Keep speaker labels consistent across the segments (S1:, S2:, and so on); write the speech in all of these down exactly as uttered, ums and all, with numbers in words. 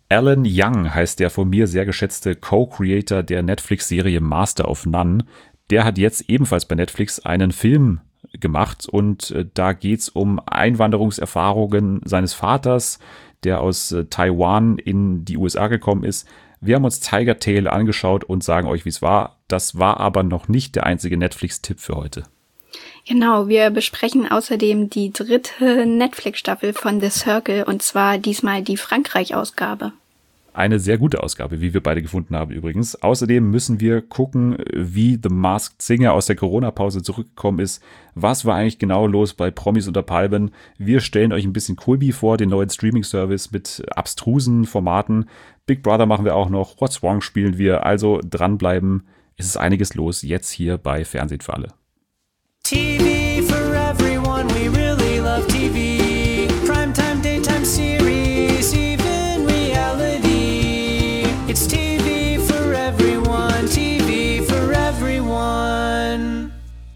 S1: Alan Young heißt der von mir sehr geschätzte Co-Creator der Netflix-Serie Master of None. Der hat jetzt ebenfalls bei Netflix einen Film gemacht und äh, da geht's um Einwanderungserfahrungen seines Vaters, der aus äh, Taiwan in die U S A gekommen ist. Wir haben uns Tiger Tail angeschaut und sagen euch, wie es war. Das war aber noch nicht der einzige Netflix-Tipp für heute.
S2: Genau, wir besprechen außerdem die dritte Netflix-Staffel von The Circle und zwar diesmal die Frankreich-Ausgabe.
S1: Eine sehr gute Ausgabe, wie wir beide gefunden haben übrigens. Außerdem müssen wir gucken, wie The Masked Singer aus der Corona-Pause zurückgekommen ist. Was war eigentlich genau los bei Promis unter Palmen? Wir stellen euch ein bisschen Quibi vor, den neuen Streaming-Service mit abstrusen Formaten. Big Brother machen wir auch noch, What's Wrong spielen wir. Also dranbleiben, es ist einiges los jetzt hier bei Fernsehen für alle.
S3: T V for everyone, we really love T V. Primetime, daytime series, even reality. It's T V for everyone, T V for everyone.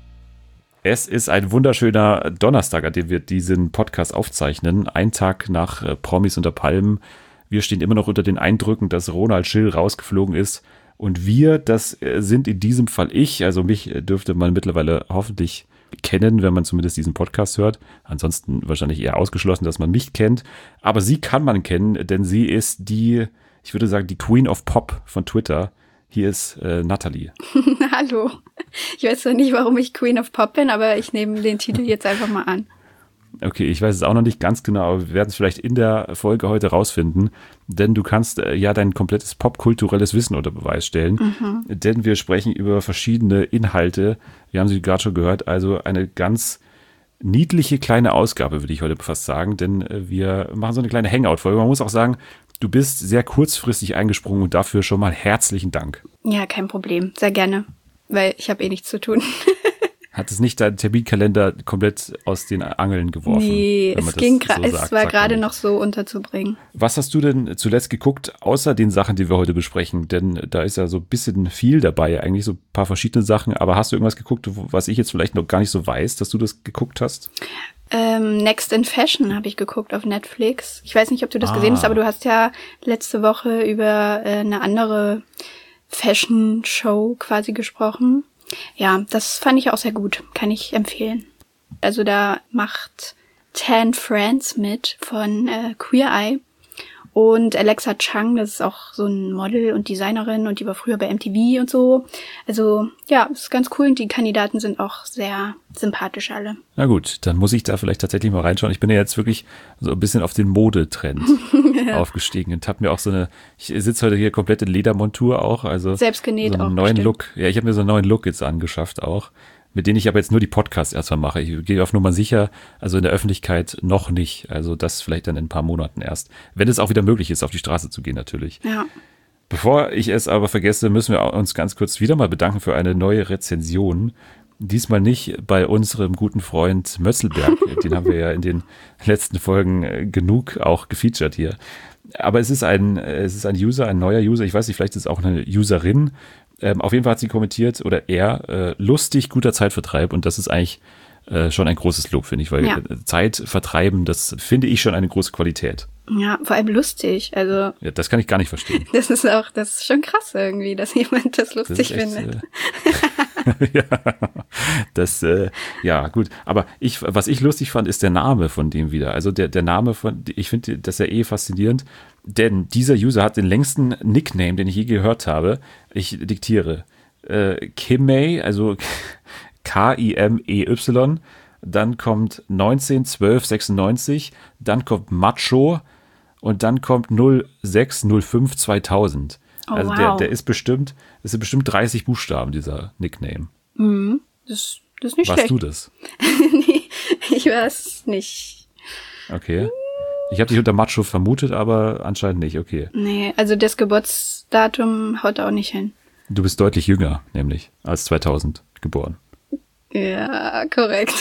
S1: Es ist ein wunderschöner Donnerstag, an dem wir diesen Podcast aufzeichnen. Ein Tag nach äh, Promis unter Palmen. Wir stehen immer noch unter den Eindrücken, dass Ronald Schill rausgeflogen ist. Und wir, das sind in diesem Fall ich, also mich dürfte man mittlerweile hoffentlich kennen, wenn man zumindest diesen Podcast hört. Ansonsten wahrscheinlich eher ausgeschlossen, dass man mich kennt. Aber sie kann man kennen, denn sie ist die, ich würde sagen, die Queen of Pop von Twitter. Hier ist äh, Nathalie.
S2: Hallo. Ich weiß zwar nicht, warum ich Queen of Pop bin, aber ich nehme den Titel jetzt einfach mal an.
S1: Okay, ich weiß es auch noch nicht ganz genau, aber wir werden es vielleicht in der Folge heute rausfinden, denn du kannst äh, ja dein komplettes popkulturelles Wissen unter Beweis stellen, mhm. denn wir sprechen über verschiedene Inhalte, wir haben sie gerade schon gehört, also eine ganz niedliche kleine Ausgabe, würde ich heute fast sagen, denn äh, wir machen so eine kleine Hangout-Folge. Man muss auch sagen, du bist sehr kurzfristig eingesprungen und dafür schon mal herzlichen Dank.
S2: Ja, kein Problem, sehr gerne, weil ich habe eh nichts zu tun.
S1: Hat es nicht deinen Terminkalender komplett aus den Angeln geworfen?
S2: Nee, es ging gra- so es war gerade noch so unterzubringen.
S1: Was hast du denn zuletzt geguckt, außer den Sachen, die wir heute besprechen? Denn da ist ja so ein bisschen viel dabei, eigentlich so ein paar verschiedene Sachen. Aber hast du irgendwas geguckt, was ich jetzt vielleicht noch gar nicht so weiß, dass du das geguckt hast?
S2: Ähm, Next in Fashion habe ich geguckt auf Netflix. Ich weiß nicht, ob du das ah. gesehen hast, aber du hast ja letzte Woche über äh, eine andere Fashion-Show quasi gesprochen. Ja, das fand ich auch sehr gut. Kann ich empfehlen. Also da macht Tan France mit von äh, Queer Eye und Alexa Chung, das ist auch so ein Model und Designerin und die war früher bei M T V und so. Also ja, ist ganz cool und die Kandidaten sind auch sehr sympathisch alle.
S1: Na gut, dann muss ich da vielleicht tatsächlich mal reinschauen. Ich bin ja jetzt wirklich so ein bisschen auf den Modetrend ja. aufgestiegen und habe mir auch so eine, ich sitze heute hier komplett in Ledermontur auch, also
S2: selbst genäht
S1: so einen
S2: auch
S1: neuen
S2: bestimmt.
S1: Look. Ja, ich habe mir so einen neuen Look jetzt angeschafft auch, mit denen ich aber jetzt nur die Podcasts erstmal mache. Ich gehe auf Nummer sicher, also in der Öffentlichkeit noch nicht. Also das vielleicht dann in ein paar Monaten erst. Wenn es auch wieder möglich ist, auf die Straße zu gehen natürlich.
S2: Ja.
S1: Bevor ich es aber vergesse, müssen wir uns ganz kurz wieder mal bedanken für eine neue Rezension. Diesmal nicht bei unserem guten Freund Mösselberg. Den haben wir ja in den letzten Folgen genug auch gefeatured hier. Aber es ist ein, es ist ein User, ein neuer User. Ich weiß nicht, vielleicht ist es auch eine Userin. Ähm, auf jeden Fall hat sie kommentiert, oder er, äh, lustig, guter Zeitvertreib. Und das ist eigentlich äh, schon ein großes Lob, finde ich, weil ja. Zeit vertreiben, das finde ich schon eine große Qualität.
S2: Ja, vor allem lustig. Also
S1: ja, das kann ich gar nicht verstehen.
S2: Das ist auch, das ist schon krass irgendwie, dass jemand das lustig das echt, findet.
S1: Äh, ja, das, äh, ja, gut. Aber ich, was ich lustig fand, ist der Name von dem wieder. Also der, der Name von, ich finde das ja eh faszinierend, denn dieser User hat den längsten Nickname, den ich je gehört habe. Ich diktiere. Äh, Kimei, also K I M E Y, dann kommt neunzehn zwölf sechsundneunzig, dann kommt Macho und dann kommt null sechs null fünf zweitausend.
S2: Oh,
S1: also
S2: wow.
S1: der, der ist bestimmt, das sind bestimmt dreißig Buchstaben, dieser Nickname.
S2: Mhm, das, das ist nicht
S1: Warst
S2: schlecht.
S1: du das?
S2: Nee, ich weiß nicht.
S1: Okay. Ich habe dich unter Macho vermutet, aber anscheinend nicht, okay.
S2: Nee, also das Geburtsdatum haut auch nicht hin.
S1: Du bist deutlich jünger, nämlich, als zweitausend geboren.
S2: Ja, korrekt.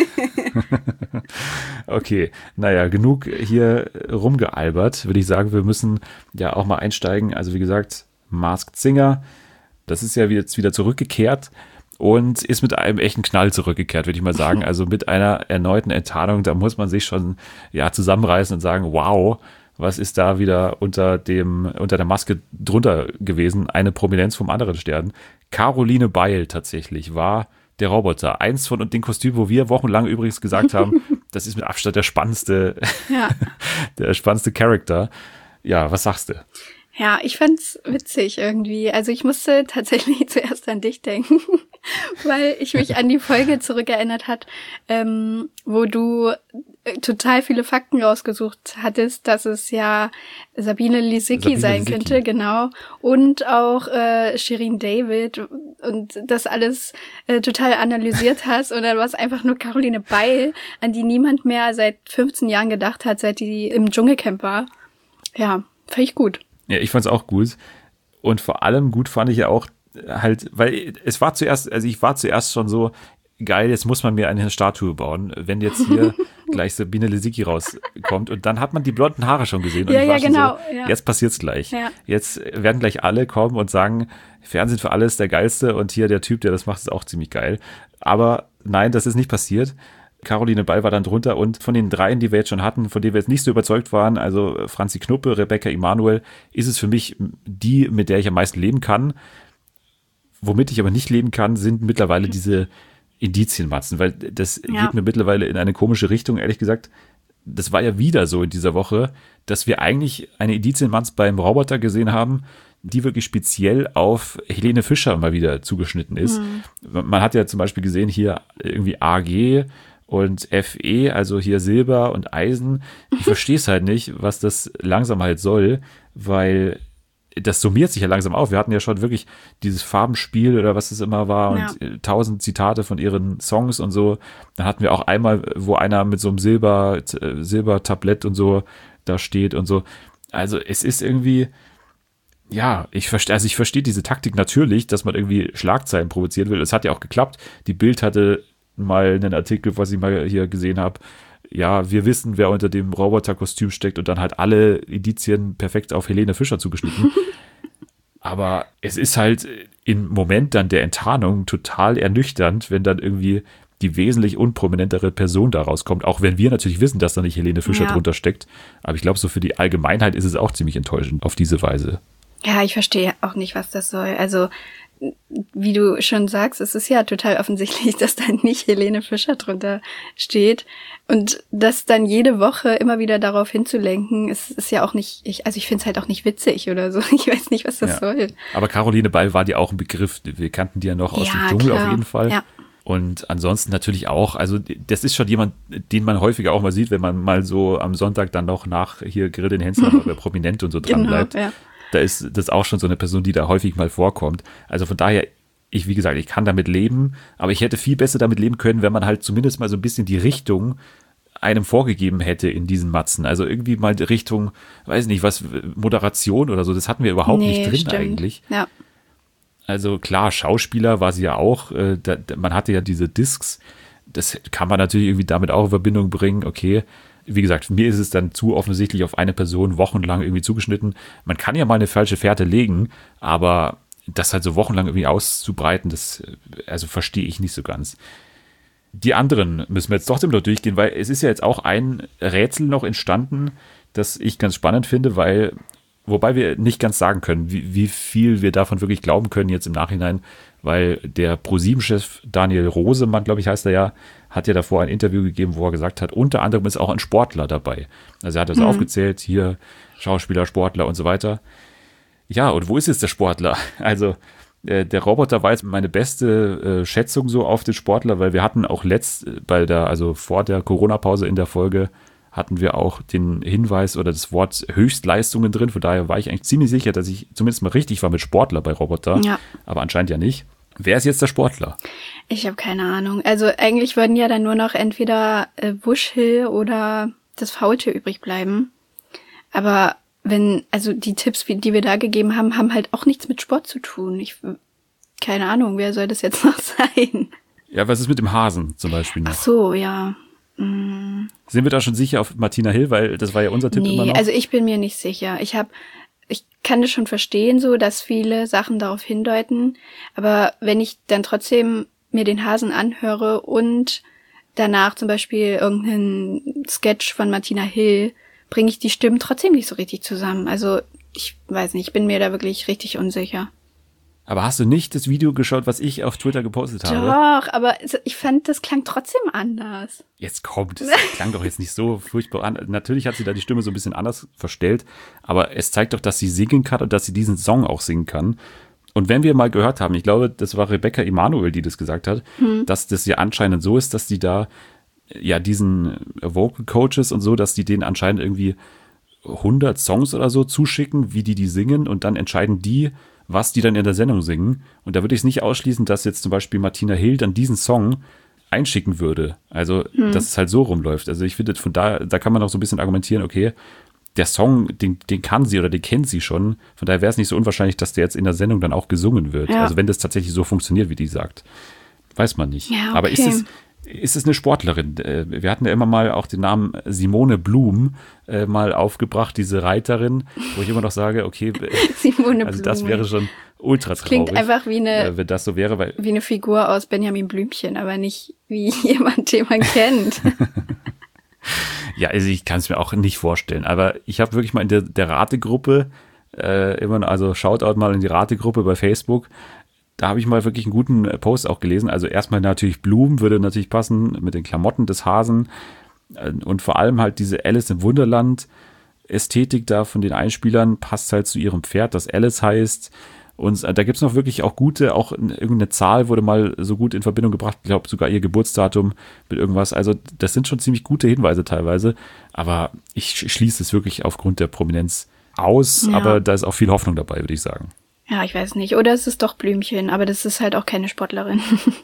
S1: Okay, naja, genug hier rumgealbert, würde ich sagen. Wir müssen ja auch mal einsteigen. Also wie gesagt, Masked Singer, das ist ja jetzt wieder zurückgekehrt und ist mit einem echten Knall zurückgekehrt, würde ich mal sagen. Also mit einer erneuten Enttarnung, da muss man sich schon ja zusammenreißen und sagen, wow, was ist da wieder unter dem unter der Maske drunter gewesen? Eine Prominenz vom anderen Stern. Caroline Beil tatsächlich war der Roboter. Eins von den Kostümen, wo wir wochenlang übrigens gesagt haben, das ist mit Abstand der spannendste,
S2: Ja.
S1: der spannendste Charakter. Ja, was sagst du?
S2: Ja, ich fand's witzig irgendwie. Also ich musste tatsächlich zuerst an dich denken, weil ich mich an die Folge zurückerinnert hat, ähm, wo du äh, total viele Fakten rausgesucht hattest, dass es ja Sabine Lisicki
S1: Sabine
S2: sein
S1: Lisicki.
S2: könnte, genau, und auch äh, Shirin David und das alles äh, total analysiert hast und dann war es einfach nur Caroline Beil, an die niemand mehr seit fünfzehn Jahren gedacht hat, seit die im Dschungelcamp war. Ja, fand ich gut.
S1: Ja, ich fand's auch gut. Und vor allem gut fand ich ja auch halt, weil es war zuerst, also ich war zuerst schon so, geil, jetzt muss man mir eine Statue bauen, wenn jetzt hier gleich Sabine Lisicki rauskommt. Und dann hat man die blonden Haare schon gesehen. Und
S2: Ja,
S1: ich war
S2: ja,
S1: schon
S2: genau,
S1: so,
S2: ja.
S1: jetzt passiert's gleich.
S2: Ja.
S1: Jetzt werden gleich alle kommen und sagen, Fernsehen für alles der Geilste und hier der Typ, der das macht, ist auch ziemlich geil. Aber nein, das ist nicht passiert. Caroline Beil war dann drunter und von den dreien, die wir jetzt schon hatten, von denen wir jetzt nicht so überzeugt waren, also Franzi Knuppe, Rebecca Emanuel, ist es für mich die, mit der ich am meisten leben kann. Womit ich aber nicht leben kann, sind mittlerweile diese Indizienmatzen, weil das
S2: Ja.
S1: geht mir mittlerweile in eine komische Richtung, ehrlich gesagt. Das war ja wieder so in dieser Woche, dass wir eigentlich eine Indizienmatz beim Roboter gesehen haben, die wirklich speziell auf Helene Fischer mal wieder zugeschnitten ist.
S2: Mhm.
S1: Man hat ja zum Beispiel gesehen, hier irgendwie A G und F E, also hier Silber und Eisen. Ich verstehe es halt nicht, was das langsam halt soll, weil das summiert sich ja langsam auf. Wir hatten ja schon wirklich dieses Farbenspiel oder was es immer war
S2: Ja.
S1: und äh, tausend Zitate von ihren Songs und so. Dann hatten wir auch einmal, wo einer mit so einem Silber, äh, Silbertablett und so da steht und so. Also es ist irgendwie, ja, ich verstehe, also ich verstehe diese Taktik natürlich, dass man irgendwie Schlagzeilen provozieren will. Es hat ja auch geklappt. Die Bild hatte mal einen Artikel, was ich mal hier gesehen habe. Ja, wir wissen, wer unter dem Roboterkostüm steckt und dann halt alle Indizien perfekt auf Helene Fischer zugeschnitten. Aber es ist halt im Moment dann der Enttarnung total ernüchternd, wenn dann irgendwie die wesentlich unprominentere Person daraus kommt, auch wenn wir natürlich wissen, dass da nicht Helene Fischer
S2: Ja.
S1: drunter steckt. Aber ich glaube, so für die Allgemeinheit ist es auch ziemlich enttäuschend auf diese Weise.
S2: Ja, ich verstehe auch nicht, was das soll. Also, wie du schon sagst, es ist ja total offensichtlich, dass da nicht Helene Fischer drunter steht. Und das dann jede Woche immer wieder darauf hinzulenken, ist, ist ja auch nicht, ich, also ich finde es halt auch nicht witzig oder so. Ich weiß nicht, was das
S1: Ja.
S2: soll.
S1: Aber Caroline Beil war dir auch ein Begriff. Wir kannten die ja noch aus
S2: Ja,
S1: dem Dschungel
S2: klar.
S1: auf jeden Fall.
S2: Ja.
S1: Und ansonsten natürlich auch, also das ist schon jemand, den man häufiger auch mal sieht, wenn man mal so am Sonntag dann noch nach hier Grill den Hensler oder Prominent und so dran
S2: Genau,
S1: bleibt.
S2: ja.
S1: Da ist das auch schon so eine Person, die da häufig mal vorkommt. Also von daher, ich, wie gesagt, ich kann damit leben, aber ich hätte viel besser damit leben können, wenn man halt zumindest mal so ein bisschen die Richtung einem vorgegeben hätte in diesen Matzen. Also irgendwie mal die Richtung, weiß nicht, was, Moderation oder so, das hatten wir überhaupt
S2: Nee,
S1: nicht drin
S2: stimmt.
S1: eigentlich.
S2: Ja.
S1: Also klar, Schauspieler war sie ja auch, äh, da, da, man hatte ja diese Discs, das kann man natürlich irgendwie damit auch in Verbindung bringen, okay. Wie gesagt, mir ist es dann zu offensichtlich auf eine Person wochenlang irgendwie zugeschnitten. Man kann ja mal eine falsche Fährte legen, aber das halt so wochenlang irgendwie auszubreiten, das also verstehe ich nicht so ganz. Die anderen müssen wir jetzt trotzdem noch durchgehen, weil es ist ja jetzt auch ein Rätsel noch entstanden, das ich ganz spannend finde, weil, wobei wir nicht ganz sagen können, wie, wie viel wir davon wirklich glauben können jetzt im Nachhinein, weil der ProSieben-Chef Daniel Rosemann, glaube ich, heißt er ja, hat ja davor ein Interview gegeben, wo er gesagt hat, unter anderem ist auch ein Sportler dabei. Also er hat das
S2: Mhm.
S1: aufgezählt, hier Schauspieler, Sportler und so weiter. Ja, und wo ist jetzt der Sportler? Also äh, der Roboter war jetzt meine beste äh, Schätzung so auf den Sportler, weil wir hatten auch letzt äh, bei der, also vor der Corona-Pause in der Folge, hatten wir auch den Hinweis oder das Wort Höchstleistungen drin. Von daher war ich eigentlich ziemlich sicher, dass ich zumindest mal richtig war mit Sportler bei Roboter.
S2: Ja.
S1: Aber anscheinend ja nicht. Wer ist jetzt der Sportler?
S2: Ich habe keine Ahnung. Also eigentlich würden ja dann nur noch entweder äh, Bushhill oder das Faultier übrig bleiben. Aber wenn, also die Tipps, wie- die wir da gegeben haben, haben halt auch nichts mit Sport zu tun. Ich, keine Ahnung, wer soll das jetzt noch sein?
S1: Ja, was ist mit dem Hasen zum Beispiel noch?
S2: Ach so, ja.
S1: Sind wir da schon sicher auf Martina Hill? Weil das war ja unser Tipp immer
S2: Nee,
S1: noch.
S2: also ich bin mir nicht sicher. Ich habe, ich kann das schon verstehen, so, dass viele Sachen darauf hindeuten. Aber wenn ich dann trotzdem mir den Hasen anhöre und danach zum Beispiel irgendeinen Sketch von Martina Hill bringe ich die Stimmen trotzdem nicht so richtig zusammen. Also ich weiß nicht, ich bin mir da wirklich richtig unsicher.
S1: Aber hast du nicht das Video geschaut, was ich auf Twitter gepostet habe?
S2: Doch, aber ich fand, das klang trotzdem anders.
S1: Jetzt kommt, das klang doch jetzt nicht so furchtbar an. Natürlich hat sie da die Stimme so ein bisschen anders verstellt, aber es zeigt doch, dass sie singen kann und dass sie diesen Song auch singen kann. Und wenn wir mal gehört haben, ich glaube, das war Rebecca Emanuel, die das gesagt hat, hm. dass das ja anscheinend so ist, dass die da ja diesen Vocal Coaches und so, dass die denen anscheinend irgendwie hundert Songs oder so zuschicken, wie die die singen und dann entscheiden die, was die dann in der Sendung singen. Und da würde ich es nicht ausschließen, dass jetzt zum Beispiel Martina Hill dann diesen Song einschicken würde. Also, hm. dass es halt so rumläuft. Also ich finde, von da, da kann man auch so ein bisschen argumentieren, okay, der Song, den, den kann sie oder den kennt sie schon. Von daher wäre es nicht so unwahrscheinlich, dass der jetzt in der Sendung dann auch gesungen wird. Ja. Also wenn das tatsächlich so funktioniert, wie die sagt. Weiß man nicht.
S2: Ja, okay.
S1: Aber ist es, ist es eine Sportlerin? Wir hatten ja immer mal auch den Namen Simone Blum äh, mal aufgebracht, diese Reiterin, wo ich immer noch sage, okay,
S2: Simone
S1: also
S2: Blum.
S1: Das wäre schon ultra traurig.
S2: Klingt einfach wie eine,
S1: äh, wenn das so wäre, weil
S2: wie eine Figur aus Benjamin Blümchen, aber nicht wie jemand, den man kennt.
S1: Ja, also ich kann es mir auch nicht vorstellen, aber ich habe wirklich mal in der, der Rategruppe, äh, immer, also Shoutout mal in die Rategruppe bei Facebook, da habe ich mal wirklich einen guten Post auch gelesen. Also erstmal natürlich Blumen würde natürlich passen mit den Klamotten des Hasen und vor allem halt diese Alice im Wunderland Ästhetik da von den Einspielern passt halt zu ihrem Pferd, das Alice heißt. Und da gibt es noch wirklich auch gute, auch irgendeine Zahl wurde mal so gut in Verbindung gebracht, ich glaube sogar ihr Geburtsdatum mit irgendwas. Also das sind schon ziemlich gute Hinweise teilweise, aber ich schließe es wirklich aufgrund der Prominenz aus, ja. Aber da ist auch viel Hoffnung dabei, würde ich sagen.
S2: Ja, ich weiß nicht. Oder es ist doch Blümchen, aber das ist halt auch keine Sportlerin.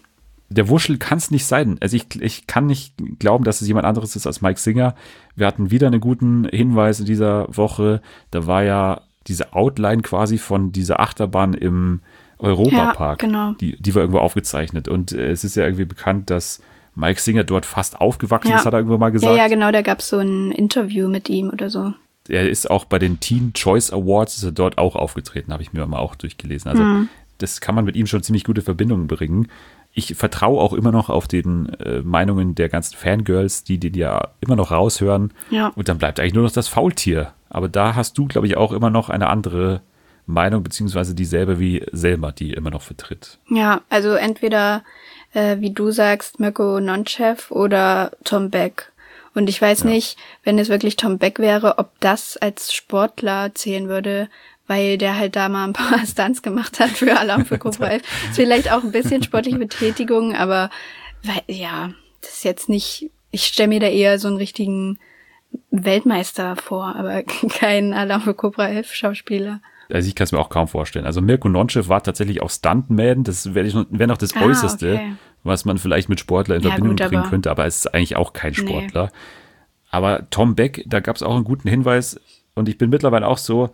S1: Der Wuschel kann es nicht sein. Also ich, ich kann nicht glauben, dass es jemand anderes ist als Mike Singer. Wir hatten wieder einen guten Hinweis in dieser Woche. Da war ja diese Outline quasi von dieser Achterbahn im Europapark.
S2: Ja, genau.
S1: Die, die war irgendwo aufgezeichnet. Und äh, es ist ja irgendwie bekannt, dass Mike Singer dort fast aufgewachsen
S2: ja.
S1: ist, hat er irgendwo mal gesagt.
S2: Ja, ja, genau. Da gab es so ein Interview mit ihm oder so.
S1: Er ist auch bei den Teen Choice Awards, ist er dort auch aufgetreten, habe ich mir mal auch durchgelesen. Also mhm. das kann man mit ihm schon ziemlich gute Verbindungen bringen. Ich vertraue auch immer noch auf den äh, Meinungen der ganzen Fangirls, die den ja immer noch raushören.
S2: Ja.
S1: Und dann bleibt eigentlich nur noch das Faultier. Aber da hast du, glaube ich, auch immer noch eine andere Meinung, beziehungsweise dieselbe wie Selma, die immer noch vertritt.
S2: Ja, also entweder, äh, wie du sagst, Mirko Nonchev oder Tom Beck. Und ich weiß ja. nicht, wenn es wirklich Tom Beck wäre, ob das als Sportler zählen würde, weil der halt da mal ein paar Stunts gemacht hat für Alarm für Cobra elf. Ist vielleicht auch ein bisschen sportliche Betätigung, aber weil, ja, das ist jetzt nicht, ich stelle mir da eher so einen richtigen Weltmeister vor, aber kein Alarm für Cobra elf Schauspieler.
S1: Also ich kann es mir auch kaum vorstellen. Also Mirko Nonchev war tatsächlich auch Stuntman, das wäre wär noch das ah, Äußerste, okay. was man vielleicht mit Sportler in ja, Verbindung gut, bringen könnte, aber es ist eigentlich auch kein Sportler. Nee. Aber Tom Beck, da gab es auch einen guten Hinweis und ich bin mittlerweile auch so,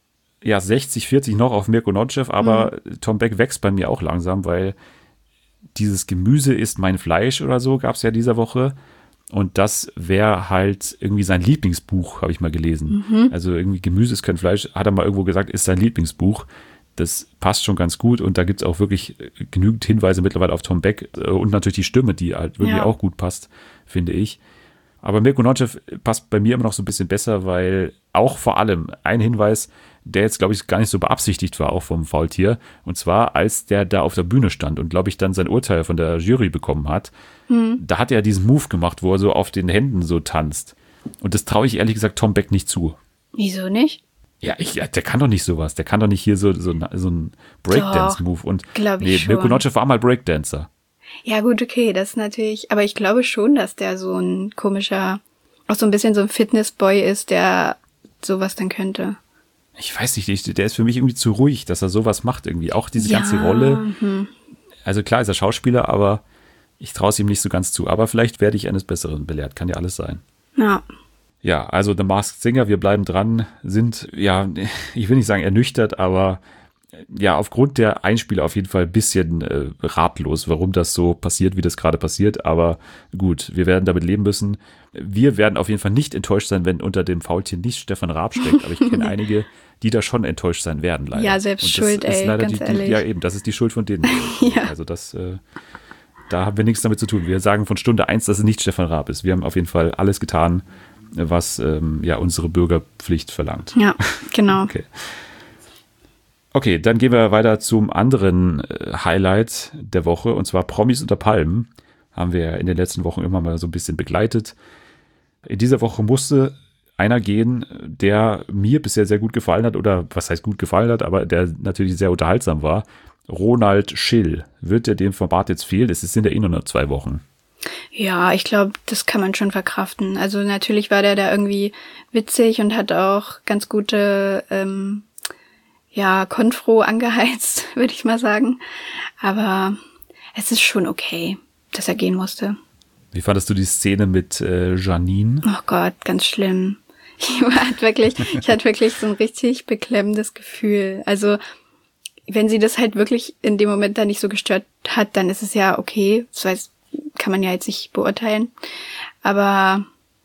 S1: ja, sechzig vierzig noch auf Mirko Nonchev, aber mhm. Tom Beck wächst bei mir auch langsam, weil dieses Gemüse ist mein Fleisch oder so, gab es ja dieser Woche. Und das wäre halt irgendwie sein Lieblingsbuch, habe ich mal gelesen. Mhm. Also irgendwie Gemüse ist kein Fleisch, hat er mal irgendwo gesagt, ist sein Lieblingsbuch. Das passt schon ganz gut und da gibt es auch wirklich genügend Hinweise mittlerweile auf Tom Beck und natürlich die Stimme, die halt wirklich ja. auch gut passt, finde ich. Aber Mirko Nonchev passt bei mir immer noch so ein bisschen besser, weil auch vor allem ein Hinweis, der jetzt, glaube ich, gar nicht so beabsichtigt war, auch vom Faultier. Und zwar, als der da auf der Bühne stand und, glaube ich, dann sein Urteil von der Jury bekommen hat, hm. da hat er diesen Move gemacht, wo er so auf den Händen so tanzt. Und das traue ich ehrlich gesagt Tom Beck nicht zu.
S2: Wieso nicht?
S1: Ja, ich, ja, der kann doch nicht sowas. Der kann doch nicht hier so, so, so ein Breakdance-Move. Und
S2: glaube ich
S1: nee,
S2: schon.
S1: Mirko Nonchev war mal Breakdancer.
S2: Ja gut, okay, das ist natürlich, aber ich glaube schon, dass der so ein komischer, auch so ein bisschen so ein Fitnessboy ist, der sowas dann könnte.
S1: Ich weiß nicht, der ist für mich irgendwie zu ruhig, dass er sowas macht irgendwie. Auch diese
S2: ja,
S1: ganze Rolle.
S2: Hm.
S1: Also klar ist er Schauspieler, aber ich traue es ihm nicht so ganz zu. Aber vielleicht werde ich eines Besseren belehrt, kann ja alles sein.
S2: Ja.
S1: Ja, also The Masked Singer, wir bleiben dran, sind, ja, ich will nicht sagen ernüchtert, aber ja, aufgrund der Einspieler auf jeden Fall ein bisschen äh, ratlos, warum das so passiert, wie das gerade passiert. Aber gut, wir werden damit leben müssen. Wir werden auf jeden Fall nicht enttäuscht sein, wenn unter dem Faultier nicht Stefan Raab steckt. Aber ich kenne einige, die da schon enttäuscht sein werden, leider.
S2: Ja, selbst
S1: Und das
S2: schuld,
S1: ist
S2: ey,
S1: leider
S2: ganz
S1: die,
S2: ehrlich.
S1: die, ja, eben, das ist die Schuld von denen.
S2: Ja.
S1: Also das, äh, da haben wir nichts damit zu tun. Wir sagen von Stunde eins, dass es nicht Stefan Raab ist. Wir haben auf jeden Fall alles getan, was ähm, ja unsere Bürgerpflicht verlangt.
S2: Ja, genau.
S1: Okay. Okay, dann gehen wir weiter zum anderen äh, Highlight der Woche, und zwar Promis unter Palmen. Haben wir in den letzten Wochen immer mal so ein bisschen begleitet. In dieser Woche musste einer gehen, der mir bisher sehr gut gefallen hat, oder was heißt gut gefallen hat, aber der natürlich sehr unterhaltsam war. Ronald Schill. Wird der dem Format jetzt fehlen? Es sind ja eh nur noch zwei Wochen.
S2: Ja, ich glaube, das kann man schon verkraften. Also natürlich war der da irgendwie witzig und hat auch ganz gute ähm, ja, Konfro angeheizt, würde ich mal sagen. Aber es ist schon okay, dass er gehen musste.
S1: Wie fandest du die Szene mit äh, Janine?
S2: Oh Gott, ganz schlimm. Ich hatte wirklich, ich hatte wirklich so ein richtig beklemmendes Gefühl. Also, wenn sie das halt wirklich in dem Moment da nicht so gestört hat, dann ist es ja okay. Das heißt, kann man ja jetzt nicht beurteilen. Aber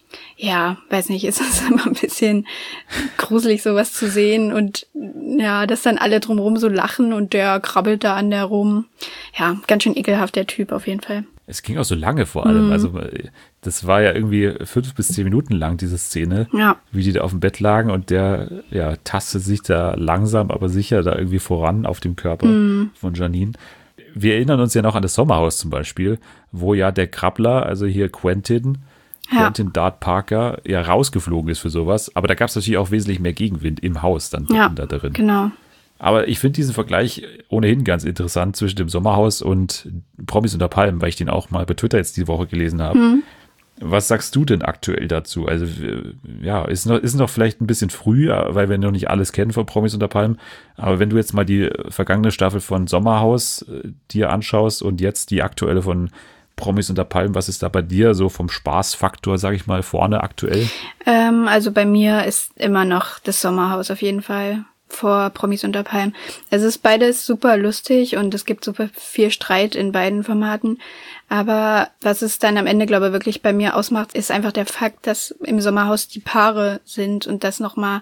S2: ja, weiß nicht, ist es immer ein bisschen gruselig, sowas zu sehen. Und ja, dass dann alle drumherum so lachen und der krabbelt da an der rum. Ja, ganz schön ekelhaft, der Typ auf jeden Fall.
S1: Es ging auch so lange vor allem.
S2: Mhm.
S1: Also das war ja irgendwie fünf bis zehn Minuten lang, diese Szene,
S2: Ja.
S1: wie die da auf dem Bett lagen und der ja tastet sich da langsam, aber sicher da irgendwie voran auf dem Körper
S2: Mhm.
S1: von Janine. Wir erinnern uns ja noch an das Sommerhaus zum Beispiel, wo ja der Krabbler, also hier Quentin,
S2: Ja.
S1: Quentin Dart Parker, ja rausgeflogen ist für sowas. Aber da gab es natürlich auch wesentlich mehr Gegenwind im Haus dann
S2: Ja,
S1: da drin.
S2: genau.
S1: Aber ich finde diesen Vergleich ohnehin ganz interessant zwischen dem Sommerhaus und Promis unter Palmen, weil ich den auch mal bei Twitter jetzt die Woche gelesen habe.
S2: Mhm.
S1: Was sagst du denn aktuell dazu? Also ja, ist noch, ist noch vielleicht ein bisschen früh, weil wir noch nicht alles kennen von Promis unter Palmen. Aber wenn du jetzt mal die vergangene Staffel von Sommerhaus äh, dir anschaust und jetzt die aktuelle von Promis unter Palmen, was ist da bei dir so vom Spaßfaktor, sag ich mal, vorne aktuell?
S2: Ähm, also bei mir ist immer noch das Sommerhaus auf jeden Fall vor Promis unter Palmen. Es ist beides super lustig und es gibt super viel Streit in beiden Formaten. Aber was es dann am Ende, glaube ich, wirklich bei mir ausmacht, ist einfach der Fakt, dass im Sommerhaus die Paare sind und das nochmal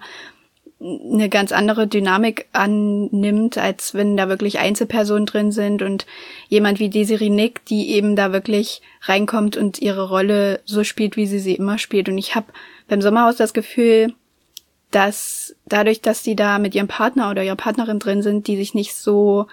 S2: eine ganz andere Dynamik annimmt, als wenn da wirklich Einzelpersonen drin sind und jemand wie Desiree Nick, die eben da wirklich reinkommt und ihre Rolle so spielt, wie sie sie immer spielt. Und ich habe beim Sommerhaus das Gefühl, dass dadurch, dass die da mit ihrem Partner oder ihrer Partnerin drin sind, die sich nicht so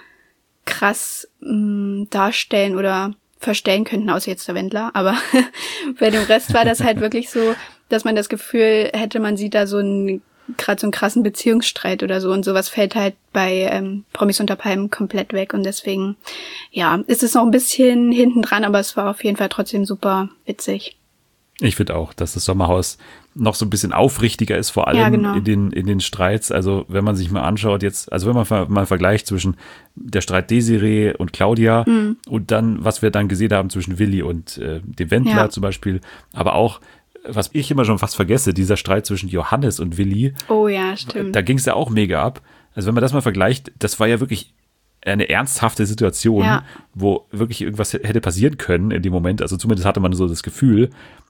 S2: krass mh, darstellen oder verstellen könnten, außer jetzt der Wendler. Aber bei dem Rest war das halt wirklich so, dass man das Gefühl hätte, man sieht da so einen gerade so einen krassen Beziehungsstreit oder so. Und sowas fällt halt bei ähm, Promis unter Palmen komplett weg. Und deswegen, ja, ist es noch ein bisschen hinten dran, aber es war auf jeden Fall trotzdem super witzig.
S1: Ich finde auch, dass das Sommerhaus noch so ein bisschen aufrichtiger ist, vor allem
S2: Ja, genau.
S1: in den in den Streits. Also wenn man sich mal anschaut jetzt, also wenn man ver- mal vergleicht zwischen der Streit Desiree und Claudia
S2: Mhm.
S1: und dann, was wir dann gesehen haben zwischen Willi und äh, dem Wendler
S2: Ja.
S1: zum Beispiel, aber auch, was ich immer schon fast vergesse, dieser Streit zwischen Johannes und Willi,
S2: Oh ja, stimmt.
S1: da ging es ja auch mega ab. Also wenn man das mal vergleicht, das war ja wirklich eine ernsthafte Situation,
S2: Ja.
S1: wo wirklich irgendwas hätte passieren können in dem Moment. Also zumindest hatte man so das Gefühl.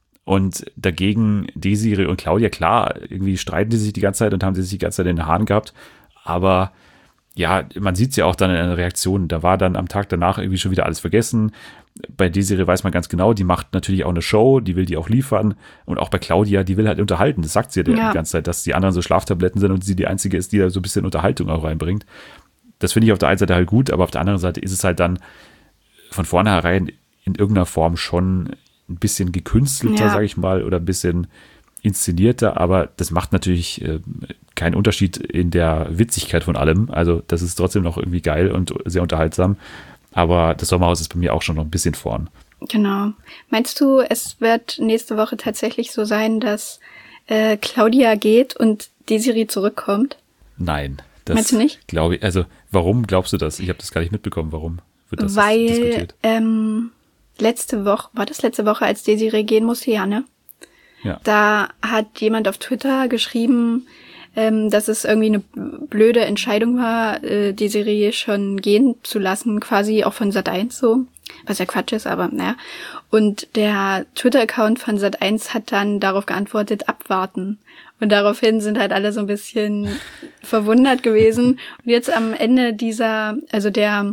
S1: Und dagegen Desiree und Claudia, klar, irgendwie streiten die sich die ganze Zeit und haben sie sich die ganze Zeit in den Haaren gehabt. Aber ja, man sieht es ja auch dann in der Reaktion. Da war dann am Tag danach irgendwie schon wieder alles vergessen. Bei Desiree weiß man ganz genau, die macht natürlich auch eine Show, die will die auch liefern. Und auch bei Claudia, die will halt unterhalten. Das sagt sie ja,
S2: Ja.
S1: die ganze Zeit, dass die anderen so Schlaftabletten sind und sie die einzige ist, die da so ein bisschen Unterhaltung auch reinbringt. Das finde ich auf der einen Seite halt gut, aber auf der anderen Seite ist es halt dann von vornherein in irgendeiner Form schon ein bisschen gekünstelter,
S2: Ja.
S1: sage ich mal, oder ein bisschen inszenierter, aber das macht natürlich äh, keinen Unterschied in der Witzigkeit von allem. Also das ist trotzdem noch irgendwie geil und sehr unterhaltsam, aber das Sommerhaus ist bei mir auch schon noch ein bisschen vorn.
S2: Genau. Meinst du, es wird nächste Woche tatsächlich so sein, dass äh, Claudia geht und Desiree zurückkommt?
S1: Nein, das
S2: Meinst du nicht?
S1: glaube ich, also warum glaubst du das? Ich habe das gar nicht mitbekommen, warum wird das
S2: Weil
S1: diskutiert?
S2: ähm, letzte Woche, war das letzte Woche, als Desiree gehen musste, ja, ne?
S1: Ja.
S2: Da hat jemand auf Twitter geschrieben, ähm, dass es irgendwie eine blöde Entscheidung war, äh, Desiree schon gehen zu lassen, quasi auch von Sat eins so, was ja Quatsch ist, aber naja. Und der Twitter-Account von Sat eins hat dann darauf geantwortet, abwarten. Und daraufhin sind halt alle so ein bisschen verwundert gewesen. Und jetzt am Ende dieser, also der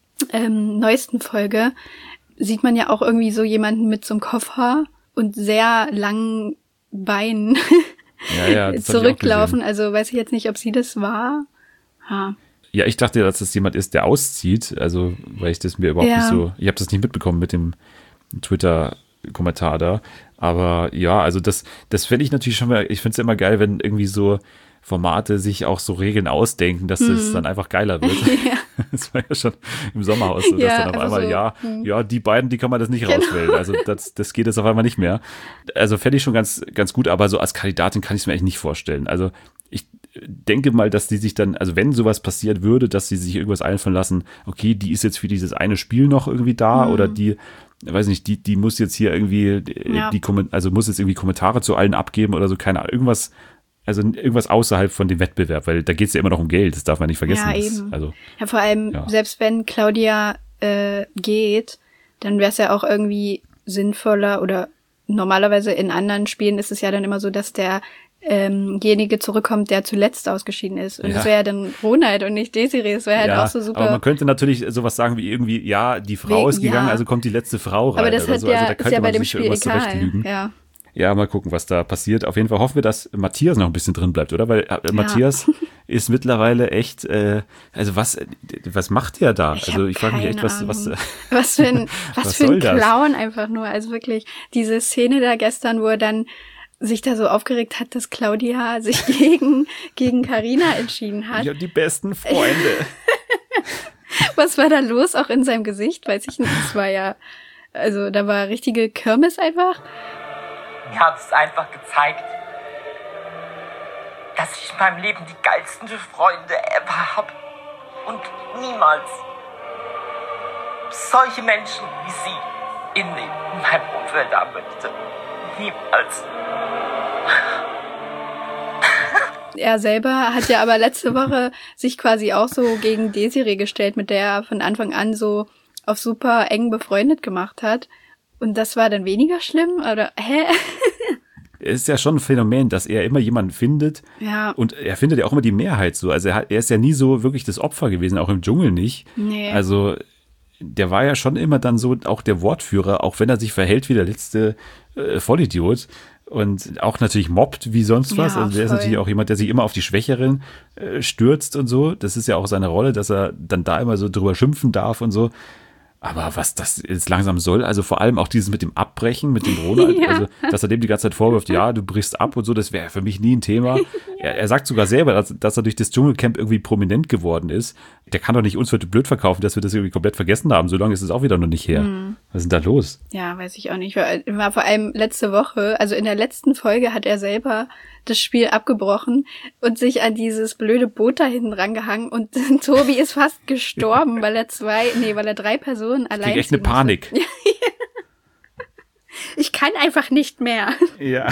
S2: ähm, neuesten Folge, sieht man ja auch irgendwie so jemanden mit so einem Koffer und sehr langen Beinen
S1: Ja, ja, das hab ich auch
S2: zurücklaufen.
S1: gesehen.
S2: Also weiß ich jetzt nicht, ob sie das war. Ha.
S1: Ja, ich dachte, dass das jemand ist, der auszieht. Also, weil ich das mir überhaupt
S2: Ja.
S1: nicht so, ich habe das nicht mitbekommen mit dem Twitter-Kommentar da. Aber ja, also das, das fände ich natürlich schon mal, ich finde es ja immer geil, wenn irgendwie so Formate sich auch so Regeln ausdenken, dass es dann einfach geiler wird.
S2: Ja.
S1: Das war ja schon im Sommerhaus so, dass
S2: Ja,
S1: dann auf
S2: also
S1: einmal,
S2: so,
S1: ja,
S2: hm.
S1: ja, die beiden, die kann man das nicht
S2: Genau.
S1: rauswählen. Also das, das geht jetzt auf einmal nicht mehr. Also fände ich schon ganz, ganz gut, aber so als Kandidatin kann ich es mir eigentlich nicht vorstellen. Also ich denke mal, dass die sich dann, also wenn sowas passiert würde, dass sie sich irgendwas einfallen lassen, okay, die ist jetzt für dieses eine Spiel noch irgendwie da
S2: Mhm.
S1: oder die, weiß nicht, die, die muss jetzt hier irgendwie, äh,
S2: Ja.
S1: die Komment- also muss jetzt irgendwie Kommentare zu allen abgeben oder so, keine Ahnung, irgendwas, also irgendwas außerhalb von dem Wettbewerb, weil da geht es ja immer noch um Geld, das darf man nicht vergessen.
S2: Ja,
S1: Das-
S2: eben.
S1: Also,
S2: Ja, vor allem,
S1: Ja.
S2: selbst wenn Claudia äh, geht, dann wäre es ja auch irgendwie sinnvoller oder normalerweise in anderen Spielen ist es ja dann immer so, dass der ähm, derjenige zurückkommt, der zuletzt ausgeschieden ist. Und
S1: Ja.
S2: das wäre ja dann Ronald und nicht Desiree. Das wäre halt
S1: ja,
S2: auch so super.
S1: aber man könnte natürlich sowas sagen wie irgendwie, ja, die Frau
S2: Wegen-
S1: ist gegangen,
S2: ja.
S1: also kommt die letzte Frau rein.
S2: Aber das
S1: oder
S2: hat
S1: so.
S2: ja,
S1: Also da
S2: ist
S1: könnte
S2: ja bei
S1: man
S2: dem
S1: sich
S2: Spiel
S1: irgendwas
S2: egal.
S1: zurechtlügen.
S2: Ja.
S1: Ja, mal gucken, was da passiert. Auf jeden Fall hoffen wir, dass Matthias noch ein bisschen drin bleibt, oder? Weil äh, Matthias ist mittlerweile echt, äh, also was, äh, was macht der da?
S2: Ich
S1: also
S2: hab
S1: ich frage mich echt, was,
S2: keine
S1: was,
S2: Ahnung. Was für ein, was
S1: Was
S2: für ein
S1: soll das?
S2: Clown einfach nur. Also wirklich, diese Szene da gestern, wo er dann sich da so aufgeregt hat, dass Claudia sich gegen, gegen Carina entschieden hat.
S1: ich habe die besten Freunde.
S2: Was war da los? Auch in seinem Gesicht? Weiß ich nicht. Das war ja, also da war richtige Kirmes einfach.
S4: Mir hat es einfach gezeigt, dass ich in meinem Leben die geilsten Freunde ever hab. Und niemals solche Menschen wie sie in, in meinem Umfeld haben möchte. Niemals.
S2: Er selber hat ja aber letzte Woche sich quasi auch so gegen Desiree gestellt, mit der er von Anfang an so auf super eng befreundet gemacht hat. Und das war dann weniger schlimm? Oder, hä?
S1: Es ist ja schon ein Phänomen, dass er immer jemanden findet
S2: Ja.
S1: und er findet ja auch immer die Mehrheit so. Also er, hat, er ist ja nie so wirklich das Opfer gewesen, auch im Dschungel nicht.
S2: Nee.
S1: Also der war ja schon immer dann so auch der Wortführer, auch wenn er sich verhält wie der letzte äh, Vollidiot und auch natürlich mobbt wie sonst was.
S2: Ja,
S1: also der ist
S2: voll.
S1: natürlich auch jemand, der sich immer auf die Schwächeren äh, stürzt und so. Das ist ja auch seine Rolle, dass er dann da immer so drüber schimpfen darf und so. Aber was das jetzt langsam soll, also vor allem auch dieses mit dem Abbrechen, mit dem Ronald,
S2: Ja.
S1: also dass er dem die ganze Zeit vorwirft, ja, du brichst ab und so, das wäre für mich nie ein Thema. Er, er sagt sogar selber, dass, dass er durch das Dschungelcamp irgendwie prominent geworden ist. Der kann doch nicht uns für blöd verkaufen, dass wir das irgendwie komplett vergessen haben. So lange ist es auch wieder noch nicht her.
S2: Mhm.
S1: Was ist denn da los?
S2: Ja, weiß ich auch nicht. War, war vor allem letzte Woche, also in der letzten Folge hat er selber das Spiel abgebrochen und sich an dieses blöde Boot da hinten rangehangen und Tobi ist fast gestorben, weil er zwei, nee, weil er drei Personen
S1: Ich
S2: allein
S1: krieg echt eine
S2: ziehen musste.
S1: Panik.
S2: Ich kann einfach nicht mehr.
S1: Ja.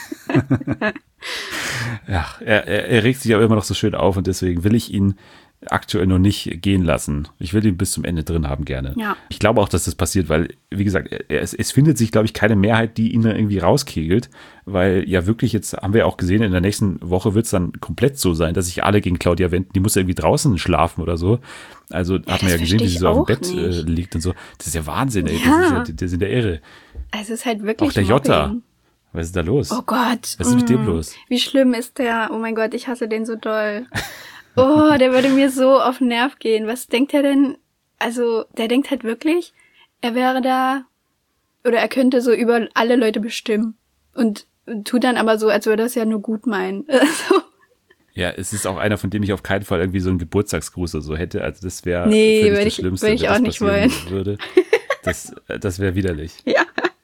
S1: Ja, er, er, er regt sich aber immer noch so schön auf und deswegen will ich ihn aktuell noch nicht gehen lassen. Ich will ihn bis zum Ende drin haben gerne.
S2: Ja.
S1: Ich glaube auch, dass das passiert, weil, wie gesagt, er, es, es findet sich, glaube ich, keine Mehrheit, die ihn dann irgendwie rauskegelt, weil ja wirklich, jetzt haben wir ja auch gesehen, in der nächsten Woche wird es dann komplett so sein, dass sich alle gegen Claudia wenden. Die muss ja irgendwie draußen schlafen oder so. Also hat man ja
S2: das
S1: gesehen, wie
S2: verstehe
S1: sie
S2: ich
S1: so auf dem
S2: auch
S1: Bett äh,
S2: nicht.
S1: liegt und so. Das ist ja Wahnsinn, ey.
S2: Ja.
S1: Das ist ja, das ist ja irre.
S2: Es ist halt wirklich
S1: Auch der Jota.
S2: Mobbing.
S1: Was ist da los?
S2: Oh Gott.
S1: Was ist mit dem
S2: Mm.
S1: los?
S2: Wie schlimm ist der? Oh mein Gott, ich hasse den so doll. Oh, der würde mir so auf den Nerv gehen. Was denkt er denn? Also, der denkt halt wirklich, er wäre da, oder er könnte so über alle Leute bestimmen. Und tut dann aber so, als würde er es ja nur gut meinen. Also,
S1: Ja, es ist auch einer, von dem ich auf keinen Fall irgendwie so einen Geburtstagsgruß oder so hätte. Also das wäre
S2: Nee,
S1: völlig
S2: würde
S1: das
S2: ich-
S1: Schlimmste,
S2: würde ich
S1: wenn
S2: auch
S1: das
S2: nicht
S1: passieren
S2: wollen.
S1: würde. Das, das wäre widerlich.
S2: ja.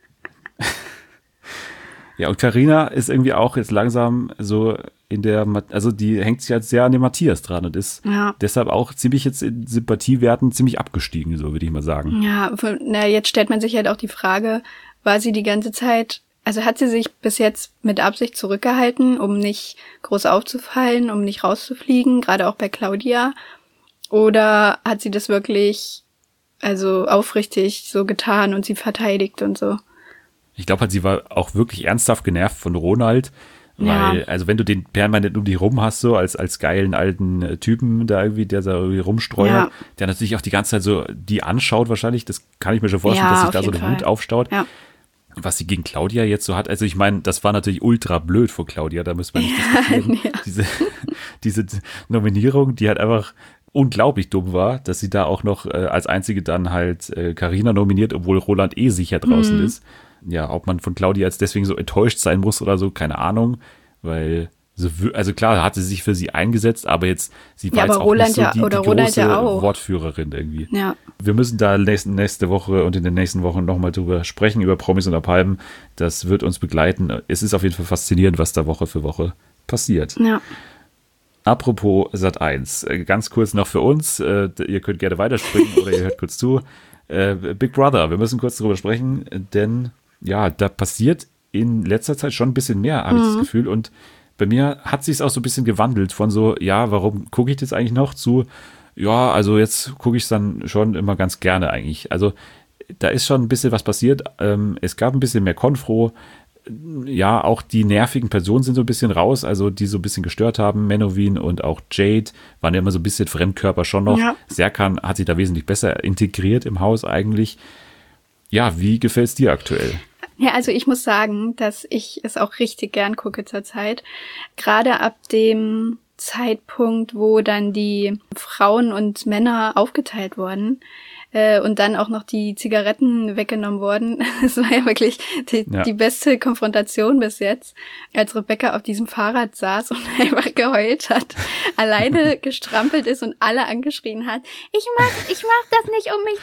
S1: Ja, und Carina ist irgendwie auch jetzt langsam so in der, Ma- also die hängt sich halt sehr an den Matthias dran und ist
S2: Ja.
S1: deshalb auch ziemlich jetzt in Sympathiewerten ziemlich abgestiegen, so würde ich mal sagen.
S2: Ja, von- na, jetzt stellt man sich halt auch die Frage, war sie die ganze Zeit, also hat sie sich bis jetzt mit Absicht zurückgehalten, um nicht groß aufzufallen, um nicht rauszufliegen, gerade auch bei Claudia? Oder hat sie das wirklich, also aufrichtig so getan und sie verteidigt und so?
S1: Ich glaube halt, sie war auch wirklich ernsthaft genervt von Ronald, weil,
S2: Ja.
S1: also wenn du den permanent um dich rum hast, so als, als geilen alten äh, Typen da irgendwie, der da irgendwie rumstreut,
S2: Ja.
S1: der natürlich auch die ganze Zeit so die anschaut wahrscheinlich, das kann ich mir schon vorstellen,
S2: Ja,
S1: dass sich
S2: auf
S1: da so
S2: jeden
S1: eine Wut
S2: Fall.
S1: aufstaut.
S2: Ja.
S1: was sie gegen Claudia jetzt so hat. Also ich meine, das war natürlich ultra blöd von Claudia, da müssen wir nicht diskutieren. Ja. Diese, diese Nominierung, die halt einfach unglaublich dumm war, dass sie da auch noch äh, als einzige dann halt Carina äh, nominiert, obwohl Roland eh sicher draußen mhm. ist. Ja, ob man von Claudia jetzt deswegen so enttäuscht sein muss oder so, keine Ahnung, weil so, also klar, hat sie sich für sie eingesetzt, aber jetzt, sie war ja, jetzt auch
S2: Roland
S1: nicht so
S2: ja,
S1: die,
S2: oder
S1: die
S2: Roland
S1: große
S2: ja auch.
S1: Wortführerin irgendwie.
S2: Ja.
S1: Wir müssen da nächste, nächste Woche und in den nächsten Wochen nochmal drüber sprechen, über Promis unter Palmen. Das wird uns begleiten. Es ist auf jeden Fall faszinierend, was da Woche für Woche passiert.
S2: Ja.
S1: Apropos Sat eins, ganz kurz noch für uns, äh, ihr könnt gerne weiterspringen oder ihr hört kurz zu. Äh, Big Brother, wir müssen kurz drüber sprechen, denn ja, da passiert in letzter Zeit schon ein bisschen mehr, habe mhm. ich das Gefühl, und bei mir hat sich es auch so ein bisschen gewandelt von so, ja, warum gucke ich das eigentlich noch, zu, ja, also jetzt gucke ich es dann schon immer ganz gerne eigentlich. Also da ist schon ein bisschen was passiert. Ähm, es gab ein bisschen mehr Konfro. Ja, auch die nervigen Personen sind so ein bisschen raus, also die so ein bisschen gestört haben. Menowin und auch Jade waren ja immer so ein bisschen Fremdkörper schon noch. Ja. Serkan hat sich da wesentlich besser integriert im Haus eigentlich. Ja, wie gefällt es dir aktuell?
S2: Ja, also ich muss sagen, dass ich es auch richtig gern gucke zurzeit. Gerade ab dem Zeitpunkt, wo dann die Frauen und Männer aufgeteilt wurden äh, und dann auch noch die Zigaretten weggenommen wurden. Das war ja wirklich die, ja. die beste Konfrontation bis jetzt, als Rebecca auf diesem Fahrrad saß und einfach geheult hat, alleine gestrampelt ist und alle angeschrien hat, ich mach, ich mach das nicht, um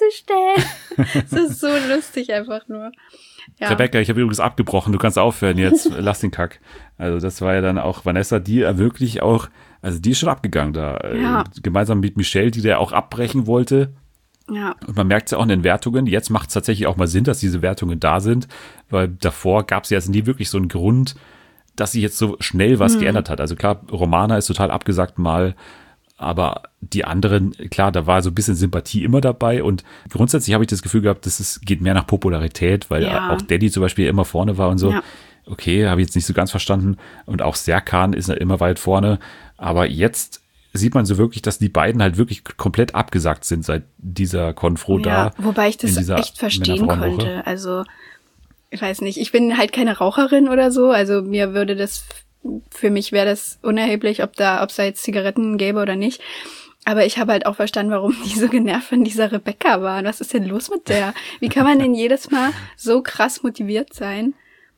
S2: mich darzustellen. Das ist so lustig einfach nur. Ja.
S1: Rebecca, ich habe übrigens abgebrochen, du kannst aufhören jetzt, lass den Kack. Also das war ja dann auch Vanessa, die wirklich auch, also die ist schon abgegangen da, ja. äh, gemeinsam mit Michelle, die da auch abbrechen wollte.
S2: Ja.
S1: Und man merkt es ja auch in den Wertungen, jetzt macht es tatsächlich auch mal Sinn, dass diese Wertungen da sind, weil davor gab es ja jetzt nie wirklich so einen Grund, dass sich jetzt so schnell was hm. geändert hat. Also klar, Romana ist total abgesagt mal, aber die anderen, klar, da war so ein bisschen Sympathie immer dabei und grundsätzlich habe ich das Gefühl gehabt, dass es geht mehr nach Popularität, weil ja. auch Daddy zum Beispiel immer vorne war und so. Ja. Okay, habe ich jetzt nicht so ganz verstanden. Und auch Serkan ist immer weit vorne. Aber jetzt sieht man so wirklich, dass die beiden halt wirklich komplett abgesagt sind seit dieser Konfro
S2: ja,
S1: da.
S2: Wobei ich das echt verstehen konnte. Also, ich weiß nicht, ich bin halt keine Raucherin oder so. Also mir würde das... Für mich wäre das unerheblich, ob da, ob es da jetzt Zigaretten gäbe oder nicht. Aber ich habe halt auch verstanden, warum die so genervt von dieser Rebecca waren. Was ist denn los mit der? Wie kann man denn jedes Mal so krass motiviert sein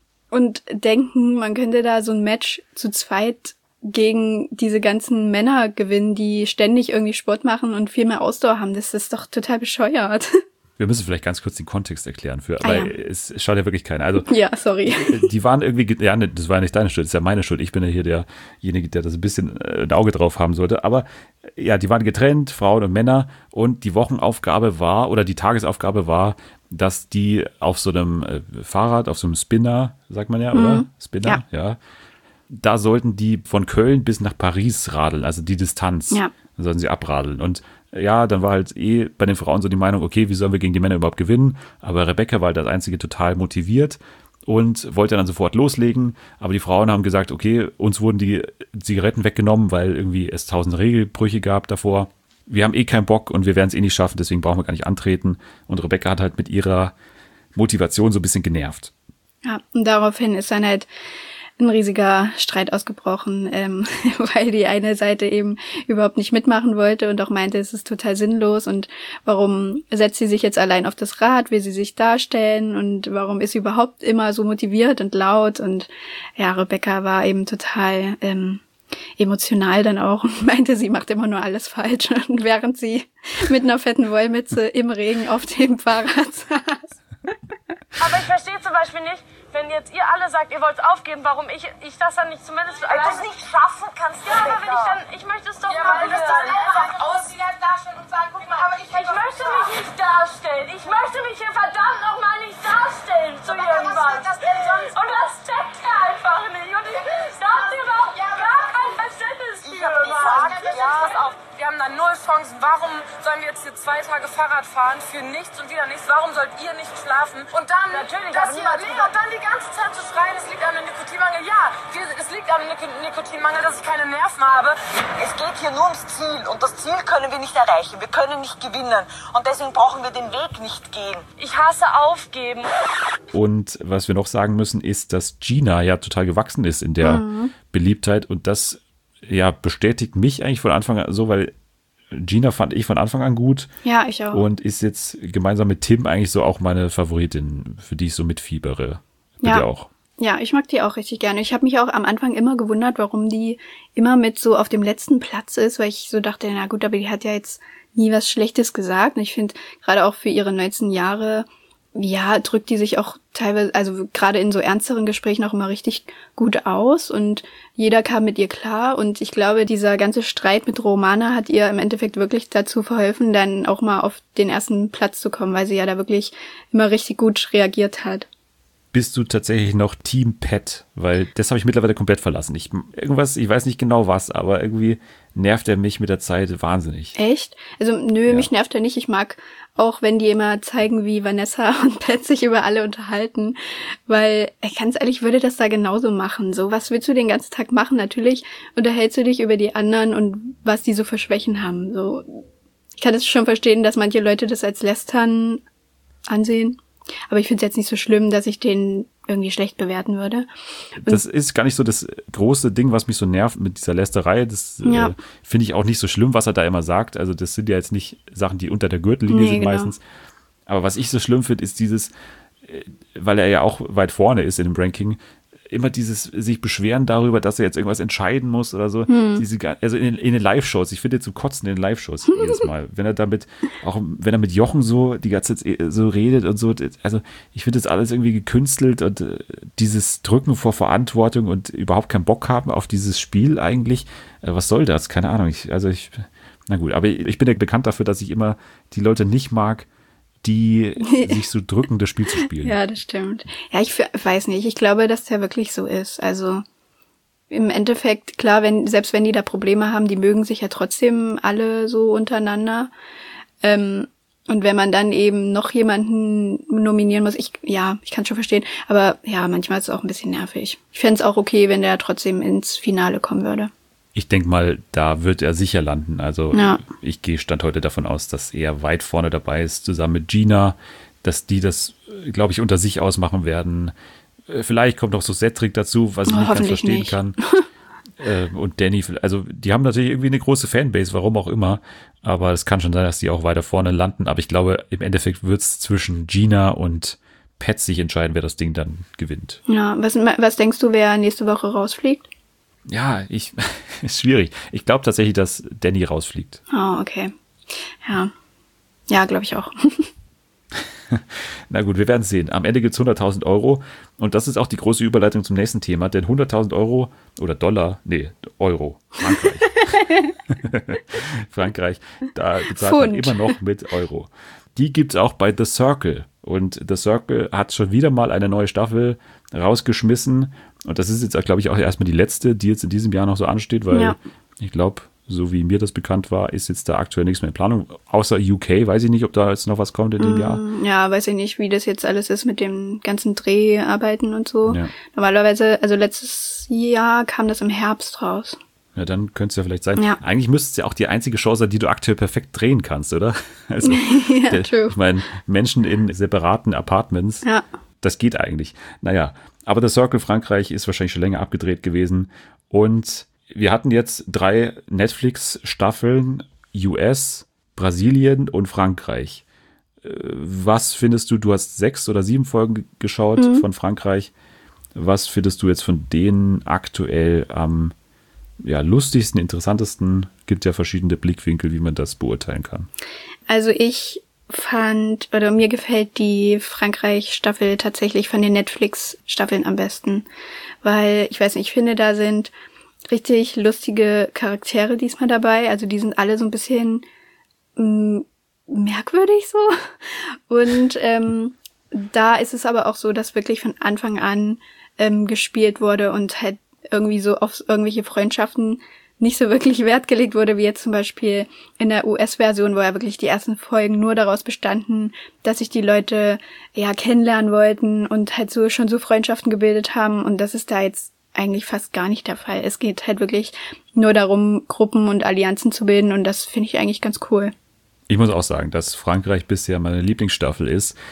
S2: und denken, man könnte da so ein Match zu zweit gegen diese ganzen Männer gewinnen, die ständig irgendwie Sport machen und viel mehr Ausdauer haben? Das ist doch total bescheuert.
S1: Wir müssen vielleicht ganz kurz den Kontext erklären, für,
S2: ah,
S1: weil
S2: ja.
S1: es schaut ja wirklich keiner. Also,
S2: ja, sorry.
S1: Die waren irgendwie, ja, ne, das war ja nicht deine Schuld, das ist ja meine Schuld. Ich bin ja hier derjenige, der das ein bisschen äh, ein Auge drauf haben sollte. Aber ja, die waren getrennt, Frauen und Männer. Und die Wochenaufgabe war, oder die Tagesaufgabe war, dass die auf so einem äh, Fahrrad, auf so einem Spinner, sagt man ja, mhm. oder? Spinner, ja. ja. Da sollten die von Köln bis nach Paris radeln, also die Distanz. Ja. Da sollten sie abradeln. Und ja, dann war halt eh bei den Frauen so die Meinung, okay, wie sollen wir gegen die Männer überhaupt gewinnen? Aber Rebecca war halt als Einzige total motiviert und wollte dann sofort loslegen. Aber die Frauen haben gesagt, okay, uns wurden die Zigaretten weggenommen, weil irgendwie es tausend Regelbrüche gab davor. Wir haben eh keinen Bock und wir werden es eh nicht schaffen, deswegen brauchen wir gar nicht antreten. Und Rebecca hat halt mit ihrer Motivation so ein bisschen genervt.
S2: Ja, und daraufhin ist dann halt ein riesiger Streit ausgebrochen, ähm, weil die eine Seite eben überhaupt nicht mitmachen wollte und auch meinte, es ist total sinnlos und warum setzt sie sich jetzt allein auf das Rad, will sie sich darstellen und warum ist sie überhaupt immer so motiviert und laut und ja, Rebecca war eben total ähm, emotional dann auch und meinte, sie macht immer nur alles falsch und während sie mit einer fetten Wollmütze im Regen auf dem Fahrrad saß.
S5: Aber ich verstehe zum Beispiel nicht, wenn jetzt ihr alle sagt, ihr wollt es aufgeben, warum ich ich das dann nicht zumindest
S6: Wenn du es nicht schaffen kannst,
S5: ja, aber wenn ich dann, ich möchte es doch
S6: ja,
S5: mal
S6: weil das dann einfach aussieht, darstellen und sagen, guck mal, aber ich,
S5: ich möchte mich nicht darstellen. Ich möchte mich hier verdammt nochmal nicht darstellen zu irgendwas. Und das checkt er einfach nicht. Und ich dachte überhaupt ja, gar kein Verständnis für.
S6: Ja,
S5: pass auf, wir haben da null Chancen. Warum sollen wir jetzt hier zwei Tage Fahrrad fahren für nichts und wieder nichts? Warum sollt ihr nicht schlafen? Und dann,
S6: natürlich,
S5: das hier, nee, und dann die ganze Zeit zu schreien, es liegt an dem Nikotinmangel. Ja, es liegt an dem Nik- Nikotinmangel, dass ich keine Nerven habe.
S6: Es geht hier nur ums Ziel und das Ziel können wir nicht erreichen. Wir können nicht gewinnen und deswegen brauchen wir den Weg nicht gehen.
S5: Ich hasse aufgeben.
S1: Und was wir noch sagen müssen, ist, dass Gina ja total gewachsen ist in der mhm. Beliebtheit. Und das ja bestätigt mich eigentlich von Anfang an so, weil Gina fand ich von Anfang an gut.
S2: Ja, ich auch.
S1: Und ist jetzt gemeinsam mit Tim eigentlich so auch meine Favoritin, für die ich so mitfiebere. Bei
S2: ja.
S1: dir auch.
S2: Ja, ich mag die auch richtig gerne. Ich habe mich auch am Anfang immer gewundert, warum die immer mit so auf dem letzten Platz ist, weil ich so dachte, na gut, aber die hat ja jetzt nie was Schlechtes gesagt. Und ich finde, gerade auch für ihre neunzehn Jahre, ja, drückt die sich auch teilweise, also gerade in so ernsteren Gesprächen auch immer richtig gut aus und jeder kam mit ihr klar und ich glaube, dieser ganze Streit mit Romana hat ihr im Endeffekt wirklich dazu verholfen, dann auch mal auf den ersten Platz zu kommen, weil sie ja da wirklich immer richtig gut reagiert hat.
S1: Bist du tatsächlich noch Team Pat? Weil das habe ich mittlerweile komplett verlassen. Ich, irgendwas, ich weiß nicht genau was, aber irgendwie nervt er mich mit der Zeit wahnsinnig.
S2: Echt? Also nö, ja. Mich nervt er nicht. Ich mag auch, wenn die immer zeigen, wie Vanessa und Pat sich über alle unterhalten. Weil, ganz ehrlich, ich würde das da genauso machen. So, was willst du den ganzen Tag machen? Natürlich unterhältst du dich über die anderen und was die so für Schwächen haben. So, ich kann es schon verstehen, dass manche Leute das als Lästern ansehen. Aber ich finde es jetzt nicht so schlimm, dass ich den irgendwie schlecht bewerten würde. Und
S1: das ist gar nicht so das große Ding, was mich so nervt mit dieser Lästerei. Das
S2: ja.
S1: äh, finde ich auch nicht so schlimm, was er da immer sagt. Also das sind ja jetzt nicht Sachen, die unter der Gürtellinie
S2: nee,
S1: sind
S2: genau.
S1: meistens. Aber was ich so schlimm finde, ist dieses, äh, weil er ja auch weit vorne ist in dem Ranking, immer dieses sich beschweren darüber, dass er jetzt irgendwas entscheiden muss oder so. Hm. Diese, also in, in den Live-Shows, ich finde jetzt zum Kotzen in den Live-Shows jedes Mal. Wenn er damit, auch wenn er mit Jochen so die ganze Zeit so redet und so, also ich finde das alles irgendwie gekünstelt und äh, dieses Drücken vor Verantwortung und überhaupt keinen Bock haben auf dieses Spiel eigentlich. Äh, was soll das? Keine Ahnung. Ich, also ich, na gut, aber ich bin ja bekannt dafür, dass ich immer die Leute nicht mag, die sich so drücken, das Spiel zu spielen.
S2: Ja, das stimmt. Ja, ich weiß nicht. Ich glaube, dass der wirklich so ist. Also im Endeffekt, klar, wenn selbst wenn die da Probleme haben, die mögen sich ja trotzdem alle so untereinander. Ähm, und wenn man dann eben noch jemanden nominieren muss, ich ja, ich kann schon verstehen. Aber ja, manchmal ist es auch ein bisschen nervig. Ich fände es auch okay, wenn der trotzdem ins Finale kommen würde.
S1: Ich denke mal, da wird er sicher landen. Also
S2: ja.
S1: Ich gehe Stand heute davon aus, dass er weit vorne dabei ist, zusammen mit Gina, dass die das, glaube ich, unter sich ausmachen werden. Vielleicht kommt noch so Cedric dazu, was ich
S2: oh,
S1: nicht ganz verstehen
S2: nicht.
S1: kann. Und Danny, also die haben natürlich irgendwie eine große Fanbase, warum auch immer. Aber es kann schon sein, dass die auch weiter vorne landen. Aber ich glaube, im Endeffekt wird es zwischen Gina und Pat sich entscheiden, wer das Ding dann gewinnt.
S2: Ja, was, was denkst du, wer nächste Woche rausfliegt?
S1: Ja, ich ist schwierig. Ich glaube tatsächlich, dass Danny rausfliegt.
S2: Oh, okay. Ja. Ja, glaube ich auch.
S1: Na gut, wir werden sehen. Am Ende gibt es hunderttausend Euro. Und das ist auch die große Überleitung zum nächsten Thema. Denn hunderttausend Euro oder Dollar, nee, Euro, Frankreich. Frankreich, da bezahlt man immer noch mit Euro. Die gibt es auch bei The Circle. Und The Circle hat schon wieder mal eine neue Staffel rausgeschmissen. Und das ist jetzt, glaube ich, auch erstmal die letzte, die jetzt in diesem Jahr noch so ansteht, weil ja. ich glaube, so wie mir das bekannt war, ist jetzt da aktuell nichts mehr in Planung. Außer U K, weiß ich nicht, ob da jetzt noch was kommt in dem mm, Jahr.
S2: Ja, weiß ich nicht, wie das jetzt alles ist mit dem ganzen Dreharbeiten und so.
S1: Ja.
S2: Normalerweise, also letztes Jahr kam das im Herbst raus.
S1: Ja, dann könnte es ja vielleicht sein.
S2: Ja.
S1: Eigentlich müsste es ja auch die einzige Chance sein, die du aktuell perfekt drehen kannst, oder? Also,
S2: ja,
S1: der,
S2: true.
S1: Ich meine, Menschen in separaten Apartments,
S2: ja.
S1: das geht eigentlich. Naja, aber The Circle Frankreich ist wahrscheinlich schon länger abgedreht gewesen. Und wir hatten jetzt drei Netflix-Staffeln, U S, Brasilien und Frankreich. Was findest du, du hast sechs oder sieben Folgen geschaut mhm. von Frankreich. Was findest du jetzt von denen aktuell am ja, lustigsten, interessantesten? Gibt ja verschiedene Blickwinkel, wie man das beurteilen kann.
S2: Also ich fand, oder mir gefällt die Frankreich-Staffel tatsächlich von den Netflix-Staffeln am besten. Weil, ich weiß nicht, ich finde, da sind richtig lustige Charaktere diesmal dabei. Also die sind alle so ein bisschen mh, merkwürdig so. Und ähm, da ist es aber auch so, dass wirklich von Anfang an ähm, gespielt wurde und halt irgendwie so auf irgendwelche Freundschaften nicht so wirklich Wert gelegt wurde, wie jetzt zum Beispiel in der U S-Version, wo ja wirklich die ersten Folgen nur daraus bestanden, dass sich die Leute ja kennenlernen wollten und halt so schon so Freundschaften gebildet haben. Und das ist da jetzt eigentlich fast gar nicht der Fall. Es geht halt wirklich nur darum, Gruppen und Allianzen zu bilden und das finde ich eigentlich ganz cool.
S1: Ich muss auch sagen, dass Frankreich bisher meine Lieblingsstaffel ist.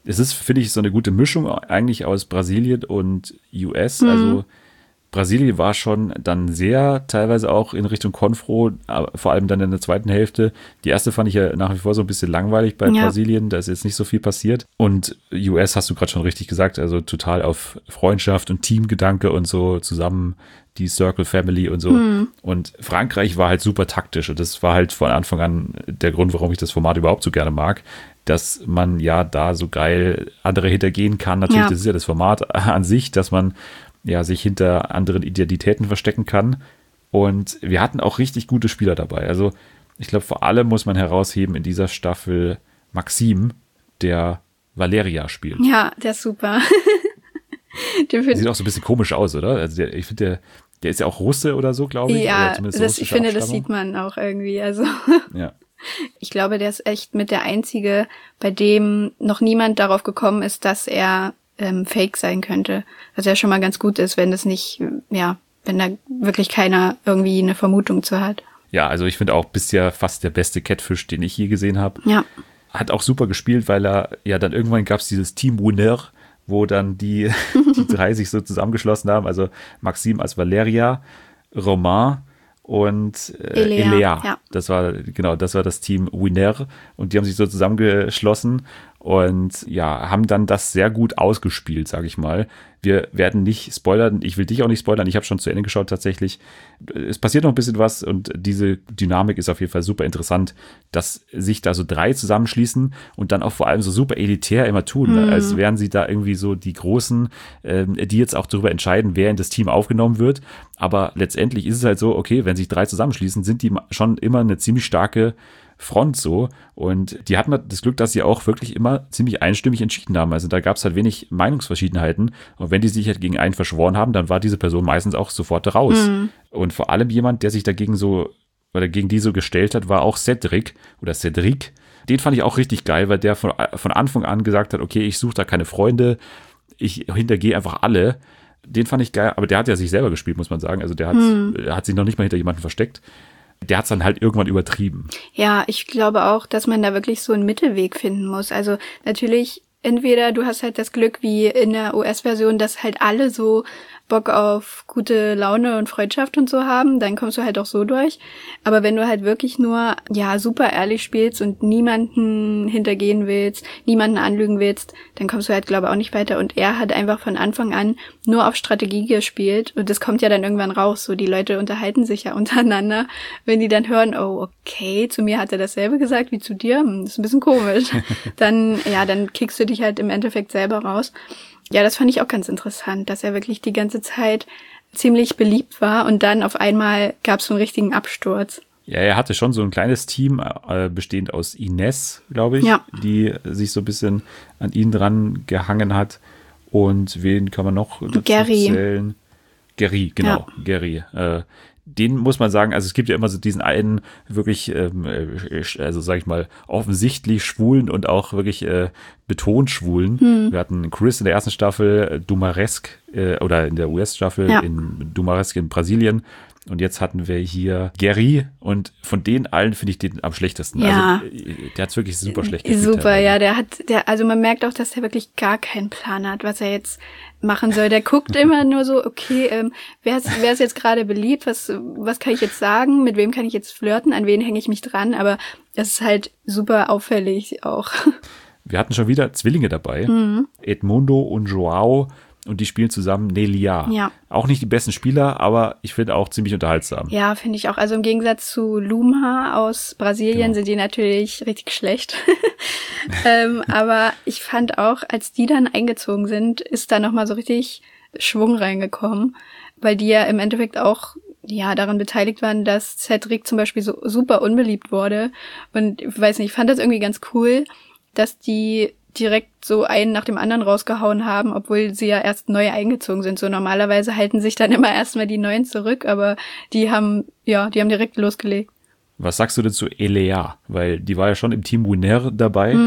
S1: es ist, finde ich, so eine gute Mischung eigentlich aus Brasilien und U S. Mhm. Also Brasilien war schon dann sehr teilweise auch in Richtung Konfro, vor allem dann in der zweiten Hälfte. Die erste fand ich ja nach wie vor so ein bisschen langweilig bei ja. Brasilien, da ist jetzt nicht so viel passiert. Und U S hast du gerade schon richtig gesagt, also total auf Freundschaft und Teamgedanke und so zusammen die Circle Family und so. Hm. Und Frankreich war halt super taktisch und das war halt von Anfang an der Grund, warum ich das Format überhaupt so gerne mag, dass man ja da so geil andere hintergehen kann. Natürlich, ja. das ist ja das Format an sich, dass man ja sich hinter anderen Identitäten verstecken kann. Und wir hatten auch richtig gute Spieler dabei. Also ich glaube, vor allem muss man herausheben in dieser Staffel Maxim, der Valeria spielt.
S2: Ja, der ist super.
S1: Der sieht auch so ein bisschen komisch aus, oder? Also der, ich finde, der, der ist ja auch Russe oder so, glaube ich.
S2: Ja, das, ich finde, das sieht man auch irgendwie. Also
S1: ja.
S2: Ich glaube, der ist echt mit der Einzige, bei dem noch niemand darauf gekommen ist, dass er ähm, fake sein könnte. Was ja schon mal ganz gut ist, wenn das nicht, ja, wenn da wirklich keiner irgendwie eine Vermutung zu hat.
S1: Ja, also ich finde auch bisher fast der beste Catfish, den ich je gesehen habe.
S2: Ja.
S1: Hat auch super gespielt, weil er, ja, dann irgendwann gab es dieses Team Winner, wo dann die, die drei sich so zusammengeschlossen haben. Also Maxim als Valeria, Romain und äh,
S2: Elea,
S1: Elea.
S2: Ja.
S1: Das war, genau, das war das Team Winner und die haben sich so zusammengeschlossen und ja, haben dann das sehr gut ausgespielt, sage ich mal. Wir werden nicht spoilern, ich will dich auch nicht spoilern, ich habe schon zu Ende geschaut tatsächlich. Es passiert noch ein bisschen was und diese Dynamik ist auf jeden Fall super interessant, dass sich da so drei zusammenschließen und dann auch vor allem so super elitär immer tun, mhm. als wären sie da irgendwie so die Großen, ähm, die jetzt auch darüber entscheiden, wer in das Team aufgenommen wird. Aber letztendlich ist es halt so, okay, wenn sich drei zusammenschließen, sind die schon immer eine ziemlich starke Front so und die hatten das Glück, dass sie auch wirklich immer ziemlich einstimmig entschieden haben. Also da gab es halt wenig Meinungsverschiedenheiten und wenn die sich halt gegen einen verschworen haben, dann war diese Person meistens auch sofort raus. Mhm. Und vor allem jemand, der sich dagegen so oder gegen die so gestellt hat, war auch Cedric oder Cedric. Den fand ich auch richtig geil, weil der von, von Anfang an gesagt hat, okay, ich suche da keine Freunde, ich hintergehe einfach alle. Den fand ich geil, aber der hat ja sich selber gespielt, muss man sagen. Also der hat, mhm. der hat sich noch nicht mal hinter jemanden versteckt. Der hat es dann halt irgendwann übertrieben.
S2: Ja, ich glaube auch, dass man da wirklich so einen Mittelweg finden muss. Also natürlich, entweder du hast halt das Glück wie in der U S-Version, dass halt alle so Bock auf gute Laune und Freundschaft und so haben, dann kommst du halt auch so durch. Aber wenn du halt wirklich nur, ja, super ehrlich spielst und niemanden hintergehen willst, niemanden anlügen willst, dann kommst du halt, glaube ich, auch nicht weiter. Und er hat einfach von Anfang an nur auf Strategie gespielt und das kommt ja dann irgendwann raus. So, die Leute unterhalten sich ja untereinander. Wenn die dann hören, oh, okay, zu mir hat er dasselbe gesagt wie zu dir, das ist ein bisschen komisch. Dann, ja, dann kickst du dich halt im Endeffekt selber raus. Ja, das fand ich auch ganz interessant, dass er wirklich die ganze Zeit ziemlich beliebt war und dann auf einmal gab es so einen richtigen Absturz.
S1: Ja, er hatte schon so ein kleines Team, äh, bestehend aus Ines, glaube ich,
S2: ja.
S1: die sich so ein bisschen an ihn dran gehangen hat. Und wen kann man noch dazu
S2: Gary.
S1: zählen? Gary, genau, ja. Gary. Äh, den muss man sagen, also es gibt ja immer so diesen einen wirklich, ähm, also sag ich mal, offensichtlich Schwulen und auch wirklich äh, betont Schwulen. Hm. Wir hatten Chris in der ersten Staffel, Dumaresque, äh, oder in der U S-Staffel
S2: ja.
S1: in Dumaresque in Brasilien. Und jetzt hatten wir hier Gary und von den allen finde ich den am schlechtesten.
S2: Ja.
S1: Also der hat es wirklich super schlecht gespielt.
S2: Super,
S1: teilweise.
S2: ja, der hat, der, also man merkt auch, dass er wirklich gar keinen Plan hat, was er jetzt machen soll. Der guckt immer nur so, okay, ähm, wer ist, wer ist jetzt gerade beliebt, was, was kann ich jetzt sagen, mit wem kann ich jetzt flirten, an wen hänge ich mich dran, aber das ist halt super auffällig auch.
S1: Wir hatten schon wieder Zwillinge dabei, mhm. Edmundo und Joao. Und die spielen zusammen Nelia.
S2: Ja.
S1: Auch nicht die besten Spieler, aber ich finde auch ziemlich unterhaltsam.
S2: Ja, finde ich auch. Also im Gegensatz zu Lumha aus Brasilien genau. sind die natürlich richtig schlecht. ähm, aber ich fand auch, als die dann eingezogen sind, ist da nochmal so richtig Schwung reingekommen. Weil die ja im Endeffekt auch ja daran beteiligt waren, dass Cedric zum Beispiel so super unbeliebt wurde. Und ich weiß nicht, ich fand das irgendwie ganz cool, dass die direkt so einen nach dem anderen rausgehauen haben, obwohl sie ja erst neu eingezogen sind. So normalerweise halten sich dann immer erstmal die Neuen zurück, aber die haben, ja, die haben direkt losgelegt.
S1: Was sagst du denn zu Elea? Weil die war ja schon im Team Winner dabei. Mhm.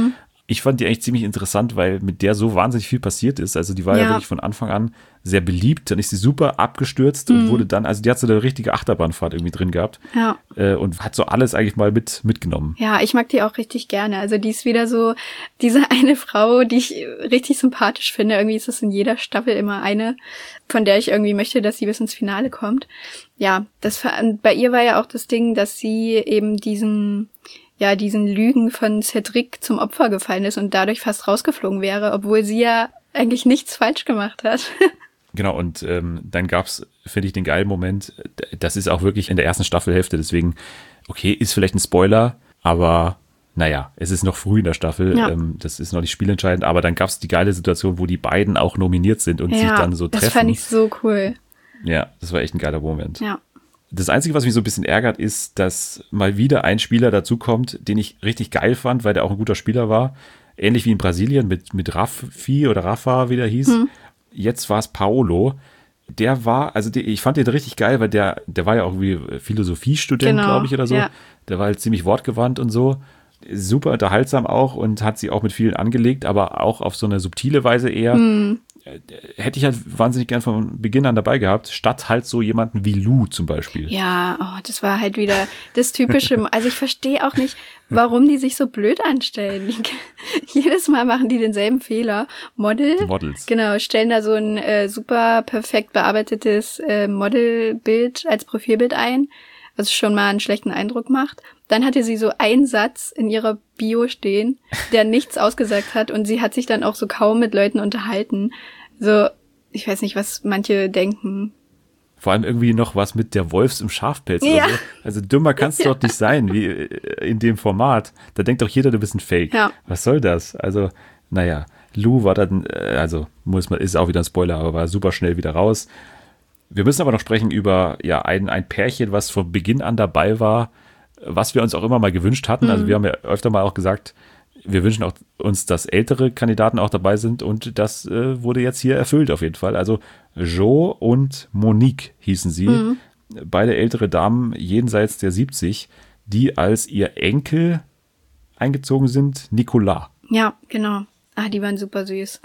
S1: Ich fand die eigentlich ziemlich interessant, weil mit der so wahnsinnig viel passiert ist. Also die war ja,
S2: Ja.
S1: wirklich von Anfang an sehr beliebt. Dann ist sie super abgestürzt und wurde dann, also die hat so eine richtige Achterbahnfahrt irgendwie drin gehabt.
S2: Ja.
S1: Äh, und hat so alles eigentlich mal mit mitgenommen.
S2: Ja, ich mag die auch richtig gerne. Also die ist wieder so diese eine Frau, die ich richtig sympathisch finde. Irgendwie ist es in jeder Staffel immer eine, von der ich irgendwie möchte, dass sie bis ins Finale kommt. Ja, das war- bei ihr war ja auch das Ding, dass sie eben diesen ja, diesen Lügen von Cedric zum Opfer gefallen ist und dadurch fast rausgeflogen wäre, obwohl sie ja eigentlich nichts falsch gemacht hat.
S1: Genau, und ähm, dann gab's, finde ich, den geilen Moment. Das ist auch wirklich in der ersten Staffelhälfte, deswegen, okay, ist vielleicht ein Spoiler, aber naja, es ist noch früh in der Staffel,
S2: Ja.
S1: ähm, das ist noch nicht spielentscheidend, aber dann gab's die geile Situation, wo die beiden auch nominiert sind und sich
S2: Ja,
S1: dann so
S2: das
S1: treffen.
S2: fand ich so cool.
S1: Ja, das war echt ein geiler Moment.
S2: Ja.
S1: Das Einzige, was mich so ein bisschen ärgert, ist, dass mal wieder ein Spieler dazukommt, den ich richtig geil fand, weil der auch ein guter Spieler war. Ähnlich wie in Brasilien mit, mit Raffi oder Rafa, wie der hieß.
S2: Hm.
S1: Jetzt war es Paolo. Der war, also die, ich fand den richtig geil, weil der, der war ja auch irgendwie Philosophiestudent,
S2: Genau,
S1: glaube ich, oder so.
S2: ja.
S1: Der war halt ziemlich wortgewandt und so. Super unterhaltsam auch und hat sie auch mit vielen angelegt, aber auch auf so eine subtile Weise eher.
S2: Hm.
S1: Hätte ich halt wahnsinnig gern von Beginn an dabei gehabt, statt halt so jemanden wie Lou zum Beispiel.
S2: Ja, oh, das war halt wieder das Typische. Also ich verstehe auch nicht, warum die sich so blöd anstellen. Die, jedes Mal machen die denselben Fehler. Model,
S1: Die Models.
S2: genau, stellen da so ein äh, super perfekt bearbeitetes äh, Modelbild als Profilbild ein, was schon mal einen schlechten Eindruck macht. Dann hatte sie so einen Satz in ihrer Bio stehen, der nichts ausgesagt hat und sie hat sich dann auch so kaum mit Leuten unterhalten. So, ich weiß nicht, was manche denken.
S1: Vor allem irgendwie noch was mit der Wolfs im Schafpelz
S2: Ja.
S1: oder so. Also dümmer kannst du doch nicht sein, wie äh, in dem Format. Da denkt doch jeder, du bist ein Fake.
S2: Ja.
S1: Was soll das? Also, naja, Lou war dann, äh, also muss man, ist auch wieder ein Spoiler, aber war super schnell wieder raus. Wir müssen aber noch sprechen über ja ein, ein Pärchen, was von Beginn an dabei war, was wir uns auch immer mal gewünscht hatten. Also wir haben ja öfter mal auch gesagt, wir wünschen auch uns, dass ältere Kandidaten auch dabei sind und das äh, wurde jetzt hier erfüllt auf jeden Fall. Also Jo und Monique hießen sie,
S2: Mhm.
S1: beide ältere Damen jenseits der siebzig, die als ihr Enkel eingezogen sind, Nicolas.
S2: Ja, genau. Ah, die waren super süß.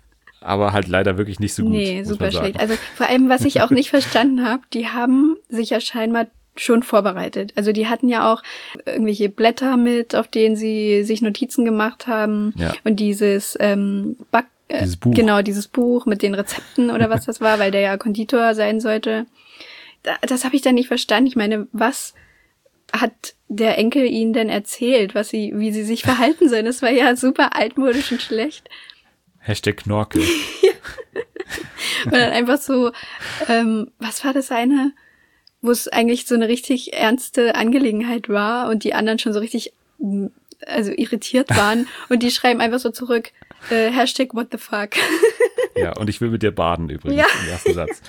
S1: Aber halt leider wirklich nicht so gut.
S2: Nee,
S1: muss
S2: super
S1: man sagen.
S2: schlecht. Also vor allem, was ich auch nicht verstanden habe, die haben sich ja scheinbar schon vorbereitet. Also die hatten ja auch irgendwelche Blätter mit, auf denen sie sich Notizen gemacht haben.
S1: Ja.
S2: Und dieses ähm, Back äh,
S1: Dieses Buch.
S2: Genau, dieses Buch mit den Rezepten oder was das war, weil der ja Konditor sein sollte. Da, das habe ich dann nicht verstanden. Ich meine, was hat der Enkel ihnen denn erzählt, was sie, wie sie sich verhalten sollen? Das war ja super altmodisch und schlecht.
S1: Hashtag Knorke.
S2: Und dann einfach so, ähm, was war das eine, wo es eigentlich so eine richtig ernste Angelegenheit war und die anderen schon so richtig, mm, also irritiert waren und die schreiben einfach so zurück, äh, Hashtag what the fuck.
S1: Ja, und ich will mit dir baden übrigens
S2: Ja.
S1: im ersten Satz.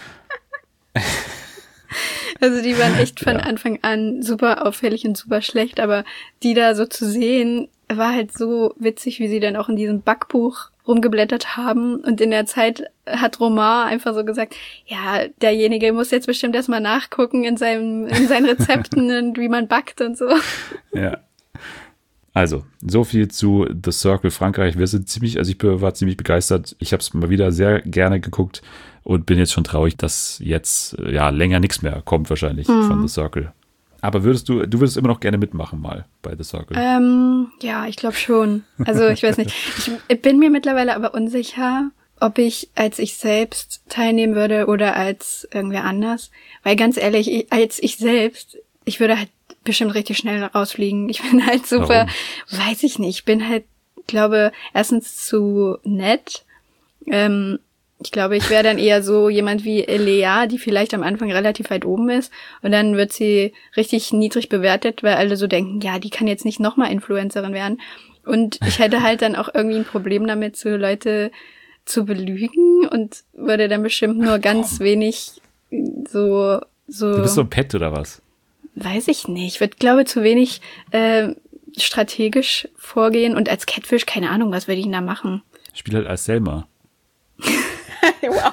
S2: Also die waren echt von
S1: Ja.
S2: Anfang an super auffällig und super schlecht, aber die da so zu sehen, war halt so witzig, wie sie dann auch in diesem Backbuch rumgeblättert haben und in der Zeit hat Romain einfach so gesagt, ja, derjenige muss jetzt bestimmt erstmal nachgucken in seinem, in seinen Rezepten und wie man backt und so.
S1: Ja. Also, so viel zu The Circle Frankreich. Wir sind ziemlich, also ich war ziemlich begeistert. Ich habe es mal wieder sehr gerne geguckt und bin jetzt schon traurig, dass jetzt ja länger nichts mehr kommt wahrscheinlich von The Circle. Aber würdest du, du würdest immer noch gerne mitmachen mal bei The Circle?
S2: Ähm, ja, ich glaube schon. Also ich weiß nicht. Ich bin mir mittlerweile aber unsicher, ob ich als ich selbst teilnehmen würde oder als irgendwer anders. Weil ganz ehrlich, ich, als ich selbst, ich würde halt bestimmt richtig schnell rausfliegen. Ich bin halt super,
S1: Warum?
S2: weiß ich nicht. Ich bin halt, glaube, erstens zu nett. Ähm, ich glaube, ich wäre dann eher so jemand wie Lea, die vielleicht am Anfang relativ weit oben ist und dann wird sie richtig niedrig bewertet, weil alle so denken, ja, die kann jetzt nicht nochmal Influencerin werden. Und ich hätte halt dann auch irgendwie ein Problem damit, so Leute zu belügen und würde dann bestimmt nur ganz
S1: komm.
S2: wenig so, so,
S1: Du bist so ein Pet oder was?
S2: weiß ich nicht. Ich würde, glaube, zu wenig äh, strategisch vorgehen und als Catfish, keine Ahnung, was würde ich denn da machen?
S1: Spiel halt als Selma.
S2: Wow.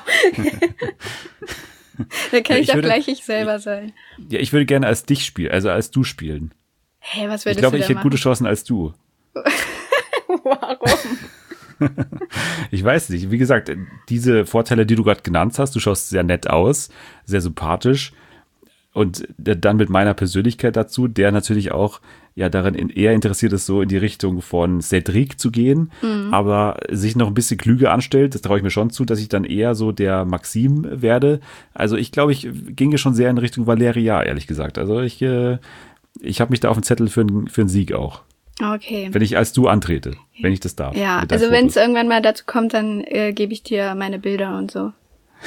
S2: Da kann
S1: Ja,
S2: ich
S1: ich
S2: auch
S1: würde-
S2: gleich ich selber sein.
S1: Ja, ich würde gerne als dich spielen, also als du spielen.
S2: Hey, was
S1: Ich
S2: würdest
S1: glaube,
S2: du
S1: ich
S2: da
S1: hätte
S2: machen?
S1: gute Chancen als du.
S2: Wow. Warum?
S1: Ich weiß nicht. Wie gesagt, diese Vorteile, die du gerade genannt hast, du schaust sehr nett aus, sehr sympathisch. Und dann mit meiner Persönlichkeit dazu, der natürlich auch ja daran in, eher interessiert ist, so in die Richtung von Cedric zu gehen, mhm. aber sich noch ein bisschen klüger anstellt. Das traue ich mir schon zu, dass ich dann eher so der Maxim werde. Also ich glaube, ich ginge schon sehr in Richtung Valeria, ehrlich gesagt. Also ich, äh, ich habe mich da auf den Zettel für, für einen Sieg auch.
S2: Okay.
S1: Wenn ich als du antrete, wenn ich das darf.
S2: Ja, also wenn es irgendwann mal dazu kommt, dann äh, gebe ich dir meine Bilder und so.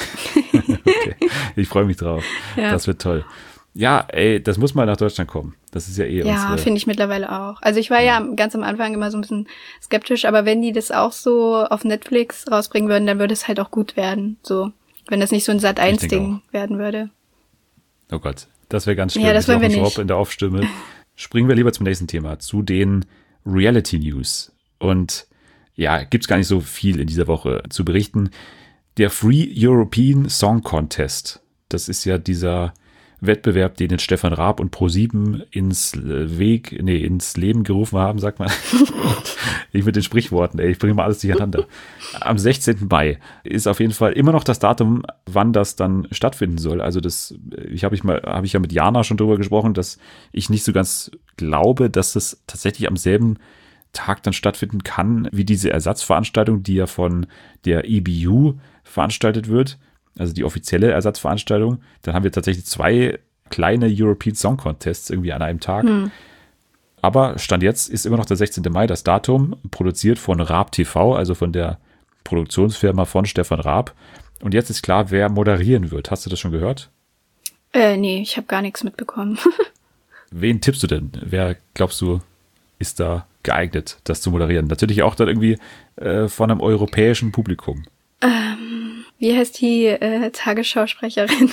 S1: Okay. Ich freue mich drauf.
S2: Ja.
S1: Das wird toll. Ja, ey, das muss mal nach Deutschland kommen. Das ist ja eh
S2: Ja,
S1: unsere...
S2: finde ich mittlerweile auch. Also ich war ja. ja ganz am Anfang immer so ein bisschen skeptisch, aber wenn die das auch so auf Netflix rausbringen würden, dann würde es halt auch gut werden. So, wenn das nicht so ein Sat eins Ding werden würde.
S1: Oh Gott, das wäre ganz schlimm.
S2: Ja, das wollen wir nicht.
S1: Schraub in der Aufstimme. Springen wir lieber zum nächsten Thema, zu den Reality News. Und ja, gibt's gar nicht so viel in dieser Woche zu berichten. Der Free European Song Contest, das ist ja dieser Wettbewerb, den jetzt Stefan Raab und ProSieben ins Weg, nee, ins Leben gerufen haben, sagt man. Ich mit den Sprichworten, ey, ich bringe mal alles durcheinander. Am sechzehnten Mai ist auf jeden Fall immer noch das Datum, wann das dann stattfinden soll. Also das, ich habe ich mal, habe ich ja mit Jana schon drüber gesprochen, dass ich nicht so ganz glaube, dass das tatsächlich am selben Tag dann stattfinden kann, wie diese Ersatzveranstaltung, die ja von der E B U veranstaltet wird, also die offizielle Ersatzveranstaltung. Dann haben wir tatsächlich zwei kleine European Song Contests irgendwie an einem Tag. Hm. Aber Stand jetzt ist immer noch der sechzehnte Mai das Datum, produziert von Raab T V, also von der Produktionsfirma von Stefan Raab. Und jetzt ist klar, wer moderieren wird. Hast du das schon gehört?
S2: Äh, nee, ich habe gar nichts mitbekommen.
S1: Wen tippst du denn? Wer, glaubst du, ist da geeignet, das zu moderieren? Natürlich auch dann irgendwie äh, von einem europäischen Publikum.
S2: Ähm, wie heißt die äh, Tagesschausprecherin?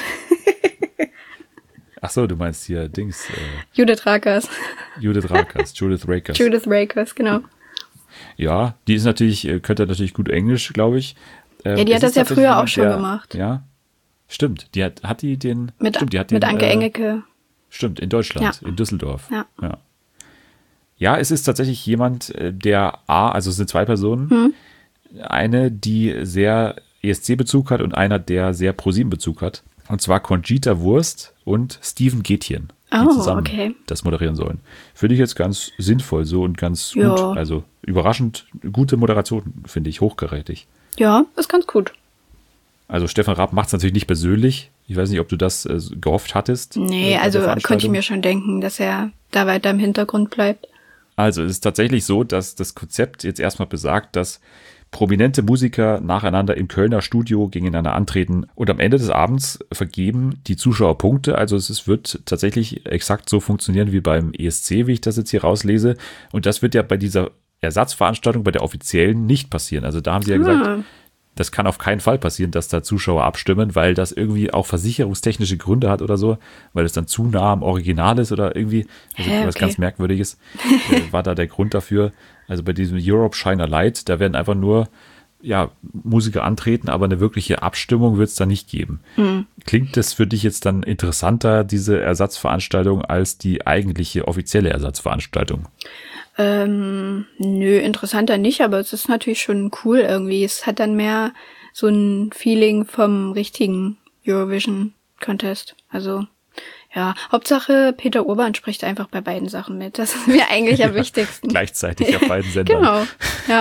S1: Ach so, du meinst hier Dings. Äh,
S2: Judith Rakers.
S1: Judith Rakers, Judith Rakers.
S2: Judith Rakers, genau.
S1: Ja, die ist natürlich, könnte natürlich gut Englisch, glaube ich.
S2: Ähm, ja, die hat das ja früher auch schon der, gemacht.
S1: Ja, stimmt. Die hat, hat die den...
S2: Mit,
S1: stimmt, die hat
S2: mit
S1: den,
S2: Anke
S1: äh,
S2: Engelke.
S1: Stimmt, in Deutschland,
S2: ja.
S1: in Düsseldorf.
S2: Ja.
S1: ja. Ja, es ist tatsächlich jemand, der A, also es sind zwei Personen, hm. eine, die sehr E S C-Bezug hat und einer, der sehr ProSieben-Bezug hat. Und zwar Conchita Wurst und Steven Gätjen, die
S2: oh,
S1: zusammen
S2: okay.
S1: das moderieren sollen. Finde ich jetzt ganz sinnvoll so und ganz
S2: ja.
S1: gut. Also überraschend gute Moderation, finde ich, hochkarätig.
S2: Ja, ist ganz gut.
S1: Also Stefan Raab macht es natürlich nicht persönlich. Ich weiß nicht, ob du das äh, gehofft hattest.
S2: Nee, äh, also könnte ich mir schon denken, dass er da weiter im Hintergrund bleibt.
S1: Also es ist tatsächlich so, dass das Konzept jetzt erstmal besagt, dass prominente Musiker nacheinander im Kölner Studio gegeneinander antreten und am Ende des Abends vergeben die Zuschauer Punkte. Also es wird tatsächlich exakt so funktionieren wie beim E S C, wie ich das jetzt hier rauslese. Und das wird ja bei dieser Ersatzveranstaltung, bei der offiziellen, nicht passieren. Also da haben sie ja gesagt, hm. das kann auf keinen Fall passieren, dass da Zuschauer abstimmen, weil das irgendwie auch versicherungstechnische Gründe hat oder so, weil es dann zu nah am Original ist oder irgendwie, also
S2: Hä,
S1: was
S2: okay.
S1: ganz Merkwürdiges, äh, war da der Grund dafür. Also bei diesem Europe Shine a Light, da werden einfach nur ja, Musiker antreten, aber eine wirkliche Abstimmung wird es da nicht geben. Mhm. Klingt das für dich jetzt dann interessanter, diese Ersatzveranstaltung, als die eigentliche offizielle Ersatzveranstaltung?
S2: Ähm, nö, interessanter nicht, aber es ist natürlich schon cool irgendwie. Es hat dann mehr so ein Feeling vom richtigen Eurovision Contest. Also, ja, Hauptsache Peter Urban spricht einfach bei beiden Sachen mit. Das ist mir eigentlich am wichtigsten.
S1: Gleichzeitig auf beiden Sendern.
S2: Genau, ja.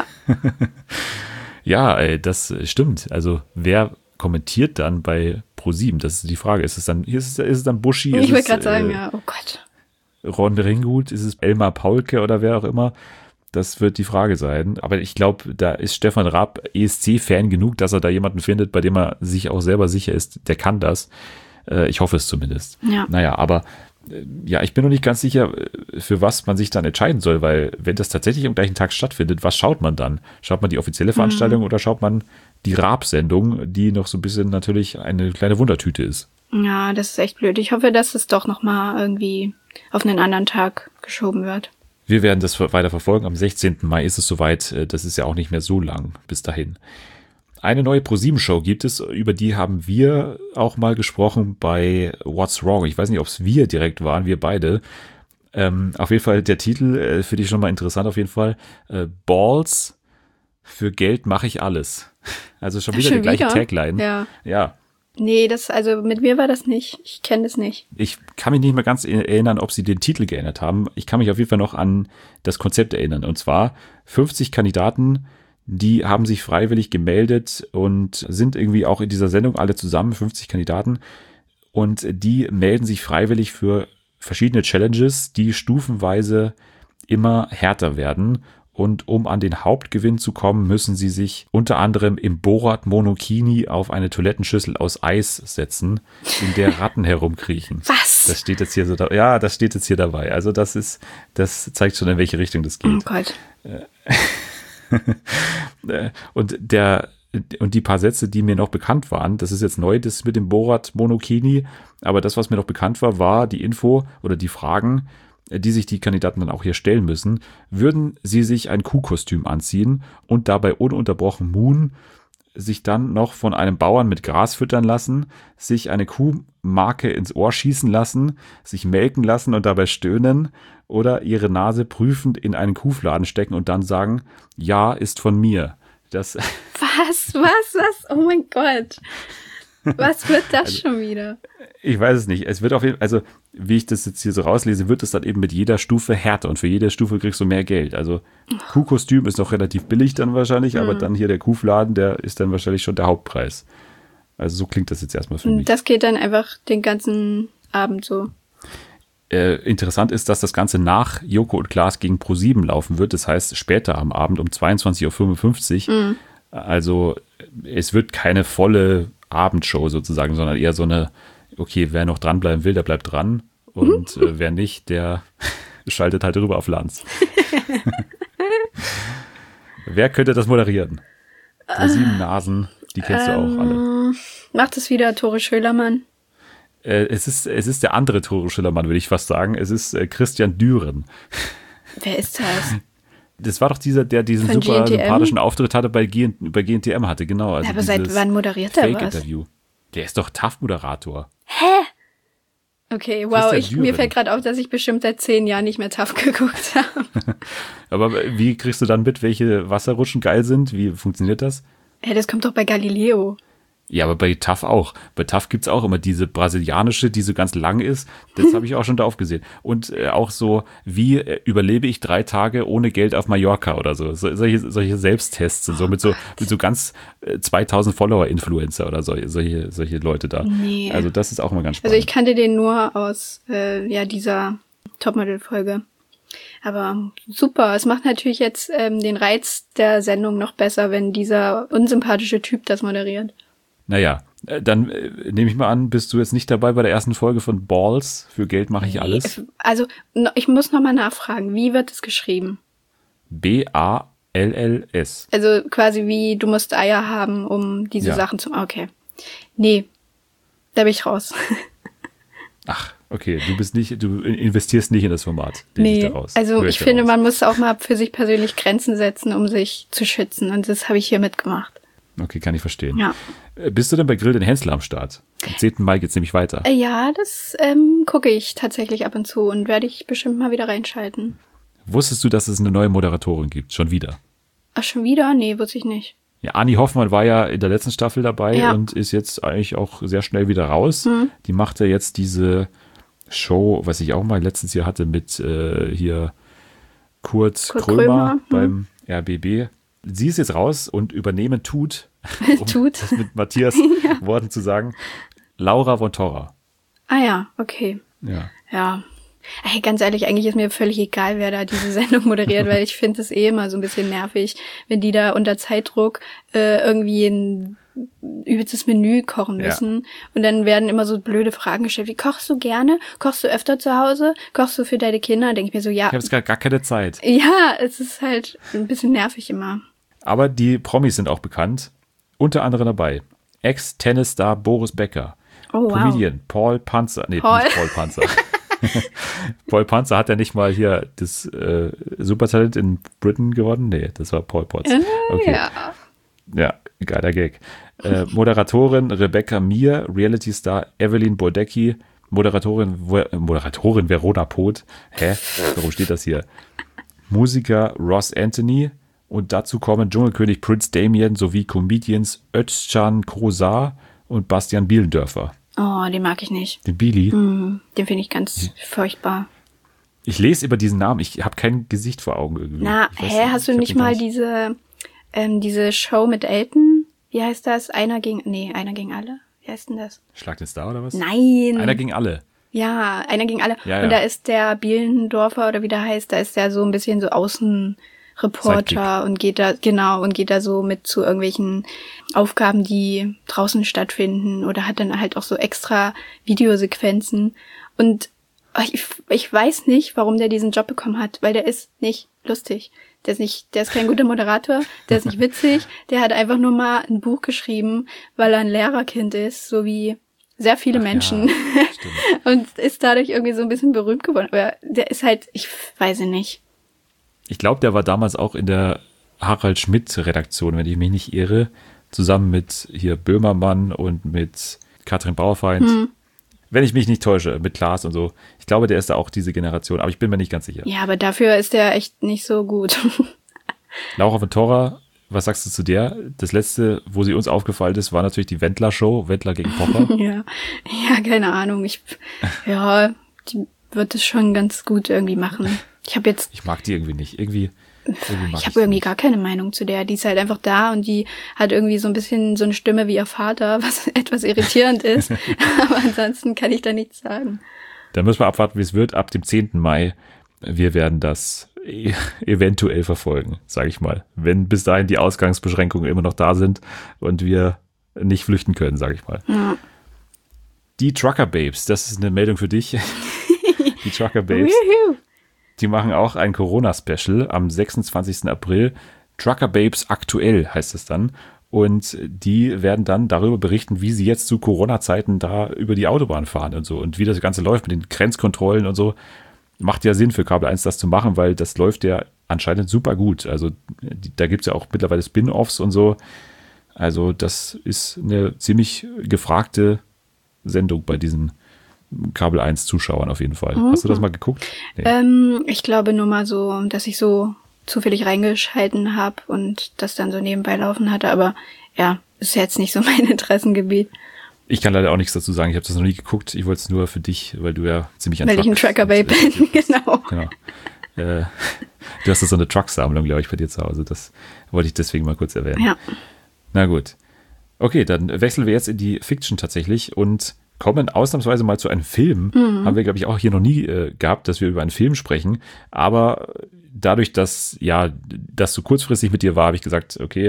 S1: Ja, ey, das stimmt. Also, wer kommentiert dann bei ProSieben? Das ist die Frage. Ist es dann, ist es, ist es dann Buschi?
S2: Ich wollte gerade
S1: äh,
S2: sagen, ja, oh Gott.
S1: Ron Ringut, ist es Elmar Paulke oder wer auch immer? Das wird die Frage sein. Aber ich glaube, da ist Stefan Raab E S C-Fan genug, dass er da jemanden findet, bei dem er sich auch selber sicher ist, der kann das. Äh, ich hoffe es zumindest.
S2: Ja.
S1: Naja, aber äh, ja, ich bin noch nicht ganz sicher, für was man sich dann entscheiden soll, weil wenn das tatsächlich am gleichen Tag stattfindet, was schaut man dann? Schaut man die offizielle Veranstaltung mhm. oder schaut man die Raab-Sendung, die noch so ein bisschen natürlich eine kleine Wundertüte ist?
S2: Ja, das ist echt blöd. Ich hoffe, dass es doch nochmal irgendwie auf einen anderen Tag geschoben wird.
S1: Wir werden das weiter verfolgen. Am sechzehnten Mai ist es soweit. Das ist ja auch nicht mehr so lang bis dahin. Eine neue ProSieben-Show gibt es, über die haben wir auch mal gesprochen bei What's Wrong. Ich weiß nicht, ob es wir direkt waren, wir beide. Ähm, auf jeden Fall der Titel äh, finde ich schon mal interessant auf jeden Fall. Äh, Balls, für Geld mache ich alles. Also schon
S2: Ach,
S1: wieder
S2: schon
S1: die gleiche
S2: wieder?
S1: Tagline.
S2: Ja.
S1: Ja.
S2: Nee, das, also mit mir war das nicht. Ich kenne das nicht.
S1: Ich kann mich nicht mehr ganz erinnern, ob sie den Titel geändert haben. Ich kann mich auf jeden Fall noch an das Konzept erinnern. Und zwar fünfzig Kandidaten, die haben sich freiwillig gemeldet und sind irgendwie auch in dieser Sendung alle zusammen, fünfzig Kandidaten. Und die melden sich freiwillig für verschiedene Challenges, die stufenweise immer härter werden. Und um an den Hauptgewinn zu kommen, müssen sie sich unter anderem im Borat Monokini auf eine Toilettenschüssel aus Eis setzen, in der Ratten herumkriechen.
S2: Was?
S1: Das steht jetzt hier so da, ja, das steht jetzt hier dabei. Also das ist, das zeigt schon, in welche Richtung das geht.
S2: Oh Gott.
S1: Und der, und die paar Sätze, die mir noch bekannt waren, das ist jetzt neu, das mit dem Borat Monokini, aber das, was mir noch bekannt war, war die Info oder die Fragen, die sich die Kandidaten dann auch hier stellen müssen. Würden sie sich ein Kuhkostüm anziehen und dabei ununterbrochen muhen, sich dann noch von einem Bauern mit Gras füttern lassen, sich eine Kuhmarke ins Ohr schießen lassen, sich melken lassen und dabei stöhnen oder ihre Nase prüfend in einen Kuhfladen stecken und dann sagen, ja, ist von mir. Das
S2: Was, was, was? Oh mein Gott. Was wird das
S1: Also,
S2: schon wieder?
S1: Ich weiß es nicht. Es wird auf jeden Fall, also wie ich das jetzt hier so rauslese, wird es dann eben mit jeder Stufe härter und für jede Stufe kriegst du mehr Geld. Also Kuhkostüm ist noch relativ billig dann wahrscheinlich, mhm. aber dann hier der Kuhfladen, der ist dann wahrscheinlich schon der Hauptpreis. Also so klingt das jetzt erstmal für mich.
S2: Und das geht dann einfach den ganzen Abend so.
S1: Äh, interessant ist, dass das Ganze nach Joko und Klaas gegen ProSieben laufen wird. Das heißt später am Abend um zweiundzwanzig Uhr fünfundfünfzig. Mhm. Also es wird keine volle Abendshow sozusagen, sondern eher so eine, okay, wer noch dranbleiben will, der bleibt dran und äh, wer nicht, der schaltet halt rüber auf Lanz. Wer könnte das moderieren? ProSieben Nasen, die kennst ähm, du auch alle.
S2: Macht es wieder Tore Schölermann?
S1: Äh, es ist, es ist der andere Tore Schölermann, würde ich fast sagen. Es ist äh, Christian Düren.
S2: Wer ist das?
S1: Das war doch dieser, der diesen
S2: Von
S1: super
S2: G N T M?
S1: sympathischen Auftritt hatte bei, G N, bei G N T M hatte, genau. Also
S2: ja, aber seit wann moderiert er was?
S1: Fake-Interview. Der ist doch T A F-Moderator.
S2: Hä? Okay, wow, ich, mir fällt gerade auf, dass ich bestimmt seit zehn Jahren nicht mehr T A F geguckt habe.
S1: Aber wie kriegst du dann mit, welche Wasserrutschen geil sind? Wie funktioniert das?
S2: Ja, das kommt doch bei Galileo.
S1: Ja, aber bei T A F auch. Bei T A F gibt's auch immer diese brasilianische, die so ganz lang ist. Das habe ich auch schon da aufgesehen. Und äh, auch so, wie äh, überlebe ich drei Tage ohne Geld auf Mallorca oder so. so solche, solche Selbsttests und so mit so mit so ganz äh, zweitausend Follower-Influencer oder so, solche, solche Leute da.
S2: Nee.
S1: Also das ist auch immer ganz spannend.
S2: Also ich kannte den nur aus äh, ja dieser Topmodel-Folge. Aber super, es macht natürlich jetzt ähm, den Reiz der Sendung noch besser, wenn dieser unsympathische Typ das moderiert.
S1: Naja, dann äh, nehme ich mal an, bist du jetzt nicht dabei bei der ersten Folge von Balls? Für Geld mache ich alles.
S2: Also, ich muss nochmal nachfragen, wie wird es geschrieben?
S1: B A L L S.
S2: Also quasi wie, du musst Eier haben, um diese
S1: Ja.
S2: Sachen zu... Okay. Nee, da bin ich raus.
S1: Ach, okay, du bist nicht, du investierst nicht in das Format. lese
S2: Nee,
S1: ich daraus.
S2: also
S1: Höre
S2: ich finde,
S1: daraus.
S2: man muss auch mal für sich persönlich Grenzen setzen, um sich zu schützen. Und das habe ich hier mitgemacht.
S1: Okay, kann ich verstehen.
S2: Ja.
S1: Äh, Bist du denn bei Grill den Hensler am Start? Am zehnten Mai geht's nämlich weiter.
S2: Äh, Ja, das ähm, gucke ich tatsächlich ab und zu und werde ich bestimmt mal wieder reinschalten.
S1: Wusstest du, dass es eine neue Moderatorin gibt? Schon wieder.
S2: Ach, schon wieder? Nee, wusste ich nicht.
S1: Ja, Anni Hoffmann war ja in der letzten Staffel dabei
S2: Ja.
S1: und ist jetzt eigentlich auch sehr schnell wieder raus.
S2: Mhm.
S1: Die macht ja jetzt diese Show, was ich auch mal letztens hier hatte mit äh, hier Kurt,
S2: Kurt
S1: Krömer,
S2: Krömer, mhm.
S1: beim R B B. Sie ist jetzt raus und übernehmen tut, um
S2: Tut.
S1: das mit Matthias Worten zu sagen, Laura von Torra.
S2: Ah ja, okay.
S1: Ja.
S2: Ja. Ey, ganz ehrlich, eigentlich ist mir völlig egal, wer da diese Sendung moderiert, weil ich finde es eh immer so ein bisschen nervig, wenn die da unter Zeitdruck äh, irgendwie ein übelstes Menü kochen
S1: Ja.
S2: müssen. Und dann werden immer so blöde Fragen gestellt, wie kochst du gerne? Kochst du öfter zu Hause? Kochst du für deine Kinder? Denke ich mir so, ja,
S1: Ich habe jetzt gar, gar keine Zeit.
S2: ja, es ist halt ein bisschen nervig immer.
S1: Aber die Promis sind auch bekannt. Unter anderem dabei Ex-Tennisstar Boris Becker,
S2: Oh, wow.
S1: Comedian Paul Panzer. Nee,
S2: Paul.
S1: nicht Paul Panzer. Paul Panzer hat ja nicht mal hier das äh, Supertalent in Britain gewonnen. Nee, das war Paul Potts. Okay.
S2: Ja.
S1: Ja, geiler Gag. Äh, Moderatorin Rebecca Mir, Reality-Star Evelyn Bodecki, Moderatorin, Moderatorin Verona Poth. Hä? Warum steht das hier? Musiker Ross Anthony. Und dazu kommen Dschungelkönig Prince Damien sowie Comedians Özcan Kosa und Bastian Bielendörfer.
S2: Oh, den mag ich nicht.
S1: Den Bili?
S2: Mm, den finde ich ganz furchtbar.
S1: Ich lese über diesen Namen, ich habe kein Gesicht vor Augen irgendwie.
S2: Na,
S1: Ich weiß
S2: hä, hast du
S1: ich hab
S2: nicht
S1: den gar
S2: mal diese, ähm, diese Show mit Elton? Wie heißt das? Einer gegen, nee, einer gegen alle? Wie heißt denn das?
S1: Schlag den Star oder was?
S2: Nein.
S1: Einer gegen alle.
S2: Ja, einer gegen alle.
S1: Ja,
S2: Und
S1: ja.
S2: da ist der Bielendorfer oder wie der heißt, da ist der so ein bisschen so Außenreporter und geht da, genau, und geht da so mit zu irgendwelchen Aufgaben, die draußen stattfinden oder hat dann halt auch so extra Videosequenzen. Und ich, ich weiß nicht, warum der diesen Job bekommen hat, weil der ist nicht lustig. Der ist nicht, der ist kein guter Moderator, der ist nicht witzig, der hat einfach nur mal ein Buch geschrieben, weil er ein Lehrerkind ist, so wie sehr viele
S1: Ach
S2: Menschen.
S1: ja, stimmt.
S2: Und ist dadurch irgendwie so ein bisschen berühmt geworden. Aber der ist halt, ich weiß nicht.
S1: Ich glaube, der war damals auch in der Harald Schmidt-Redaktion, wenn ich mich nicht irre, zusammen mit hier Böhmermann und mit Katrin Bauerfeind.
S2: Hm.
S1: Wenn ich mich nicht täusche, mit Klaas und so. Ich glaube, der ist da auch diese Generation, aber ich bin mir nicht ganz sicher.
S2: Ja, aber dafür ist der echt nicht so gut.
S1: Laura von Torra, was sagst du zu der? Das letzte, wo sie uns aufgefallen ist, war natürlich die Wendler-Show, Wendler gegen Pocher.
S2: ja. Ja, keine Ahnung. Ich, ja, die wird es schon ganz gut irgendwie machen. Ich habe jetzt,
S1: Ich mag die irgendwie nicht. Irgendwie, irgendwie mag
S2: ich habe irgendwie
S1: sie
S2: gar keine Meinung zu der. Die ist halt einfach da und die hat irgendwie so ein bisschen so eine Stimme wie ihr Vater, was etwas irritierend ist. Aber ansonsten kann ich da nichts sagen.
S1: nicht. Da müssen wir abwarten, wie es wird. Ab dem zehnten Mai, wir werden das e- eventuell verfolgen, sage ich mal. Wenn bis dahin die Ausgangsbeschränkungen immer noch da sind und wir nicht flüchten können, sage ich mal.
S2: Ja.
S1: Die Trucker Babes, das ist eine Meldung für dich. Die Trucker Babes.
S2: Juhu.
S1: Die machen auch ein Corona-Special am sechsundzwanzigsten April. Trucker Babes aktuell heißt es dann. Und die werden dann darüber berichten, wie sie jetzt zu Corona-Zeiten da über die Autobahn fahren und so. Und wie das Ganze läuft mit den Grenzkontrollen und so. Macht ja Sinn für Kabel eins das zu machen, weil das läuft ja anscheinend super gut. Also die, da gibt es ja auch mittlerweile Spin-Offs und so. Also das ist eine ziemlich gefragte Sendung bei diesen Kabel eins Zuschauern auf jeden Fall.
S2: Mhm.
S1: Hast du das mal geguckt? Nee.
S2: Ähm, ich glaube nur mal so, dass ich so zufällig reingeschalten habe und das dann so nebenbei laufen hatte. Aber ja, ist jetzt nicht so mein Interessengebiet.
S1: Ich kann leider auch nichts dazu sagen. Ich habe das noch nie geguckt. Ich wollte es nur für dich, weil du ja ziemlich an
S2: Weil ich ein
S1: Trucks-
S2: Trucker-Babe bin, genau.
S1: Genau. Äh, du hast ja so eine Truck-Sammlung, glaube ich, bei dir zu Hause. Das wollte ich deswegen mal kurz erwähnen.
S2: Ja.
S1: Na gut. Okay, dann wechseln wir jetzt in die Fiction tatsächlich und kommen ausnahmsweise mal zu einem Film.
S2: Mhm.
S1: Haben wir, glaube ich, auch hier noch nie äh, gehabt, dass wir über einen Film sprechen. Aber dadurch, dass ja das so kurzfristig mit dir war, habe ich gesagt, okay,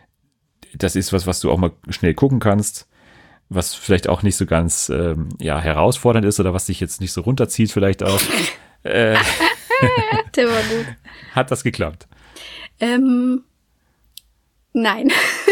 S1: das ist was, was du auch mal schnell gucken kannst, was vielleicht auch nicht so ganz ähm, ja, herausfordernd ist oder was dich jetzt nicht so runterzieht vielleicht auch. äh,
S2: Der war gut.
S1: hat das geklappt?
S2: Ähm, nein.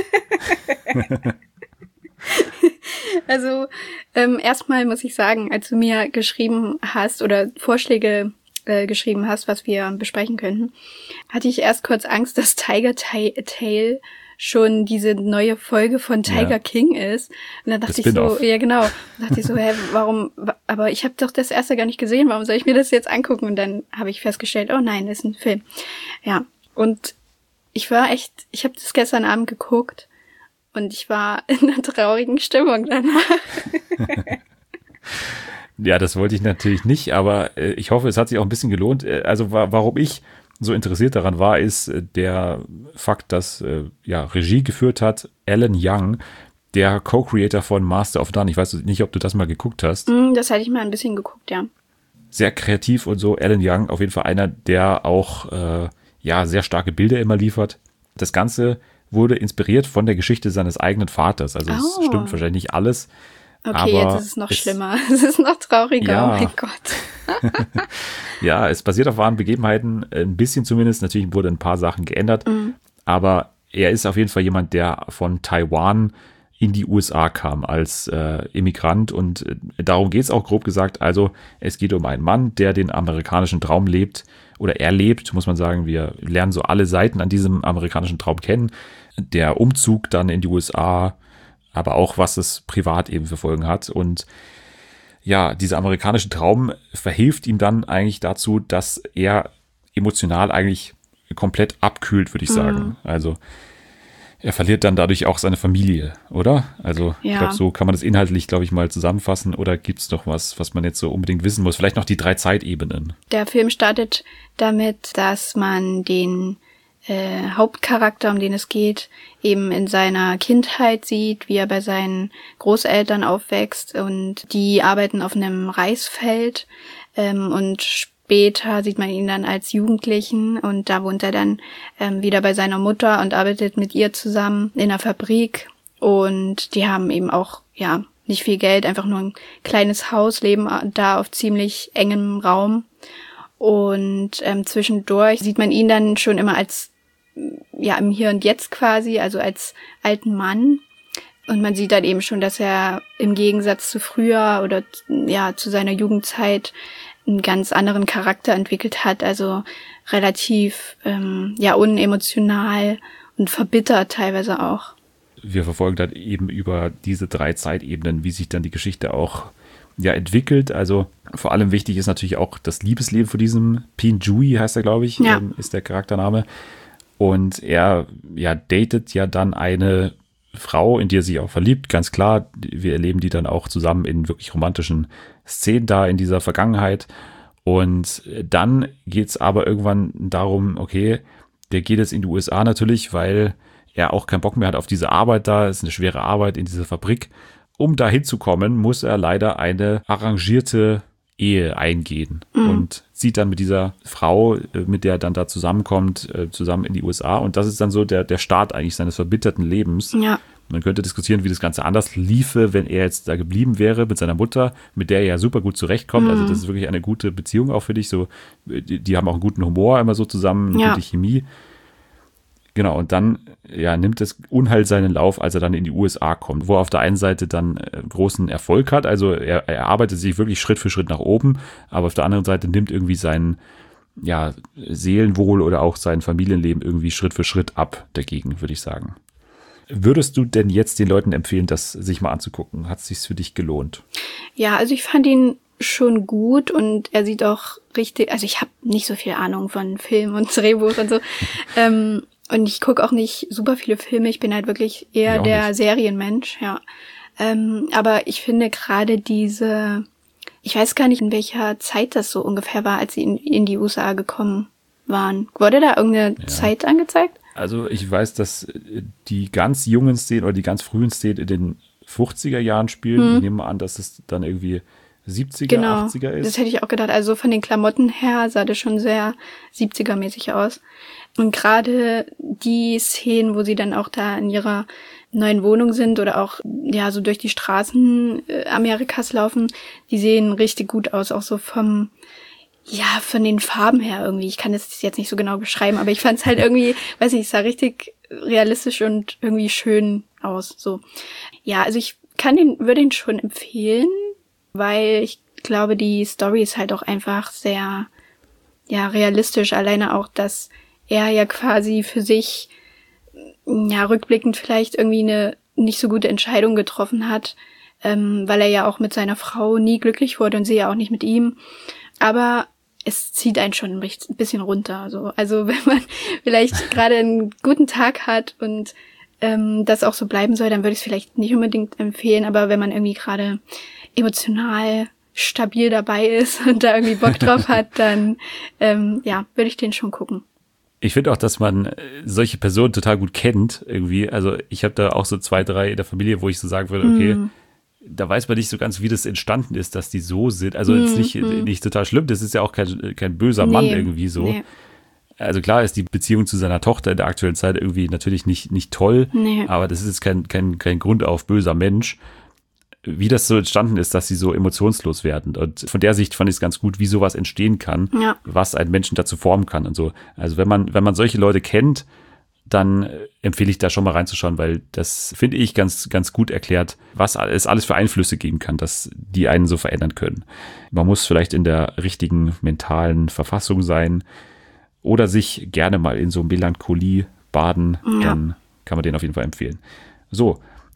S2: Also, ähm, erstmal muss ich sagen, als du mir geschrieben hast oder Vorschläge äh, geschrieben hast, was wir besprechen könnten, hatte ich erst kurz Angst, dass Tiger Ta- Tail schon diese neue Folge von Tiger
S1: Ja.
S2: King ist. Und dann dachte
S1: Das
S2: ich so,
S1: Spin-off.
S2: ja genau, dann dachte ich so, hä, warum, wa- aber ich habe doch das erste gar nicht gesehen, warum soll ich mir das jetzt angucken? Und dann habe ich festgestellt, oh nein, das ist ein Film. Ja, und ich war echt, ich habe das gestern Abend geguckt und ich war in einer traurigen Stimmung danach.
S1: Ja, das wollte ich natürlich nicht, aber äh, ich hoffe, es hat sich auch ein bisschen gelohnt. Äh, also wa- warum ich so interessiert daran war, ist äh, der Fakt, dass äh, ja Regie geführt hat Alan Young, der Co-Creator von Master of None. Ich weiß nicht, ob du das mal geguckt hast.
S2: Hm, das hatte ich mal ein bisschen geguckt, ja.
S1: Sehr kreativ und so. Alan Young, auf jeden Fall einer, der auch äh, ja sehr starke Bilder immer liefert. Das Ganze wurde inspiriert von der Geschichte seines eigenen Vaters. Also es
S2: Oh.
S1: stimmt wahrscheinlich nicht alles.
S2: Okay,
S1: aber
S2: jetzt ist es noch
S1: es,
S2: schlimmer. Es ist noch trauriger,
S1: Ja.
S2: oh mein Gott.
S1: Ja, es basiert auf wahren Begebenheiten, ein bisschen zumindest. Natürlich wurde ein paar Sachen geändert,
S2: Mhm.
S1: aber er ist auf jeden Fall jemand, der von Taiwan in die U S A kam als äh, Immigrant und äh, darum geht es auch grob gesagt. Also es geht um einen Mann, der den amerikanischen Traum lebt oder er lebt, muss man sagen. Wir lernen so alle Seiten an diesem amerikanischen Traum kennen. Der Umzug dann in die U S A, aber auch was es privat eben für Folgen hat und ja, dieser amerikanische Traum verhilft ihm dann eigentlich dazu, dass er emotional eigentlich komplett abkühlt, würde ich sagen.
S2: Mhm.
S1: Also er verliert dann dadurch auch seine Familie, oder? Also
S2: Ja.
S1: ich glaube, so kann man das inhaltlich, glaube ich, mal zusammenfassen. Oder gibt es noch was, was man jetzt so unbedingt wissen muss? Vielleicht noch die drei Zeitebenen.
S2: Der Film startet damit, dass man den äh, Hauptcharakter, um den es geht, eben in seiner Kindheit sieht, wie er bei seinen Großeltern aufwächst, und die arbeiten auf einem Reisfeld, ähm, und später sieht man ihn dann als Jugendlichen, und da wohnt er dann ähm, wieder bei seiner Mutter und arbeitet mit ihr zusammen in einer Fabrik, und die haben eben auch, ja, nicht viel Geld, einfach nur ein kleines Haus, leben da auf ziemlich engem Raum. Und ähm, zwischendurch sieht man ihn dann schon immer als, ja, im Hier und Jetzt quasi, also als alten Mann. Und man sieht dann eben schon, dass er im Gegensatz zu früher oder ja zu seiner Jugendzeit einen ganz anderen Charakter entwickelt hat, also relativ ähm, ja unemotional und verbittert teilweise auch.
S1: Wir verfolgen dann eben über diese drei Zeitebenen, wie sich dann die Geschichte auch ja entwickelt. Also vor allem wichtig ist natürlich auch das Liebesleben von diesem Pin-Jui, heißt er, glaube ich,
S2: Ja.
S1: ähm, ist der Charaktername. Und er ja datet ja dann eine Frau, in die er sich auch verliebt, ganz klar. Wir erleben die dann auch zusammen in wirklich romantischen Szenen da in dieser Vergangenheit. Und dann geht's aber irgendwann darum, okay, der geht jetzt in die U S A natürlich, weil er auch keinen Bock mehr hat auf diese Arbeit da. Es ist eine schwere Arbeit in dieser Fabrik. Um da hinzukommen, muss er leider eine arrangierte Ehe eingehen
S2: Mhm.
S1: und zieht dann mit dieser Frau, äh, mit der er dann da zusammenkommt, äh, zusammen in die U S A. Und das ist dann so der, der Start eigentlich seines verbitterten Lebens.
S2: Ja.
S1: Man könnte diskutieren, wie das Ganze anders liefe, wenn er jetzt da geblieben wäre mit seiner Mutter, mit der er ja super gut zurechtkommt.
S2: Mhm.
S1: Also das ist wirklich eine gute Beziehung auch für dich. So, die, die haben auch einen guten Humor immer so zusammen, eine
S2: Ja.
S1: gute Chemie. Genau, und dann ja, nimmt das Unheil seinen Lauf, als er dann in die U S A kommt, wo er auf der einen Seite dann äh, großen Erfolg hat. Also er, er arbeitet sich wirklich Schritt für Schritt nach oben, aber auf der anderen Seite nimmt irgendwie sein ja, Seelenwohl oder auch sein Familienleben irgendwie Schritt für Schritt ab dagegen, würde ich sagen. Würdest du denn jetzt den Leuten empfehlen, das sich mal anzugucken? Hat es sich für dich gelohnt?
S2: Ja, also ich fand ihn schon gut, und er sieht auch richtig, also ich habe nicht so viel Ahnung von Film und Drehbuch und so. ähm, und ich gucke auch nicht super viele Filme, ich bin halt wirklich eher
S1: Ich auch
S2: der
S1: nicht.
S2: Serienmensch, ja. Ähm, aber ich finde gerade diese, ich weiß gar nicht, in welcher Zeit das so ungefähr war, als sie in, in die U S A gekommen waren. Wurde da irgendeine
S1: Ja.
S2: Zeit angezeigt?
S1: Also ich weiß, dass äh, die ganz jungen Szenen oder die ganz frühen Szenen in den fünfziger Jahren spielen. Ich nehme mal an, dass es dann irgendwie siebziger,
S2: Genau,
S1: achtziger ist.
S2: das hätte ich auch gedacht. Also von den Klamotten her sah das schon sehr siebziger-mäßig aus. Und gerade die Szenen, wo sie dann auch da in ihrer neuen Wohnung sind oder auch ja so durch die Straßen äh, Amerikas laufen, die sehen richtig gut aus, auch so vom ja, von den Farben her irgendwie. Ich kann das jetzt nicht so genau beschreiben, aber ich fand es halt irgendwie, weiß nicht, es sah richtig realistisch und irgendwie schön aus. So, ja, also ich kann den, würde ihn schon empfehlen, weil ich glaube, die Story ist halt auch einfach sehr, ja, realistisch. Alleine auch, dass er ja quasi für sich, ja, rückblickend vielleicht irgendwie eine nicht so gute Entscheidung getroffen hat, ähm, weil er ja auch mit seiner Frau nie glücklich wurde und sie ja auch nicht mit ihm. Aber es zieht einen schon ein bisschen runter. So. Also wenn man vielleicht gerade einen guten Tag hat und ähm, das auch so bleiben soll, dann würde ich es vielleicht nicht unbedingt empfehlen. Aber wenn man irgendwie gerade emotional stabil dabei ist und da irgendwie Bock drauf hat, dann ähm, ja, würde ich den schon gucken.
S1: Ich finde auch, dass man solche Personen total gut kennt irgendwie. Also ich habe da auch so zwei, drei in der Familie, wo ich so sagen würde, okay, mm. da weiß man nicht so ganz, wie das entstanden ist, dass die so sind. Also mm, jetzt nicht, mm. nicht total schlimm, das ist ja auch kein, kein böser nee, Mann irgendwie so. Nee. Also klar ist die Beziehung zu seiner Tochter in der aktuellen Zeit irgendwie natürlich nicht, nicht toll, nee. aber das ist jetzt kein, kein, kein Grund auf böser Mensch. Wie das so entstanden ist, dass sie so emotionslos werden. Und von der Sicht fand ich es ganz gut, wie sowas entstehen kann, ja. was einen Menschen dazu formen kann und so. Also wenn man, wenn man solche Leute kennt, dann empfehle ich da schon mal reinzuschauen, weil das finde ich ganz, ganz gut erklärt, was es alles für Einflüsse geben kann, dass die einen so verändern können. Man muss vielleicht in der richtigen mentalen Verfassung sein oder sich gerne mal in so Melancholie baden, ja. dann kann man den auf jeden Fall empfehlen. So.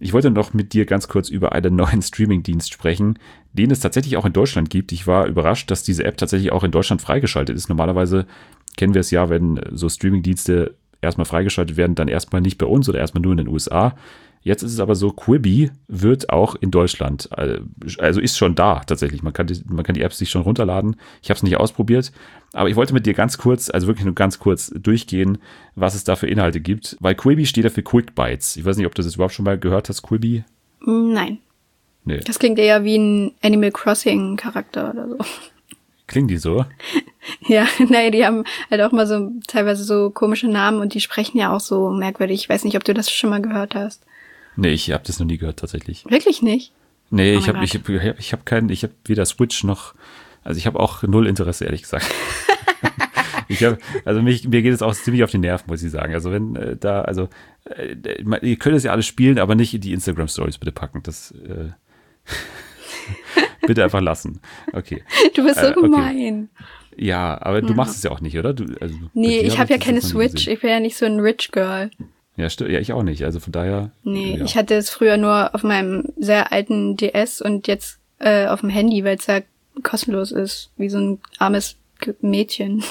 S1: Ich wollte noch mit dir ganz kurz über einen neuen Streaming-Dienst sprechen, den es tatsächlich auch in Deutschland gibt. Ich war überrascht, dass diese App tatsächlich auch in Deutschland freigeschaltet ist. Normalerweise kennen wir es ja, wenn so Streaming-Dienste erstmal freigeschaltet werden, dann erstmal nicht bei uns oder erstmal nur in den U S A. Jetzt ist es aber so, Quibi wird auch in Deutschland, also ist schon da tatsächlich. Man kann die, man kann die Apps sich schon runterladen. Ich habe es nicht ausprobiert, aber ich wollte mit dir ganz kurz, also wirklich nur ganz kurz durchgehen, was es da für Inhalte gibt. Weil Quibi steht ja für Quick Bites. Ich weiß nicht, ob du das überhaupt schon mal gehört hast, Quibi?
S2: Nein.
S1: Nee.
S2: Das klingt eher wie ein Animal Crossing Charakter oder so.
S1: Klingen die so?
S2: Ja, naja, die haben halt auch mal so teilweise so komische Namen und die sprechen ja auch so merkwürdig. Ich weiß nicht, ob du das schon mal gehört hast.
S1: Nee, ich habe das noch nie gehört tatsächlich.
S2: Wirklich nicht?
S1: Nee,
S2: Oh
S1: ich
S2: mein
S1: habe ich hab, ich hab keinen, ich habe weder Switch noch, also ich habe auch null Interesse, ehrlich gesagt. ich hab, also mich, mir geht es auch ziemlich auf die Nerven, muss ich sagen. Also wenn äh, da, also äh, ihr könnt es ja alles spielen, aber nicht in die Instagram-Stories bitte packen. Das äh, bitte einfach lassen. Okay.
S2: Du bist so
S1: Äh, okay.
S2: gemein.
S1: Ja, aber du machst es ja auch nicht, oder? Du, also,
S2: Nee,
S1: bei dir
S2: ich habe ja
S1: das
S2: keine
S1: jetzt noch nie
S2: Switch.
S1: gesehen.
S2: Ich bin ja nicht so ein Rich Girl.
S1: Ja, stimmt. Ja, ich auch nicht. Also von daher.
S2: Nee,
S1: ja.
S2: ich hatte es früher nur auf meinem sehr alten D S und jetzt äh, auf dem Handy, weil es ja kostenlos ist, wie so ein armes G- Mädchen.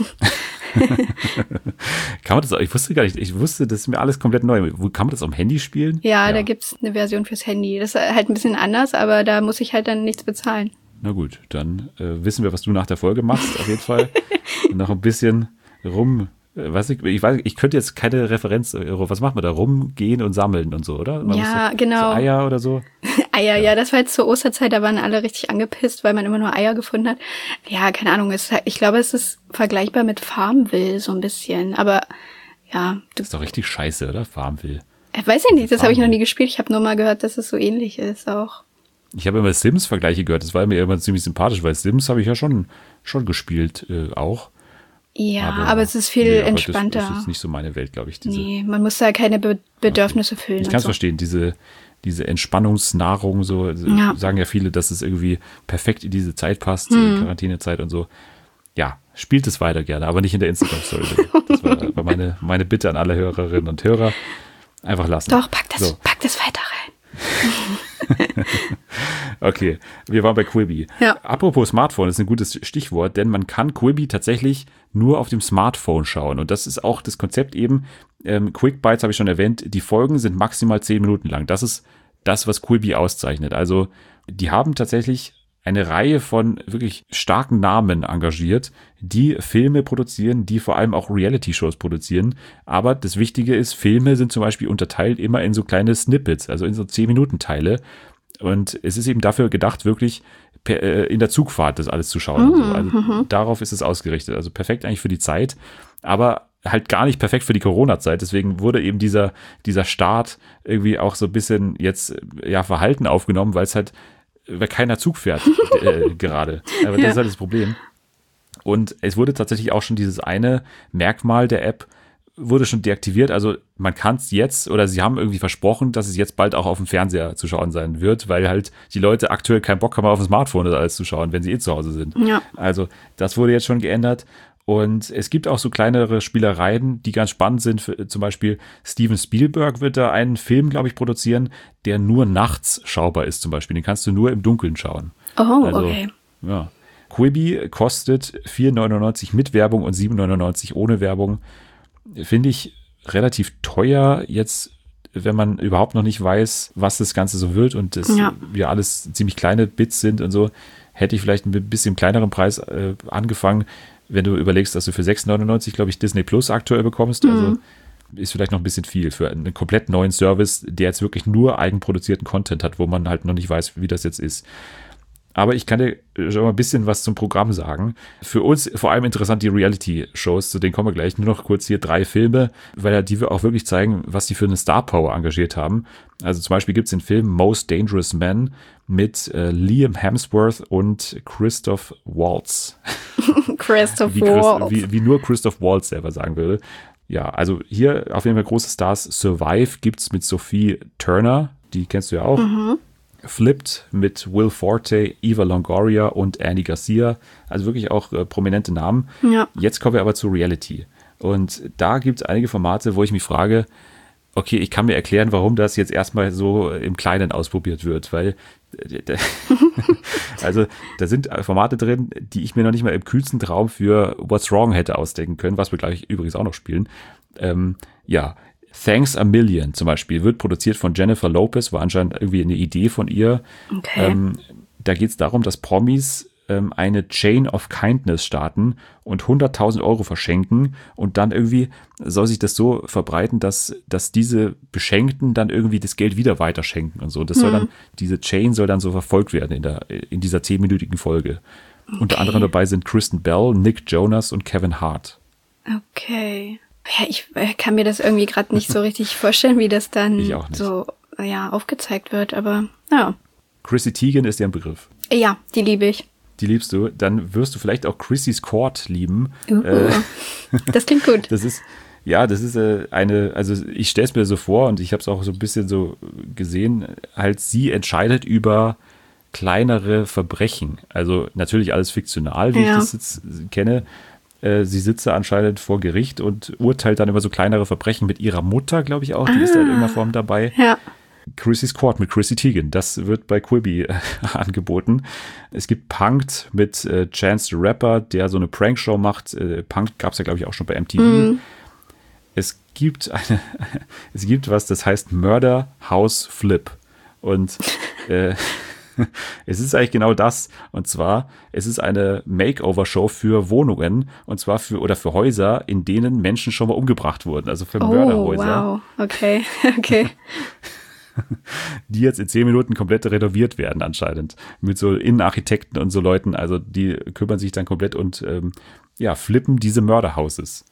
S1: Kann man das auch? Ich wusste gar nicht. Ich wusste, das ist mir alles komplett neu. Wo kann man das am Handy spielen?
S2: Ja, da gibt's eine Version fürs Handy. Das ist halt ein bisschen anders, aber da muss ich halt dann nichts bezahlen.
S1: Na gut, dann äh, wissen wir, was du nach der Folge machst, auf jeden Fall. Noch ein bisschen rum, äh, was ich, ich weiß, ich könnte jetzt keine Referenz, äh, was macht man da? Rumgehen und sammeln und so, oder? Man
S2: Ja,
S1: muss so,
S2: genau.
S1: So Eier oder so.
S2: Eier, ja. das war jetzt zur Osterzeit, da waren alle richtig angepisst, weil man immer nur Eier gefunden hat. Ja, keine Ahnung, es ist halt, ich glaube, es ist vergleichbar mit Farmville so ein bisschen, aber ja. Du,
S1: Das ist doch richtig scheiße, oder? Farmville.
S2: äh, weiß ich nicht, das habe ich noch
S1: Farmville.
S2: nie gespielt. Ich habe nur mal gehört, dass es so ähnlich ist auch.
S1: Ich habe immer Sims-Vergleiche gehört, das war mir immer ziemlich sympathisch, weil Sims habe ich ja schon, schon gespielt äh, auch.
S2: Ja, aber, aber es ist viel
S1: nee, aber
S2: entspannter.
S1: Das, das ist nicht so meine Welt, glaube ich. Diese,
S2: Nee, man muss da keine Be- Bedürfnisse füllen.
S1: Ich
S2: und
S1: kann es
S2: so.
S1: verstehen, diese, diese Entspannungsnahrung, so
S2: Ja.
S1: sagen ja viele, dass es irgendwie perfekt in diese Zeit passt,
S2: Hm.
S1: die Quarantänezeit und so. Ja, spielt es weiter gerne, aber nicht in der Instagram-Story. Das war, war meine, meine Bitte an alle Hörerinnen und Hörer. Einfach lassen.
S2: Doch, pack das,
S1: So.
S2: pack das weiter rein.
S1: Okay, wir waren bei Quibi.
S2: Ja.
S1: Apropos Smartphone, ist ein gutes Stichwort, denn man kann Quibi tatsächlich nur auf dem Smartphone schauen. Und das ist auch das Konzept eben. Ähm, Quick Bites habe ich schon erwähnt. Die Folgen sind maximal zehn Minuten lang. Das ist das, was Quibi auszeichnet. Also die haben tatsächlich eine Reihe von wirklich starken Namen engagiert, die Filme produzieren, die vor allem auch Reality-Shows produzieren. Aber das Wichtige ist, Filme sind zum Beispiel unterteilt immer in so kleine Snippets, also in so zehn-Minuten-Teile. Und es ist eben dafür gedacht, wirklich per, äh, in der Zugfahrt das alles zu schauen. und so. Also darauf ist es ausgerichtet. Also perfekt eigentlich für die Zeit, aber halt gar nicht perfekt für die Corona-Zeit. Deswegen wurde eben dieser, dieser Start irgendwie auch so ein bisschen jetzt ja verhalten aufgenommen, weil es halt, weil keiner Zug fährt äh, gerade. Aber das
S2: Ja.
S1: ist halt das Problem. Und es wurde tatsächlich auch schon dieses eine Merkmal der App wurde schon deaktiviert. Also man kann es jetzt, oder sie haben irgendwie versprochen, dass es jetzt bald auch auf dem Fernseher zu schauen sein wird, weil halt die Leute aktuell keinen Bock haben, auf dem Smartphone das alles zu schauen, wenn sie eh zu Hause sind.
S2: Ja.
S1: Also das wurde jetzt schon geändert. Und es gibt auch so kleinere Spielereien, die ganz spannend sind. Für, zum Beispiel Steven Spielberg wird da einen Film, glaube ich, produzieren, der nur nachts schaubar ist zum Beispiel. Den kannst du nur im Dunkeln schauen.
S2: Oh,
S1: Also,
S2: okay.
S1: Ja. Quibi kostet vier neunundneunzig mit Werbung und sieben neunundneunzig ohne Werbung. Finde ich relativ teuer jetzt, wenn man überhaupt noch nicht weiß, was das Ganze so wird und das
S2: Ja.
S1: ja alles ziemlich kleine Bits sind und so, hätte ich vielleicht ein bisschen kleineren Preis äh, angefangen, wenn du überlegst, dass du für sechs neunundneunzig, glaube ich, Disney Plus aktuell bekommst. Also ist vielleicht noch ein bisschen viel für einen komplett neuen Service, der jetzt wirklich nur eigenproduzierten Content hat, wo man halt noch nicht weiß, wie das jetzt ist. Aber ich kann dir schon mal ein bisschen was zum Programm sagen. Für uns vor allem interessant die Reality-Shows, zu denen kommen wir gleich. Nur noch kurz hier drei Filme, weil ja die wir auch wirklich zeigen, was die für eine Star-Power engagiert haben. Also zum Beispiel gibt es den Film Most Dangerous Man mit äh, Liam Hemsworth und Christoph Waltz.
S2: Christoph
S1: Wie, Christ,
S2: Waltz.
S1: wie, wie nur Christoph Waltz selber sagen würde. Ja, also hier auf jeden Fall große Stars. Survive gibt's mit Sophie Turner, die kennst du ja auch. Flipped mit Will Forte, Eva Longoria und Annie Garcia. Also wirklich auch äh, prominente Namen.
S2: Ja.
S1: Jetzt kommen wir aber zu Reality. Und da gibt es einige Formate, wo ich mich frage, okay, ich kann mir erklären, warum das jetzt erstmal so im Kleinen ausprobiert wird, weil also da sind Formate drin, die ich mir noch nicht mal im kühlsten Traum für What's Wrong hätte ausdenken können, was wir gleich übrigens auch noch spielen. Ähm, ja, Thanks a Million zum Beispiel wird produziert von Jennifer Lopez, war anscheinend irgendwie eine Idee von ihr.
S2: Okay.
S1: Ähm, da geht es darum, dass Promis ähm, eine Chain of Kindness starten und hunderttausend Euro verschenken und dann irgendwie soll sich das so verbreiten, dass, dass diese Beschenkten dann irgendwie das Geld wieder weiterschenken und so. Das soll dann, diese Chain soll dann so verfolgt werden in der, in dieser zehnminütigen Folge. Okay. Unter anderem dabei sind Kristen Bell, Nick Jonas und Kevin Hart.
S2: Okay. Ja, ich äh, kann mir das irgendwie gerade nicht so richtig vorstellen, wie das dann
S1: Ich auch nicht.
S2: so ja, aufgezeigt wird, aber ja.
S1: Chrissy Teigen ist ja ein Begriff.
S2: Ja, die liebe ich.
S1: Die liebst du. Dann wirst du vielleicht auch Chrissy's Court lieben.
S2: Uh,
S1: Äh,
S2: das klingt gut.
S1: Das ist, ja, das ist äh, eine, also ich stelle es mir so vor und ich habe es auch so ein bisschen so gesehen, halt sie entscheidet über kleinere Verbrechen. Also natürlich alles fiktional, wie
S2: Ja.
S1: ich das jetzt kenne. Äh, sie sitzt da anscheinend vor Gericht und urteilt dann über so kleinere Verbrechen mit ihrer Mutter, glaube ich auch. Die ist da in irgendeiner Form dabei.
S2: Ja.
S1: Chrissy's Court mit Chrissy Teigen, das wird bei Quibi äh, angeboten. Es gibt Punk'd mit äh, Chance the Rapper, der so eine Prankshow macht. Äh, Punk'd gab es ja, glaube ich, auch schon bei M T V.
S2: Mhm.
S1: Es gibt eine, es gibt was, das heißt Murder House Flip. Und äh, es ist eigentlich genau das. Und zwar, es ist eine Makeover-Show für Wohnungen und zwar für oder für Häuser, in denen Menschen schon mal umgebracht wurden. Also für
S2: Oh,
S1: Mörderhäuser.
S2: wow. Okay, okay.
S1: Die jetzt in zehn Minuten komplett renoviert werden anscheinend. Mit so Innenarchitekten und so Leuten. Also die kümmern sich dann komplett und ähm, ja, flippen diese Murderhouses.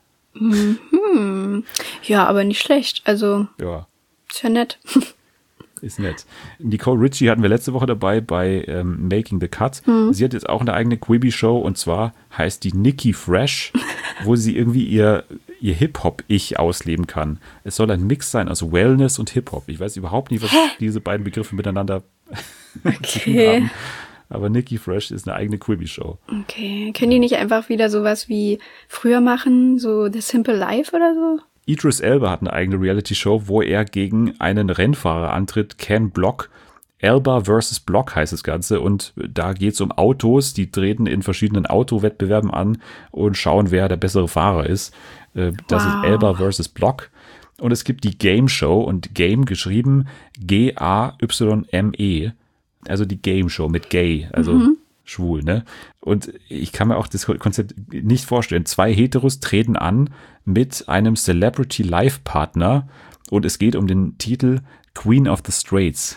S2: Mhm. Ja, aber nicht schlecht. Also,
S1: Ja,
S2: ist ja nett.
S1: ist nett. Nicole Richie hatten wir letzte Woche dabei bei ähm, Making the Cut. Sie hat jetzt auch eine eigene Quibi-Show und zwar heißt die Nikki Fresh, wo sie irgendwie ihr, ihr Hip-Hop-Ich ausleben kann. Es soll ein Mix sein aus Wellness und Hip-Hop. Ich weiß überhaupt nicht, was diese beiden Begriffe miteinander zu tun
S2: Okay.
S1: haben. Aber Nikki Fresh ist eine eigene Quibi-Show.
S2: Okay. Können die nicht einfach wieder sowas wie früher machen? So The Simple Life oder so?
S1: Idris Elba hat eine eigene Reality-Show, wo er gegen einen Rennfahrer antritt, Ken Block. Elba versus Block heißt das Ganze und da geht es um Autos, die treten in verschiedenen Autowettbewerben an und schauen, wer der bessere Fahrer ist. Äh, Das
S2: Wow.
S1: ist Elba versus Block. Und es gibt die Game Show und Game geschrieben G A Y M E, also die Game Show mit gay, also schwul, ne? Und ich kann mir auch das Konzept nicht vorstellen. Zwei Heteros treten an mit einem Celebrity-Life-Partner und es geht um den Titel Queen of the Straits.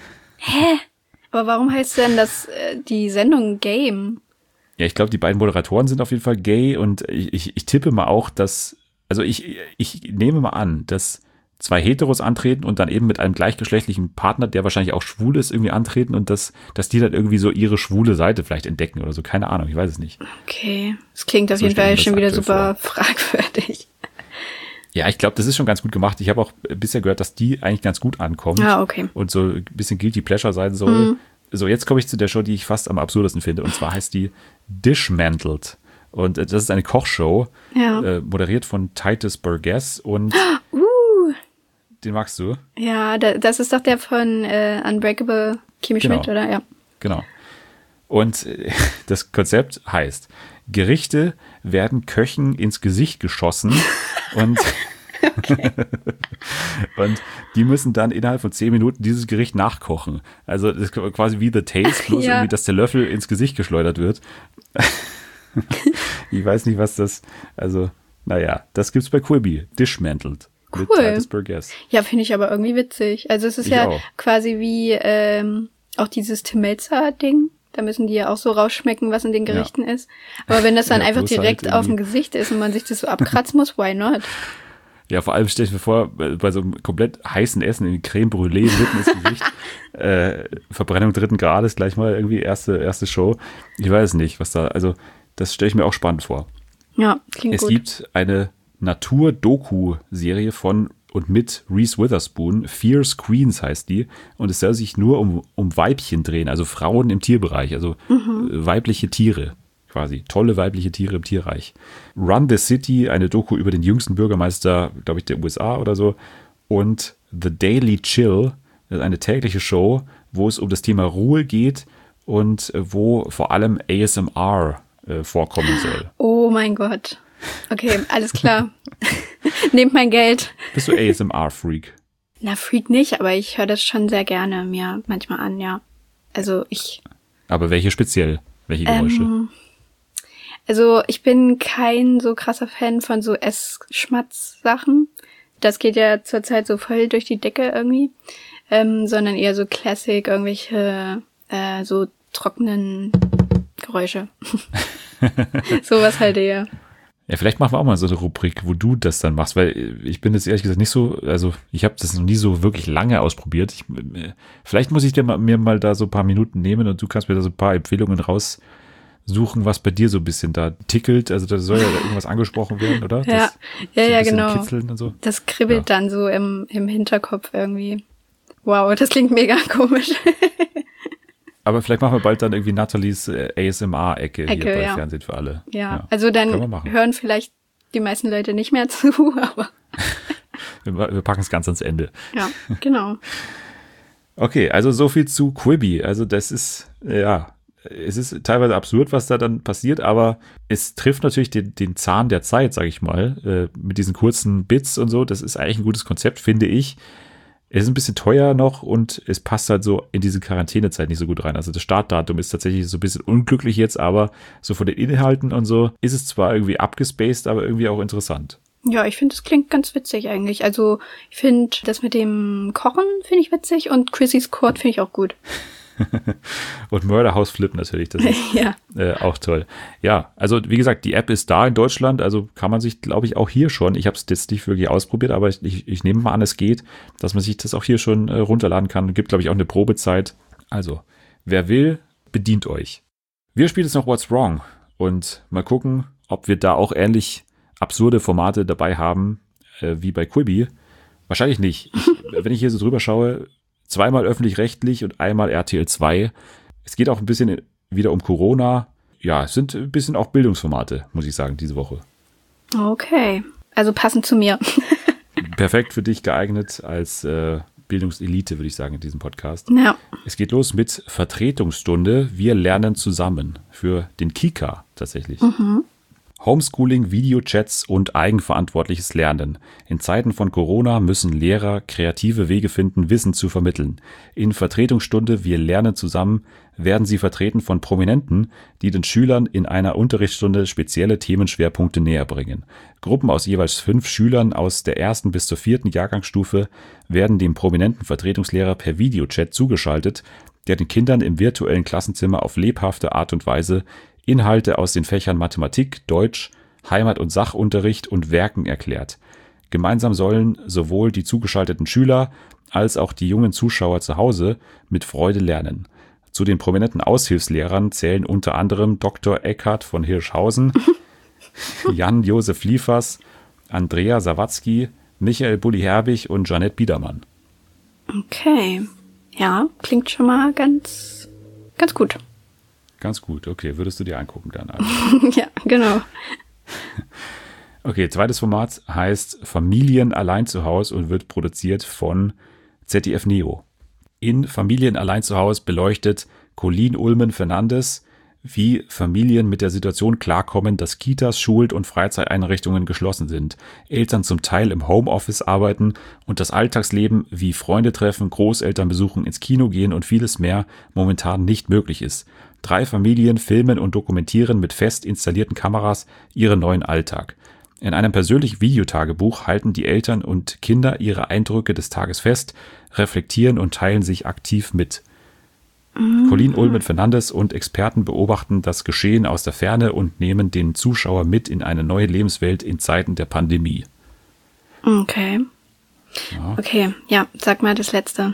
S2: Aber warum heißt denn das äh, die Sendung Game?
S1: Ja, ich glaube, die beiden Moderatoren sind auf jeden Fall gay und ich, ich, ich tippe mal auch, dass, also ich, ich nehme mal an, dass zwei Heteros antreten und dann eben mit einem gleichgeschlechtlichen Partner, der wahrscheinlich auch schwul ist, irgendwie antreten und dass, dass die dann irgendwie so ihre schwule Seite vielleicht entdecken oder so. Keine Ahnung, ich weiß es nicht.
S2: Okay. Das klingt auf
S1: So
S2: jeden
S1: stell ich mir
S2: Fall
S1: das
S2: schon wieder
S1: aktuell
S2: super fragwürdig.
S1: Ja, ich glaube, das ist schon ganz gut gemacht. Ich habe auch bisher gehört, dass die eigentlich ganz gut ankommt.
S2: Ah, okay.
S1: Und so ein bisschen Guilty Pleasure sein soll. So, jetzt komme ich zu der Show, die ich fast am absurdesten finde. Und zwar heißt die Dishmantled. Und äh, das ist eine Kochshow,
S2: Ja.
S1: äh, moderiert von Titus Burgess. Und
S2: Uh,
S1: den magst du?
S2: ja, da, das ist doch der von äh, Unbreakable Kimmy
S1: Genau.
S2: Schmidt, oder? Ja.
S1: Genau. Und äh, das Konzept heißt, Gerichte werden Köchen ins Gesicht geschossen und, und die müssen dann innerhalb von zehn Minuten dieses Gericht nachkochen. Also das ist quasi wie The Taste, bloß
S2: Ja.
S1: irgendwie, dass der Löffel ins Gesicht geschleudert wird. Ich weiß nicht, was das, also, naja, das gibt's bei Quibi, Dishmantled. Mit
S2: Cool.
S1: Titus Burgess.
S2: Ja, finde ich aber irgendwie witzig. Also es ist
S1: Ich
S2: ja
S1: auch.
S2: quasi wie ähm, auch dieses Tim Melzer-Ding. Da müssen die ja auch so rausschmecken, was in den Gerichten ist. Aber wenn das dann
S1: Ja,
S2: einfach
S1: bloß halt
S2: direkt auf dem
S1: irgendwie-
S2: Gesicht ist und man sich das so abkratzen muss, why not?
S1: Ja, vor allem stell ich mir vor, bei bei so einem komplett heißen Essen, in Creme Brûlée mitten ins Gesicht, äh, Verbrennung dritten Grades, gleich mal irgendwie erste, erste Show. Ich weiß nicht, was da, also das stelle ich mir auch spannend vor.
S2: Ja, klingt
S1: Es
S2: gut.
S1: gibt eine Natur-Doku-Serie von und mit Reese Witherspoon, Fierce Queens heißt die, und es soll sich nur um, um Weibchen drehen, also Frauen im Tierbereich, also
S2: Mhm.
S1: äh, weibliche Tiere quasi, tolle weibliche Tiere im Tierreich. Run the City, eine Doku über den jüngsten Bürgermeister, glaube ich, der U S A oder so. und The Daily Chill, das ist eine tägliche Show, wo es um das Thema Ruhe geht und wo vor allem A S M R äh, vorkommen soll.
S2: Oh mein Gott. Okay, alles klar. Nehmt mein Geld.
S1: Bist du A S M R-Freak?
S2: Na, Freak nicht, aber ich höre das schon sehr gerne mir manchmal an, ja. Also ich...
S1: Aber welche speziell? Welche Geräusche?
S2: Ähm, also ich bin kein so krasser Fan von so Essschmatz-Sachen. Das geht ja zurzeit so voll durch die Decke irgendwie. Ähm, sondern eher so Classic, irgendwelche äh, so trockenen Geräusche. Sowas halt eher.
S1: Ja, vielleicht machen wir auch mal so eine Rubrik, wo du das dann machst, weil ich bin jetzt ehrlich gesagt nicht so, also ich habe das noch nie so wirklich lange ausprobiert. Ich, vielleicht muss ich dir mal, mir mal da so ein paar Minuten nehmen und du kannst mir da so ein paar Empfehlungen raussuchen, was bei dir so ein bisschen da tickelt. Also da soll ja da irgendwas angesprochen werden, oder?
S2: Ja,
S1: das,
S2: ja,
S1: so
S2: ja, genau.
S1: Kitzeln und so. Das
S2: kribbelt ja dann so im, im Hinterkopf irgendwie. Wow, das klingt mega komisch.
S1: Aber vielleicht machen wir bald dann irgendwie Nathalies äh, A S M R-Ecke hier bei
S2: ja.
S1: Fernsehen für alle.
S2: Ja,
S1: ja.
S2: Also dann hören vielleicht die meisten Leute nicht mehr zu, aber
S1: wir, wir packen es ganz ans Ende.
S2: Ja, genau.
S1: Okay, also so viel zu Quibi. Also das ist, ja, es ist teilweise absurd, was da dann passiert, aber es trifft natürlich den, den Zahn der Zeit, sage ich mal, äh, mit diesen kurzen Bits und so. Das ist eigentlich ein gutes Konzept, finde ich. Es ist ein bisschen teuer noch und es passt halt so in diese Quarantänezeit nicht so gut rein. Also das Startdatum ist tatsächlich so ein bisschen unglücklich jetzt, aber so von den Inhalten und so ist es zwar irgendwie abgespaced, aber irgendwie auch interessant.
S2: Ja, ich finde, es klingt ganz witzig eigentlich. Also ich finde, das mit dem Kochen finde ich witzig und Chrissys Court finde ich auch gut.
S1: Und Murder House Flip natürlich, das ist ja. äh, auch toll. Ja, also wie gesagt, die App ist da in Deutschland, also kann man sich, glaube ich, auch hier schon, ich habe es jetzt nicht wirklich ausprobiert, aber ich, ich, ich nehme mal an, es geht, dass man sich das auch hier schon äh, runterladen kann. Gibt, glaube ich, auch eine Probezeit. Also, wer will, bedient euch. Wir spielen jetzt noch What's Wrong und mal gucken, ob wir da auch ähnlich absurde Formate dabei haben, äh, wie bei Quibi. Wahrscheinlich nicht. Ich, wenn ich hier so drüber schaue, zweimal öffentlich-rechtlich und einmal R T L zwei. Es geht auch ein bisschen wieder um Corona. Ja, es sind ein bisschen auch Bildungsformate, muss ich sagen, diese Woche.
S2: Okay, also passend zu mir.
S1: Perfekt für dich geeignet als äh, Bildungselite, würde ich sagen, in diesem Podcast.
S2: Ja.
S1: Es geht los mit Vertretungsstunde. Wir lernen zusammen für den Kika tatsächlich.
S2: Mhm.
S1: Homeschooling, Videochats und eigenverantwortliches Lernen. In Zeiten von Corona müssen Lehrer kreative Wege finden, Wissen zu vermitteln. In Vertretungsstunde Wir lernen zusammen werden sie vertreten von Prominenten, die den Schülern in einer Unterrichtsstunde spezielle Themenschwerpunkte näher bringen. Gruppen aus jeweils fünf Schülern aus der ersten bis zur vierten Jahrgangsstufe werden dem prominenten Vertretungslehrer per Videochat zugeschaltet, der den Kindern im virtuellen Klassenzimmer auf lebhafte Art und Weise Inhalte aus den Fächern Mathematik, Deutsch, Heimat- und Sachunterricht und Werken erklärt. Gemeinsam sollen sowohl die zugeschalteten Schüler als auch die jungen Zuschauer zu Hause mit Freude lernen. Zu den prominenten Aushilfslehrern zählen unter anderem Doktor Eckhard von Hirschhausen, Jan-Josef Liefers, Andrea Sawatzki, Michael Bulli-Herbig und Jeanette Biedermann.
S2: Okay, ja, klingt schon mal ganz, ganz gut.
S1: Ganz gut, okay, würdest du dir angucken dann. Also.
S2: Ja, genau.
S1: Okay, zweites Format heißt Familien allein zu Hause und wird produziert von Z D F Neo. In Familien allein zu Hause beleuchtet Colleen Ullmann-Fernandes, wie Familien mit der Situation klarkommen, dass Kitas, Schul- und Freizeiteinrichtungen geschlossen sind, Eltern zum Teil im Homeoffice arbeiten und das Alltagsleben wie Freunde treffen, Großeltern besuchen, ins Kino gehen und vieles mehr momentan nicht möglich ist. Drei Familien filmen und dokumentieren mit fest installierten Kameras ihren neuen Alltag. In einem persönlichen Videotagebuch halten die Eltern und Kinder ihre Eindrücke des Tages fest, reflektieren und teilen sich aktiv mit. Mhm. Colleen Ullmann-Fernandes und Experten beobachten das Geschehen aus der Ferne und nehmen den Zuschauer mit in eine neue Lebenswelt in Zeiten der Pandemie.
S2: Okay.
S1: Ja.
S2: Okay, ja, sag mal das Letzte.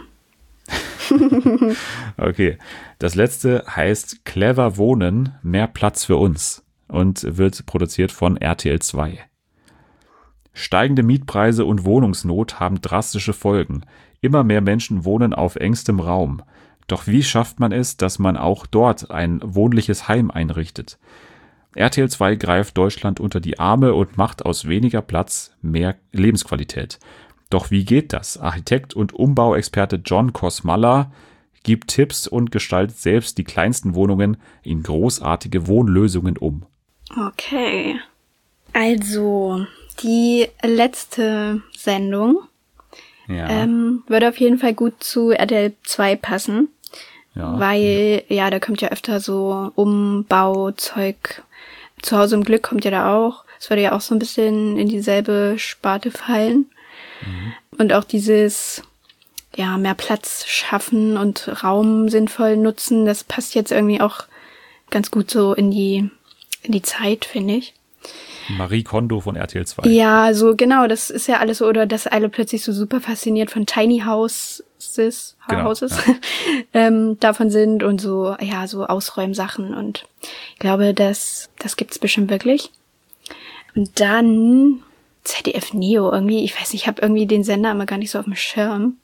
S1: Okay, das letzte heißt Clever Wohnen, mehr Platz für uns und wird produziert von R T L zwei. Steigende Mietpreise und Wohnungsnot haben drastische Folgen. Immer mehr Menschen wohnen auf engstem Raum. Doch wie schafft man es, dass man auch dort ein wohnliches Heim einrichtet? R T L zwei greift Deutschland unter die Arme und macht aus weniger Platz mehr Lebensqualität. Doch wie geht das? Architekt und Umbauexperte John Kosmala gibt Tipps und gestaltet selbst die kleinsten Wohnungen in großartige Wohnlösungen um.
S2: Okay. Also, die letzte Sendung
S1: Ja,
S2: ähm, würde auf jeden Fall gut zu R T L zwei passen,
S1: ja.
S2: weil, ja, da kommt ja öfter so Umbauzeug. Zu Hause im Glück kommt ja da auch. Es würde ja auch so ein bisschen in dieselbe Sparte fallen. Mhm. Und auch dieses, ja, mehr Platz schaffen und Raum sinnvoll nutzen, das passt jetzt irgendwie auch ganz gut so in die, in die Zeit, finde ich.
S1: Marie Kondo von R T L zwei.
S2: Ja, so genau, das ist ja alles so, oder dass alle plötzlich so super fasziniert von Tiny Houses,
S1: Genau,
S2: Houses
S1: ja.
S2: ähm, davon sind und so, ja, so Ausräumsachen, und ich glaube, das, das gibt's bestimmt wirklich. Und dann Z D F Neo irgendwie, ich weiß nicht, ich habe irgendwie den Sender immer gar nicht so auf dem Schirm.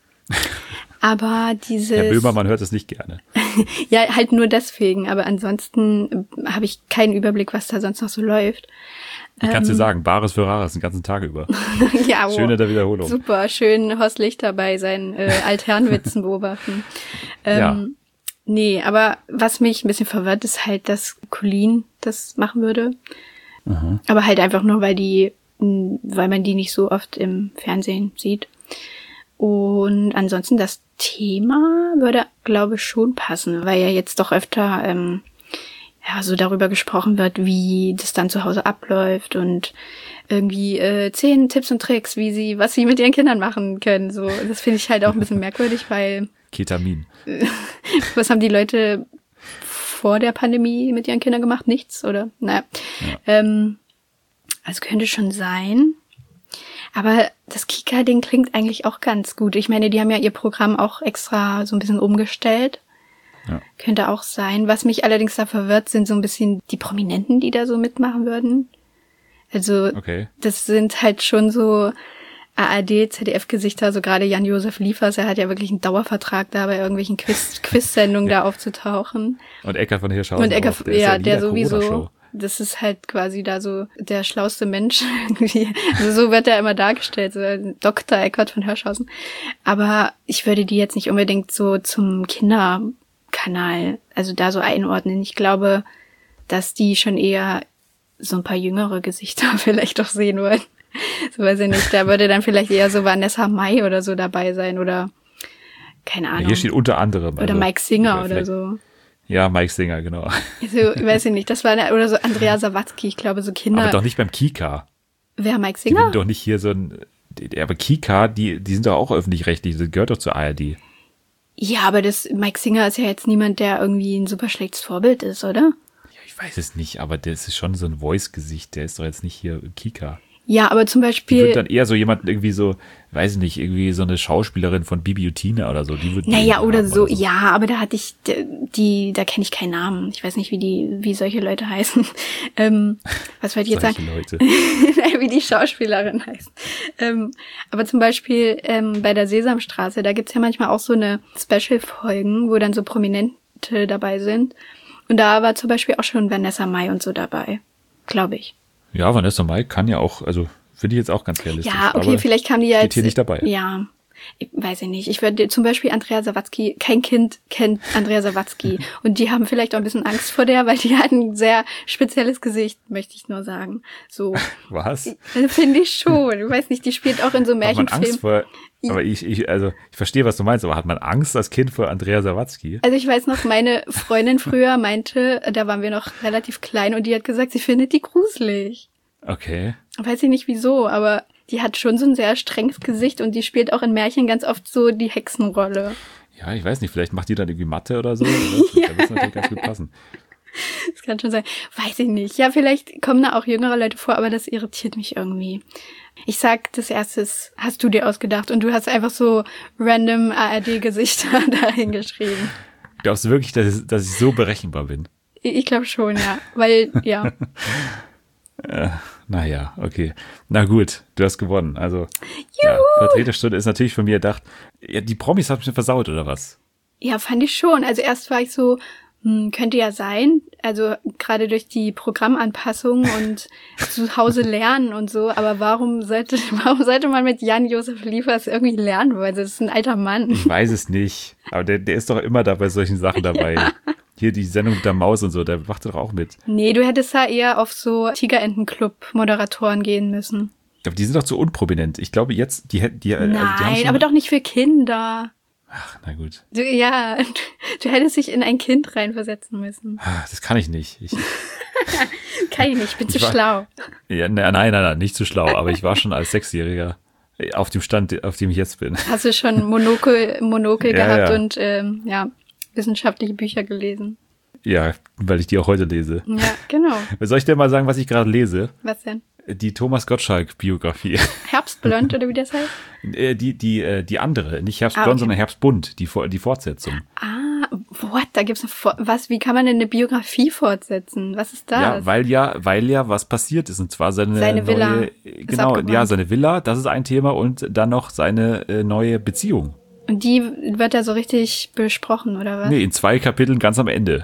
S2: Aber dieses...
S1: Herr Böhmermann hört es nicht gerne.
S2: Ja, halt nur deswegen, aber ansonsten habe ich keinen Überblick, was da sonst noch so läuft.
S1: Ich kann es
S2: Ähm,
S1: dir sagen, Bares für Rares den ganzen Tag über.
S2: Ja, wow.
S1: Schön in der Wiederholung.
S2: Super, schön Horst Lichter bei seinen äh, Altherrenwitzen beobachten. Ähm,
S1: Ja.
S2: Nee, aber was mich ein bisschen verwirrt, ist halt, dass Colleen das machen würde.
S1: Mhm.
S2: Aber halt einfach nur, weil die, mh, weil man die nicht so oft im Fernsehen sieht. Und ansonsten das Thema würde, glaube ich, schon passen, weil ja jetzt doch öfter ähm, ja so darüber gesprochen wird, wie das dann zu Hause abläuft und irgendwie äh, zehn Tipps und Tricks, wie sie, was sie mit ihren Kindern machen können. So, das finde ich halt auch ein bisschen merkwürdig, weil
S1: Ketamin.
S2: was haben die Leute vor der Pandemie mit ihren Kindern gemacht? Nichts, oder? Naja.
S1: Ja.
S2: Ähm, also könnte schon sein. Aber das Kika-Ding klingt eigentlich auch ganz gut. Ich meine, die haben ja ihr Programm auch extra so ein bisschen umgestellt.
S1: Ja.
S2: Könnte auch sein. Was mich allerdings da verwirrt, sind so ein bisschen die Prominenten, die da so mitmachen würden. Also
S1: Okay.
S2: das sind halt schon so A R D, Z D F-Gesichter, so gerade Jan-Josef Liefers, er hat ja wirklich einen Dauervertrag da bei irgendwelchen Quiz- Quiz-Sendungen da aufzutauchen.
S1: Und Eckart von Hirschhausen.
S2: Und Eckart,
S1: auch, der ist
S2: ja,
S1: in
S2: der
S1: jeder
S2: sowieso,
S1: Corona-Show.
S2: das ist halt quasi da so der schlauste Mensch irgendwie. Also so wird er immer dargestellt, so Doktor Eckart von Hirschhausen. Aber ich würde die jetzt nicht unbedingt so zum Kinderkanal, also da so einordnen. Ich glaube, dass die schon eher so ein paar jüngere Gesichter vielleicht auch sehen wollen. So weiß ich nicht, da würde dann vielleicht eher so Vanessa Mai oder so dabei sein oder keine Ahnung.
S1: Ja, hier steht unter anderem.
S2: Oder
S1: also,
S2: Mike Singer
S1: ja,
S2: oder
S1: vielleicht-
S2: so.
S1: Ja, Mike Singer, genau.
S2: So, weiß ich nicht, das war eine, oder so Andrea Sawatzki, ich glaube so Kinder.
S1: Aber doch nicht beim Kika.
S2: Wer, Mike
S1: Die
S2: Singer?
S1: sind doch nicht hier so ein. die- Aber Kika, die, die sind doch auch öffentlich-rechtlich, das gehört doch zur A R D.
S2: Ja, aber das Mike Singer ist ja jetzt niemand, der irgendwie ein super schlechtes Vorbild ist, oder?
S1: Ja, ich weiß es nicht, aber das ist schon so ein Voice-Gesicht, der ist doch jetzt nicht hier Kika.
S2: Ja, aber zum
S1: Die wird
S2: Beispiel,
S1: dann eher so jemanden irgendwie so, weiß ich nicht, irgendwie so eine Schauspielerin von Bibi und Tina oder so. Die wird
S2: naja,
S1: die
S2: oder
S1: haben
S2: so, ja, aber da hatte ich, d- die, da kenne ich keinen Namen. Ich weiß nicht, wie die, wie solche Leute heißen. Ähm, was wollte ich jetzt
S1: Solche
S2: sagen?
S1: Leute.
S2: Nein, wie die Schauspielerin heißt. Ähm, aber zum Beispiel ähm, bei der Sesamstraße, da gibt's ja manchmal auch so eine Special-Folgen, wo dann so Prominente dabei sind. Und da war zum Beispiel auch schon Vanessa Mai und so dabei, glaube ich.
S1: Ja, Vanessa Mai kann ja auch, also finde ich jetzt auch ganz realistisch.
S2: Ja, okay,
S1: aber
S2: vielleicht kam die ja
S1: steht
S2: jetzt.
S1: hier nicht dabei.
S2: Ja, ich weiß ich nicht. Ich würde zum Beispiel Andrea Sawatzki, kein Kind kennt Andrea Sawatzki. Und die haben vielleicht auch ein bisschen Angst vor der, weil die hat ein sehr spezielles Gesicht, möchte ich nur sagen. So.
S1: Was?
S2: Also finde ich schon. Ich weiß nicht, die spielt auch in so
S1: Hat man Angst
S2: Märchenfilmen.
S1: vor, aber ich, ich, also, ich verstehe, was du meinst, aber hat man Angst als Kind vor Andrea Sawatzki?
S2: Also ich weiß noch, meine Freundin früher meinte, da waren wir noch relativ klein und die hat gesagt, sie findet die gruselig.
S1: Okay.
S2: Weiß ich nicht wieso, aber die hat schon so ein sehr strenges Gesicht und die spielt auch in Märchen ganz oft so die Hexenrolle.
S1: Ja, ich weiß nicht, vielleicht macht die dann irgendwie Mathe oder so. Oder?
S2: Ja.
S1: Da wird es natürlich ganz gut passen.
S2: Das kann schon sein. Weiß ich nicht. Ja, vielleicht kommen da auch jüngere Leute vor, aber das irritiert mich irgendwie. Ich sag, das erste ist, hast du dir ausgedacht und du hast einfach so random A R D-Gesichter dahin geschrieben.
S1: Glaubst du wirklich, dass ich, dass ich so berechenbar bin?
S2: Ich, ich glaube schon, ja. Weil, ja.
S1: Naja, okay. Na gut, du hast gewonnen. Also, ja, Vertreterstunde ist natürlich von mir gedacht. Ja, die Promis haben mir versaut, oder was?
S2: Ja, fand ich schon. Also erst war ich so, hm, könnte ja sein. also gerade durch die Programmanpassung und zu Hause lernen und so, aber warum sollte, warum sollte man mit Jan-Josef Liefers irgendwie lernen wollen? Das ist ein alter Mann.
S1: Ich weiß es nicht, aber der, der ist doch immer da bei solchen Sachen dabei. Ja. Hier die Sendung mit der Maus und so, der macht doch auch mit.
S2: Nee, du hättest da eher auf so Tigerentenclub-Moderatoren gehen müssen.
S1: Aber die sind doch zu unprominent. Ich glaube jetzt, die hätten die.
S2: Nein,
S1: also die haben schon
S2: aber doch nicht für Kinder.
S1: Ach, na gut.
S2: Du, ja, du, du hättest dich in ein Kind reinversetzen müssen.
S1: Ah, das kann ich nicht. Ich,
S2: kann ich nicht, ich bin
S1: ich
S2: zu
S1: war,
S2: schlau.
S1: Ja, nein, nein, nein, nicht zu schlau, aber ich war schon als Sechsjähriger auf dem Stand, auf dem ich jetzt bin.
S2: Hast du schon Monokel, Monokel
S1: ja,
S2: gehabt
S1: ja.
S2: und ähm, ja, wissenschaftliche Bücher gelesen?
S1: Ja, weil ich die auch heute lese.
S2: Ja, genau.
S1: Soll ich dir mal sagen, was ich gerade lese?
S2: Was denn?
S1: Die Thomas Gottschalk-Biografie.
S2: Herbstblond oder wie das heißt?
S1: Die, die, die andere, nicht Herbstblond,
S2: ah, okay.
S1: sondern Herbstbunt, die, die Fortsetzung.
S2: Ah, what? Da gibt's eine For- was? Wie kann man denn eine Biografie fortsetzen? Was ist das?
S1: Ja, weil ja, weil ja was passiert ist, und zwar seine,
S2: seine Villa
S1: neue, genau, ja, seine Villa, das ist ein Thema, und dann noch seine äh, neue Beziehung.
S2: Und die wird da so richtig besprochen, oder was?
S1: Nee, in zwei Kapiteln ganz am Ende.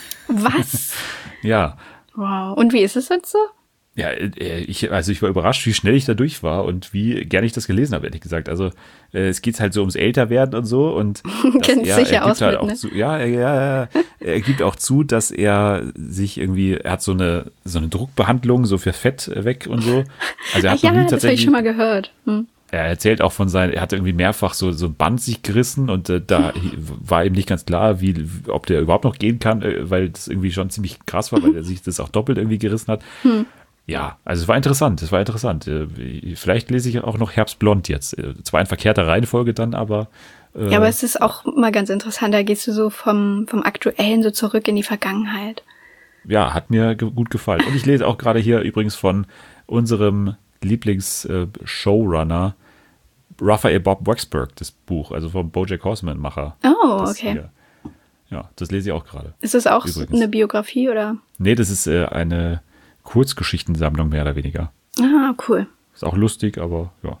S2: Was?
S1: Ja.
S2: Wow. Und wie ist es jetzt so?
S1: Ja, ich, also ich war überrascht, wie schnell ich da durch war und wie gerne ich das gelesen habe, ehrlich gesagt. Also äh, es geht halt so ums Älterwerden und so, und
S2: kennst
S1: er,
S2: sicher
S1: er gibt
S2: aus
S1: halt
S2: mit,
S1: auch
S2: ne?
S1: zu, ja, ja, ja, er gibt auch zu, dass er sich irgendwie, er hat so eine so eine Druckbehandlung so für Fett weg und so. Also er hat
S2: Ach ja,
S1: noch nie
S2: das habe ich
S1: tatsächlich.
S2: schon mal gehört. Hm.
S1: Er erzählt auch von seinen, er hat irgendwie mehrfach so so ein Band sich gerissen, und äh, da war ihm nicht ganz klar, wie ob der überhaupt noch gehen kann, äh, weil das irgendwie schon ziemlich krass war, weil er sich das auch doppelt irgendwie gerissen hat.
S2: Hm.
S1: Ja, also es war interessant, es war interessant. Vielleicht lese ich auch noch Herbstblond jetzt. Zwar in verkehrter Reihenfolge dann, aber... Äh,
S2: ja, aber es ist auch mal ganz interessant, da gehst du so vom, vom Aktuellen so zurück in die Vergangenheit.
S1: Ja, hat mir ge- gut gefallen. Und ich lese auch gerade hier übrigens von unserem Lieblings-Showrunner Raphael Bob Waksberg, das Buch, also vom BoJack Horseman-Macher.
S2: Oh,
S1: das
S2: okay.
S1: Hier. Ja, das lese ich auch gerade.
S2: Ist das auch
S1: übrigens
S2: eine Biografie, oder?
S1: Nee, das ist äh, eine Kurzgeschichtensammlung, mehr oder weniger.
S2: Ah, cool.
S1: Ist auch lustig, aber ja.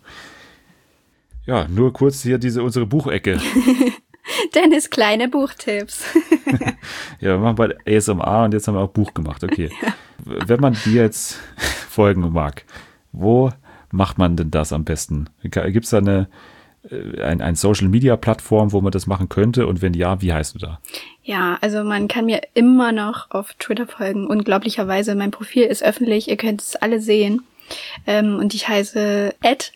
S1: Ja, nur kurz hier diese unsere Buchecke.
S2: Dennis, kleine Buchtipps.
S1: Ja, wir machen bald A S M R und jetzt haben wir auch Buch gemacht. Okay. Ja. Wenn man dir jetzt folgen mag, wo macht man denn das am besten? Gibt es da eine ein, ein Social-Media-Plattform, wo man das machen könnte? Und wenn ja, wie heißt du da?
S2: Ja, also man kann mir immer noch auf Twitter folgen. Unglaublicherweise, mein Profil ist öffentlich, ihr könnt es alle sehen. Ähm, und ich heiße at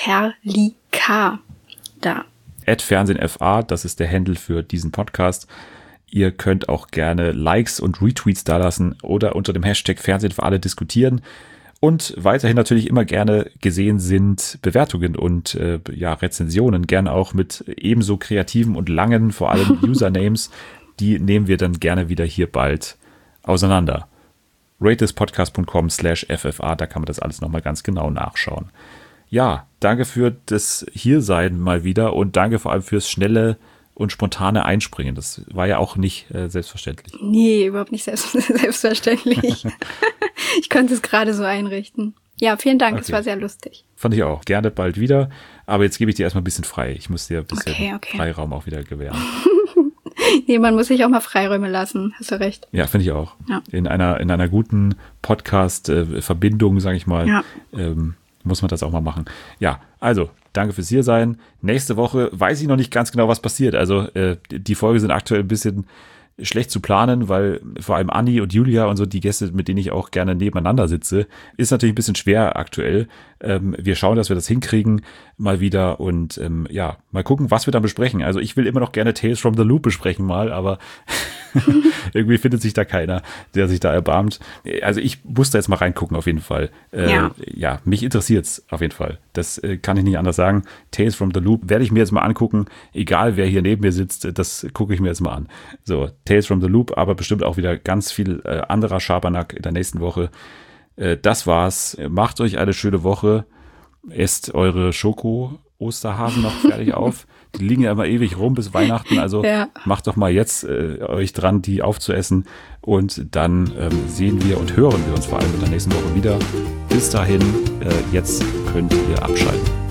S2: naterlika da.
S1: at FernsehenFA, das ist der Handle für diesen Podcast. Ihr könnt auch gerne Likes und Retweets dalassen oder unter dem Hashtag Fernsehen für alle diskutieren. Und weiterhin natürlich immer gerne gesehen sind Bewertungen und äh, ja, Rezensionen, gerne auch mit ebenso kreativen und langen, vor allem Usernames. Die nehmen wir dann gerne wieder hier bald auseinander. ratespodcast.com slash FFA, da kann man das alles nochmal ganz genau nachschauen. Ja, danke für das Hiersein mal wieder und danke vor allem fürs schnelle und spontane Einspringen. Das war ja auch nicht äh, selbstverständlich.
S2: Nee, überhaupt nicht selbst- selbstverständlich. Ich konnte es gerade so einrichten. Ja, vielen Dank, es
S1: Okay.
S2: war sehr lustig.
S1: Fand ich auch. Gerne bald wieder. Aber jetzt gebe ich dir erstmal ein bisschen frei. Ich muss dir ein bisschen
S2: Okay, okay.
S1: Freiraum auch wieder gewähren.
S2: Nee, man muss sich auch mal Freiräume lassen, hast du recht.
S1: Ja, finde ich auch.
S2: Ja.
S1: In einer, in einer guten Podcast-Verbindung, sage ich mal,
S2: Ja.
S1: ähm, muss man das auch mal machen. Ja, also, danke fürs Hiersein. Nächste Woche weiß ich noch nicht ganz genau, was passiert. Also, äh, die Folge sind aktuell ein bisschen schlecht zu planen, weil vor allem Anni und Julia und so, die Gäste, mit denen ich auch gerne nebeneinander sitze, ist natürlich ein bisschen schwer aktuell. Ähm, wir schauen, dass wir das hinkriegen mal wieder und ähm, ja, mal gucken, was wir dann besprechen. Also ich will immer noch gerne Tales from the Loop besprechen mal, aber irgendwie findet sich da keiner, der sich da erbarmt. Also ich muss da jetzt mal reingucken auf jeden Fall. Äh,
S2: Ja.
S1: ja, mich interessiert's auf jeden Fall. Das äh, kann ich nicht anders sagen. Tales from the Loop werde ich mir jetzt mal angucken. Egal, wer hier neben mir sitzt, das gucke ich mir jetzt mal an. So, Tales from the Loop, aber bestimmt auch wieder ganz viel äh, anderer Schabernack in der nächsten Woche. Äh, das war's. Macht euch eine schöne Woche. Esst eure Schoko-Osterhasen noch fertig auf. Die liegen ja immer ewig rum bis Weihnachten. Also
S2: Ja.
S1: macht doch mal jetzt äh, euch dran, die aufzuessen. Und dann ähm, sehen wir und hören wir uns vor allem in der nächsten Woche wieder. Bis dahin, äh, jetzt könnt ihr abschalten.